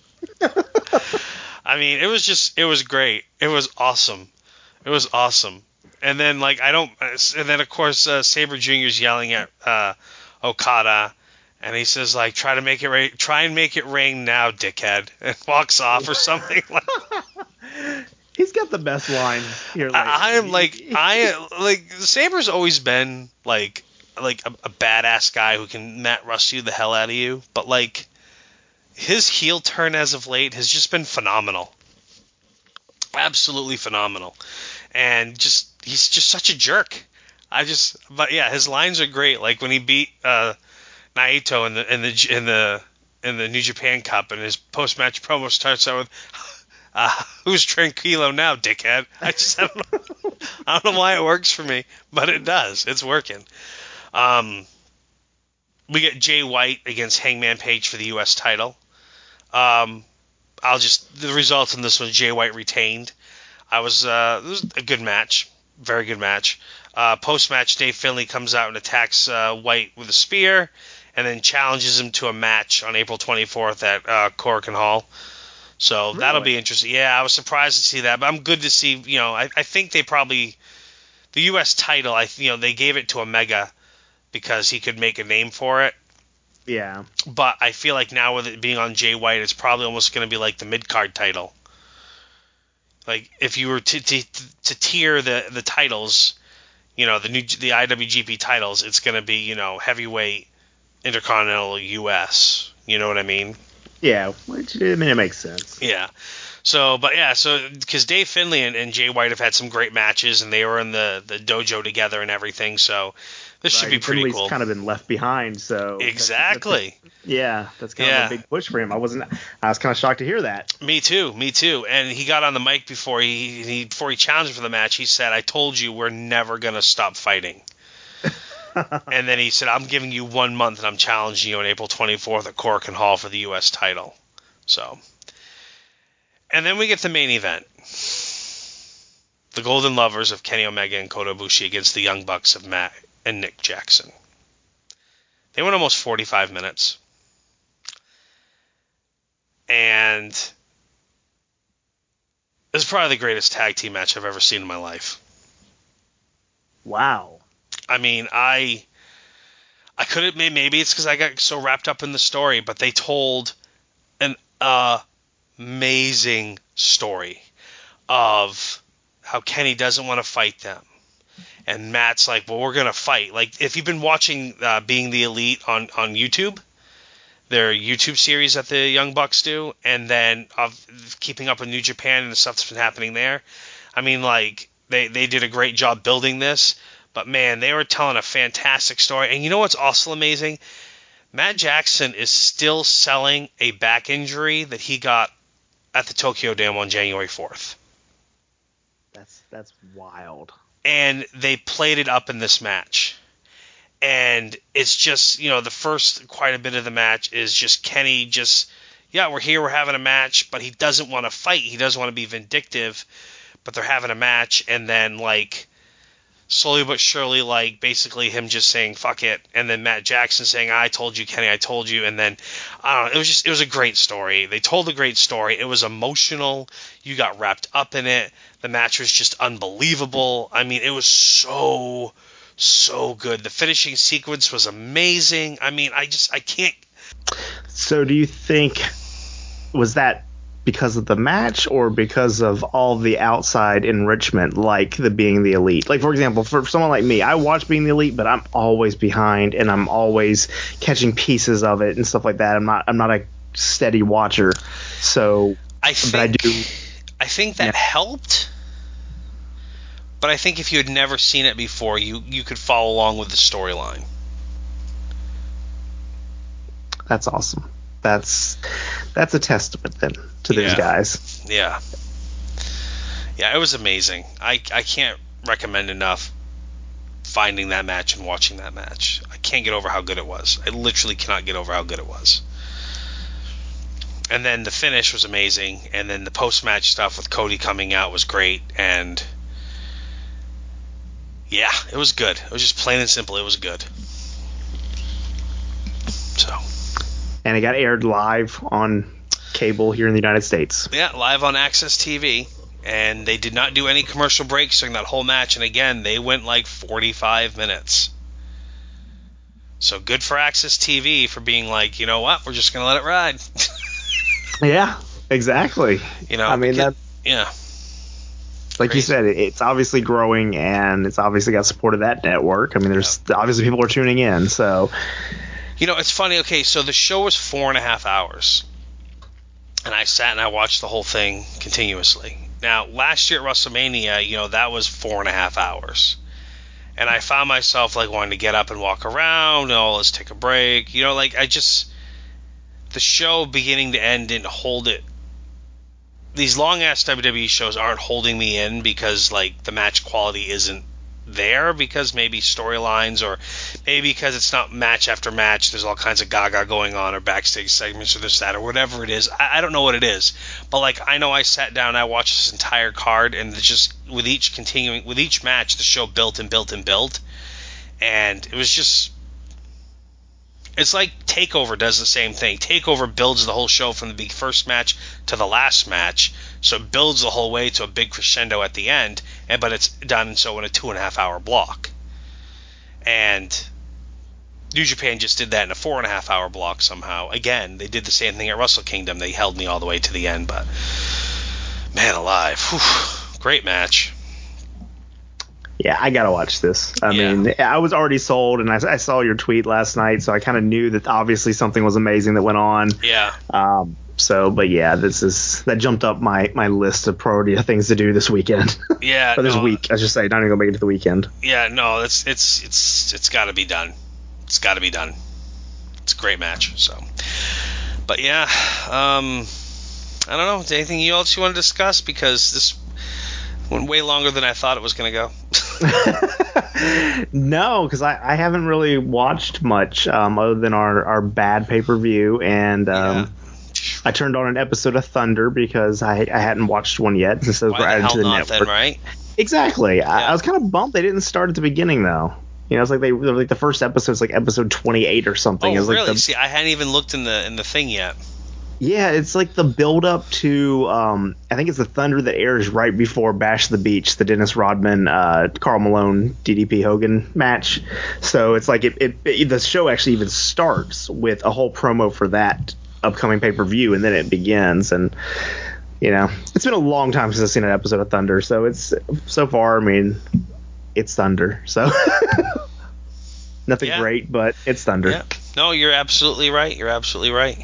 I mean, it was great. It was awesome. And then, of course, Sabre Jr.'s yelling at Okada, and he says, like, try and make it rain now, dickhead, and walks off or something. He's got the best line here. Sabre's always been like a badass guy who can Matt Rust you the hell out of you, but like his heel turn as of late has just been phenomenal, absolutely phenomenal, and he's just such a jerk. But yeah, his lines are great. Like when he beat Naito in the New Japan Cup, and his post match promo starts out with, who's tranquilo now, dickhead? I don't know why it works for me, but it does. It's working. We get Jay White against Hangman Page for the U.S. title. The results in this one, Jay White retained. It was a good match, very good match. Post match, Dave Finlay comes out and attacks White with a spear, and then challenges him to a match on April 24th at Korakuen Hall. So really? That'll be interesting. Yeah, I was surprised to see that, but I'm good to see. I think they probably the U.S. title. They gave it to Omega because he could make a name for it. Yeah. But I feel like now with it being on Jay White, it's probably almost going to be like the mid card title. Like if you were to tier the titles, the IWGP titles, it's going to be, heavyweight, Intercontinental, US. You know what I mean? Yeah, which, I mean, it makes sense. Yeah. So because Dave Finlay and Jay White have had some great matches, and they were in the dojo together and everything, so this should be pretty Finley's cool. kind of been left behind, so Exactly. That's kind of a big push for him. I was kind of shocked to hear that. Me too. And he got on the mic before he challenged for the match. He said, "I told you we're never gonna stop fighting." And then he said, "I'm giving you 1 month, and I'm challenging you on April 24th at Korakuen Hall for the U.S. title." So, and then we get the main event: the Golden Lovers of Kenny Omega and Kota Ibushi against the Young Bucks of Matt and Nick Jackson. They went almost 45 minutes. And this is probably the greatest tag team match I've ever seen in my life. Wow. I mean, I couldn't, maybe it's because I got so wrapped up in the story, but they told an amazing story of how Kenny doesn't want to fight them. And Matt's like, well, we're going to fight. Like, if you've been watching Being the Elite on YouTube, their YouTube series that the Young Bucks do, and then of keeping up with New Japan and the stuff that's been happening there. I mean, like, they did a great job building this, but man, they were telling a fantastic story. And you know what's also amazing? Matt Jackson is still selling a back injury that he got at the Tokyo Dome on January 4th. That's wild. And they played it up in this match. And it's just, the first quite a bit of the match is just Kenny we're here, we're having a match, but he doesn't want to fight. He doesn't want to be vindictive, but they're having a match. And then, like, slowly but surely, like, basically him just saying, fuck it. And then Matt Jackson saying, I told you, Kenny, I told you. And then, I don't know, it was a great story. They told a great story. It was emotional. You got wrapped up in it. The match was just unbelievable. I mean, it was so good. The finishing sequence was amazing. I mean, I can't. So do you think, was that because of the match or because of all the outside enrichment, like the Being the Elite? Like, for example, for someone like me, I watch Being the Elite, but I'm always behind and I'm always catching pieces of it and stuff like that. I'm not a steady watcher. So I think that helped. But I think if you had never seen it before, you could follow along with the storyline. That's awesome. That's a testament then to these guys. Yeah. Yeah, it was amazing. I can't recommend enough finding that match and watching that match. I can't get over how good it was. I literally cannot get over how good it was. And then the finish was amazing. And then the post-match stuff with Cody coming out was great. And yeah, it was good. It was just plain and simple. It was good. So. And it got aired live on cable here in the United States. Yeah, live on Access TV. And they did not do any commercial breaks during that whole match. And again, they went like 45 minutes. So good for Access TV for being like, you know what, we're just going to let it ride. Yeah, exactly. I mean, yeah. Like you said, it's obviously growing, and it's obviously got support of that network. I mean, there's obviously people are tuning in, so. It's funny. Okay, so the show was 4.5 hours, and I sat and I watched the whole thing continuously. Now, last year at WrestleMania, that was 4.5 hours, and I found myself like wanting to get up and walk around. Let's take a break. The show beginning to end didn't hold it. These long-ass WWE shows aren't holding me in because, like, the match quality isn't there because maybe storylines or maybe because it's not match after match. There's all kinds of gaga going on or backstage segments or this, that, or whatever it is. I don't know what it is. But, like, I know I sat down and I watched this entire card, and just with each match, the show built and built and built. And it was just... It's like TakeOver does the same thing. TakeOver builds the whole show from the first match to the last match, so it builds the whole way to a big crescendo at the end, but it's done so in a 2.5 hour block. And New Japan just did that in a 4.5 hour block somehow. Again, they did the same thing at Wrestle Kingdom. They held me all the way to the end, but Man alive. Whew. Great match. Yeah, I gotta watch this. I mean, I was already sold, and I saw your tweet last night, so I kind of knew that obviously something was amazing that went on. Yeah. But yeah, that jumped up my list of priority of things to do this weekend. Yeah. Or this week, I should say. Not even gonna make it to the weekend. Yeah, no, it's got to be done. It's got to be done. It's a great match. So, but yeah, I don't know. Is there anything else you want to discuss? Because this went way longer than I thought it was going to go. No, because I haven't really watched much other than our bad pay-per-view, and I turned on an episode of Thunder because I hadn't watched one yet since those were added to the network. Then, right? Exactly. Yeah. I was kind of bummed they didn't start at the beginning though. You know, it's like the first episode's like episode 28 or something. Oh, it was really? Like See, I hadn't even looked in the thing yet. Yeah, it's like the build up to I think it's the Thunder that airs right before Bash the Beach, the Dennis Rodman, Karl Malone, DDP Hogan match. So it's like the show actually even starts with a whole promo for that upcoming pay-per-view, and then it begins. And you know, it's been a long time since I've seen an episode of Thunder, so it's so far, I mean, it's Thunder, so nothing great, but it's Thunder. Yeah. No, you're absolutely right. You're absolutely right.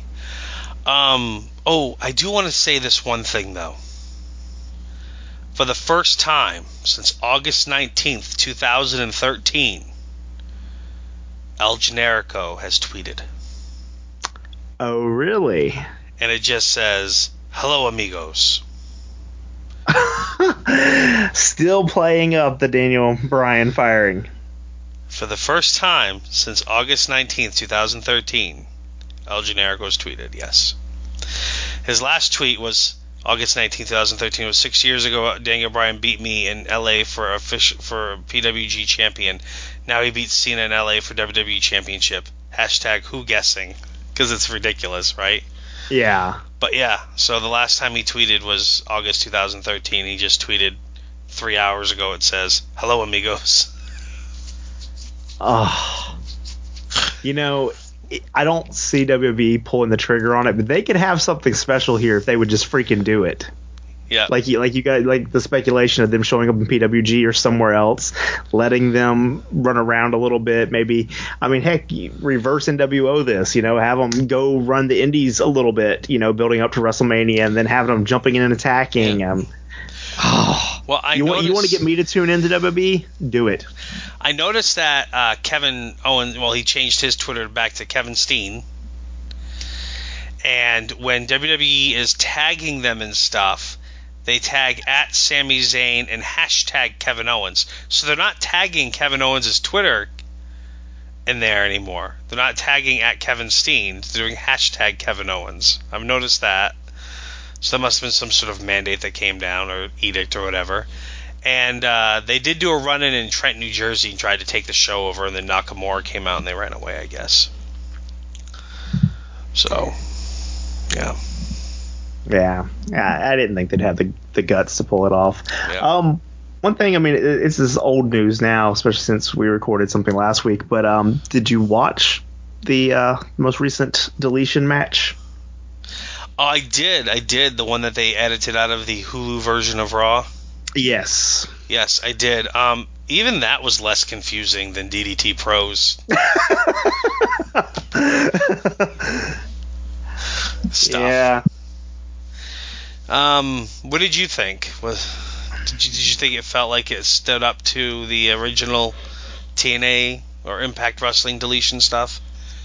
I do want to say this one thing, though. For the first time since August 19th, 2013, El Generico has tweeted. Oh, really? And it just says, "Hello, amigos." Still playing up the Daniel Bryan firing. For the first time since August 19th, 2013, El Generico has tweeted, yes. His last tweet was August 19th, 2013. It was 6 years ago. Daniel Bryan beat me in LA for PWG champion. Now he beats Cena in LA for WWE championship. Hashtag who guessing? Because it's ridiculous, right? Yeah. But yeah, so the last time he tweeted was August 2013. He just tweeted 3 hours ago. It says, "Hello, amigos." Oh. You know, I don't see WWE pulling the trigger on it, but they could have something special here if they would just freaking do it. Yeah. Like you guys, like the speculation of them showing up in PWG or somewhere else, letting them run around a little bit. Maybe, I mean, heck, reverse NWO this, you know, have them go run the indies a little bit, you know, building up to WrestleMania, and then have them jumping in and attacking. Yeah. Well, you want to get me to tune into WWE? Do it. I noticed that Kevin Owens, he changed his Twitter back to Kevin Steen. And when WWE is tagging them and stuff, they tag at Sami Zayn and hashtag Kevin Owens. So they're not tagging Kevin Owens' Twitter in there anymore. They're not tagging at Kevin Steen. They're doing hashtag Kevin Owens. I've noticed that. So that must have been some sort of mandate that came down, or edict, or whatever. And they did do a run-in in Trent, New Jersey, and tried to take the show over, and then Nakamura came out and they ran away, I guess. So, yeah. Yeah, I didn't think they'd have the guts to pull it off. Yeah. One thing, I mean, this is old news now, especially since we recorded something last week, but did you watch the most recent deletion match? Oh, I did. The one that they edited out of the Hulu version of Raw. Yes. Yes, I did. Even that was less confusing than DDT Pros stuff. Yeah. What did you think? Did you think it felt like it stood up to the original TNA or Impact Wrestling deletion stuff?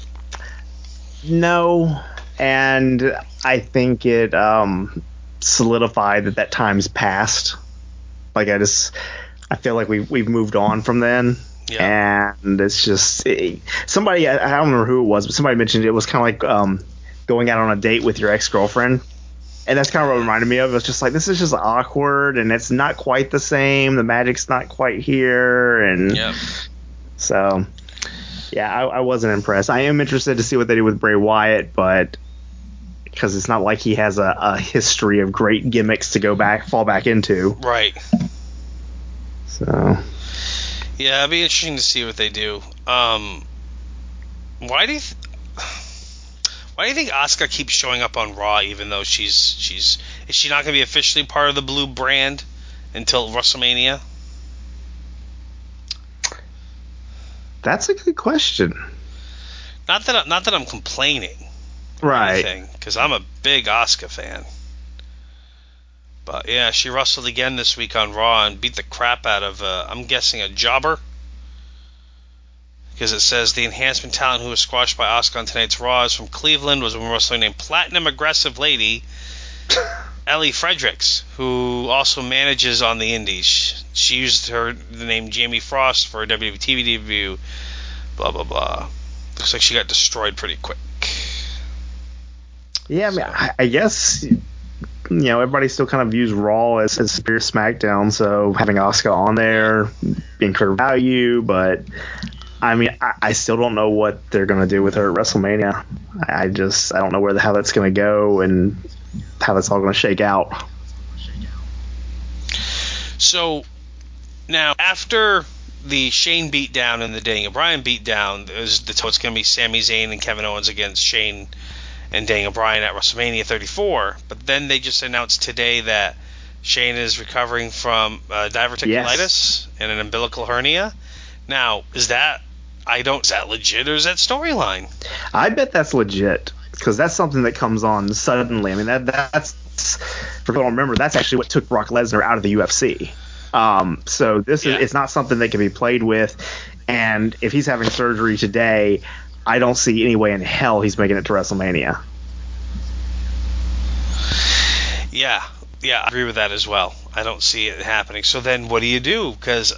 No, and I think it solidified that time's passed. Like I feel like we've moved on from then. Yeah. And it's just somebody, I don't remember who it was, but somebody mentioned it was kind of like going out on a date with your ex-girlfriend. And that's kind of what it reminded me of. It's just like, this is just awkward, and it's not quite the same. The magic's not quite here. And so, yeah, I wasn't impressed. I am interested to see what they do with Bray Wyatt, but because it's not like he has a history of great gimmicks to fall back into. Right. So. Yeah, it'd be interesting to see what they do. Why do you think Asuka keeps showing up on Raw even though she's Is she not going to be officially part of the blue brand until WrestleMania? That's a good question. Not that I'm complaining, Right? Because I'm a big Asuka fan. But yeah, she wrestled again this week on Raw and beat the crap out of, I'm guessing, a jobber. Because it says the enhancement talent who was squashed by Asuka on tonight's Raw is from Cleveland, was a wrestler named Platinum Aggressive Lady Ellie Fredericks, who also manages on the Indies. She used the name Jamie Frost for a WWE TV debut. Blah blah blah. Looks like she got destroyed pretty quick. Yeah, I mean, I guess, everybody still kind of views Raw as superior SmackDown, so having Asuka on there being clear value, but I mean, I still don't know what they're going to do with her at WrestleMania. I don't know how that's going to go and how that's all going to shake out. So now, after the Shane beatdown and the Daniel Bryan beatdown, it's going to be Sami Zayn and Kevin Owens against Shane and Daniel Bryan at WrestleMania 34. But then they just announced today that Shane is recovering from diverticulitis and an umbilical hernia. Now, is that legit or is that storyline? I bet that's legit, because that's something that comes on suddenly. I mean, that's, for people don't remember, that's actually what took Brock Lesnar out of the UFC. So it's not something that can be played with. And if he's having surgery today, I don't see any way in hell he's making it to WrestleMania. Yeah, I agree with that as well. I don't see it happening. So then what do you do? Because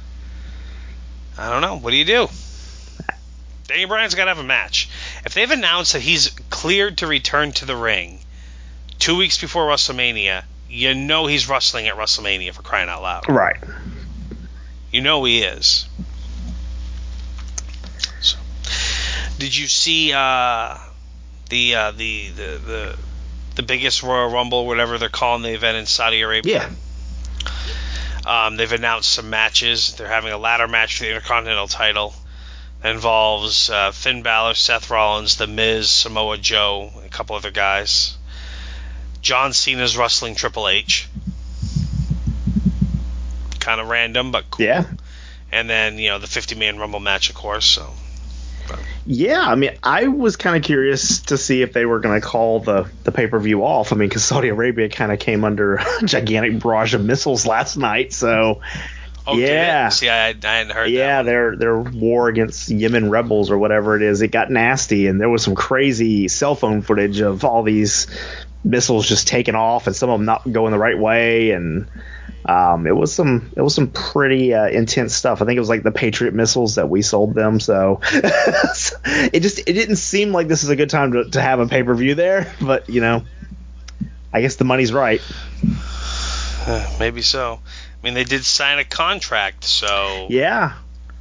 I don't know. What do you do? Daniel Bryan's got to have a match. If they've announced that he's cleared to return to the ring 2 weeks before WrestleMania, he's wrestling at WrestleMania, for crying out loud. Right. He is. So, did you see the biggest Royal Rumble, whatever they're calling the event in Saudi Arabia? Yeah. They've announced some matches. They're having a ladder match for the Intercontinental title. That involves Finn Balor, Seth Rollins, The Miz, Samoa Joe, and a couple other guys. John Cena's wrestling Triple H. Kind of random, but cool. Yeah. And then, the 50-man Rumble match, of course. So. Yeah, I mean, I was kind of curious to see if they were going to call the pay-per-view off. I mean, because Saudi Arabia kind of came under a gigantic barrage of missiles last night, so... Oh, yeah. See, I hadn't heard that. Yeah, their war against Yemen rebels or whatever it is, it got nasty, and there was some crazy cell phone footage of all these missiles just taking off, and some of them not going the right way, and it was some pretty intense stuff. I think it was like the Patriot missiles that we sold them, so it didn't seem like this is a good time to have a pay-per-view there, but I guess the money's right. Maybe so. I mean, they did sign a contract, so... Yeah.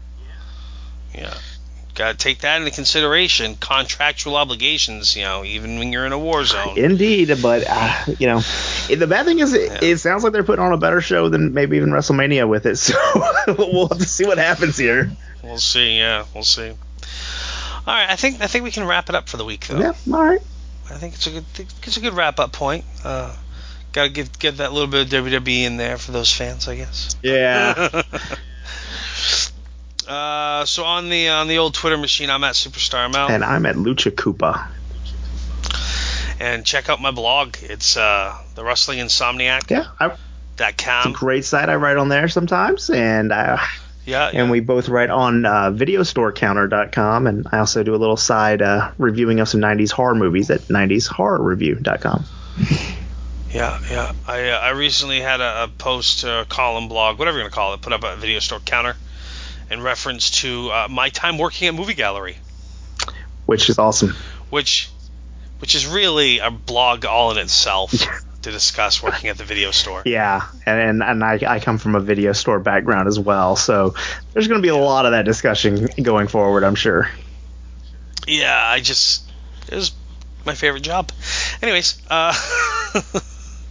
Got to take that into consideration. Contractual obligations, even when you're in a war zone. Indeed, but, the bad thing is it sounds like they're putting on a better show than maybe even WrestleMania with it, so we'll have to see what happens here. We'll see, we'll see. All right, I think we can wrap it up for the week, though. Yeah, all right. I think it's a good wrap-up point. Got to get that little bit of WWE in there for those fans, I guess. Yeah. So on the old Twitter machine, I'm at Superstar Mel. And I'm at Lucha Koopa. And check out my blog. It's the Wrestling Insomniac. Yeah. .com. It's a great site. I write on there sometimes. And and we both write on videostorecounter.com. And I also do a little side reviewing of some 90s horror movies at 90shorrorreview.com. Yeah. I recently had a post, column, blog, whatever you're going to call it, put up at Video Store Counter in reference to my time working at Movie Gallery. Which is awesome. Which is really a blog all in itself to discuss working at the video store. Yeah, and I come from a video store background as well, so there's going to be a lot of that discussion going forward, I'm sure. Yeah, it was my favorite job. Anyways,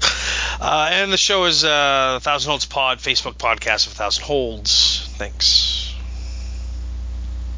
and the show is 1000 Holds Pod, Facebook podcast of 1000 Holds. Thanks.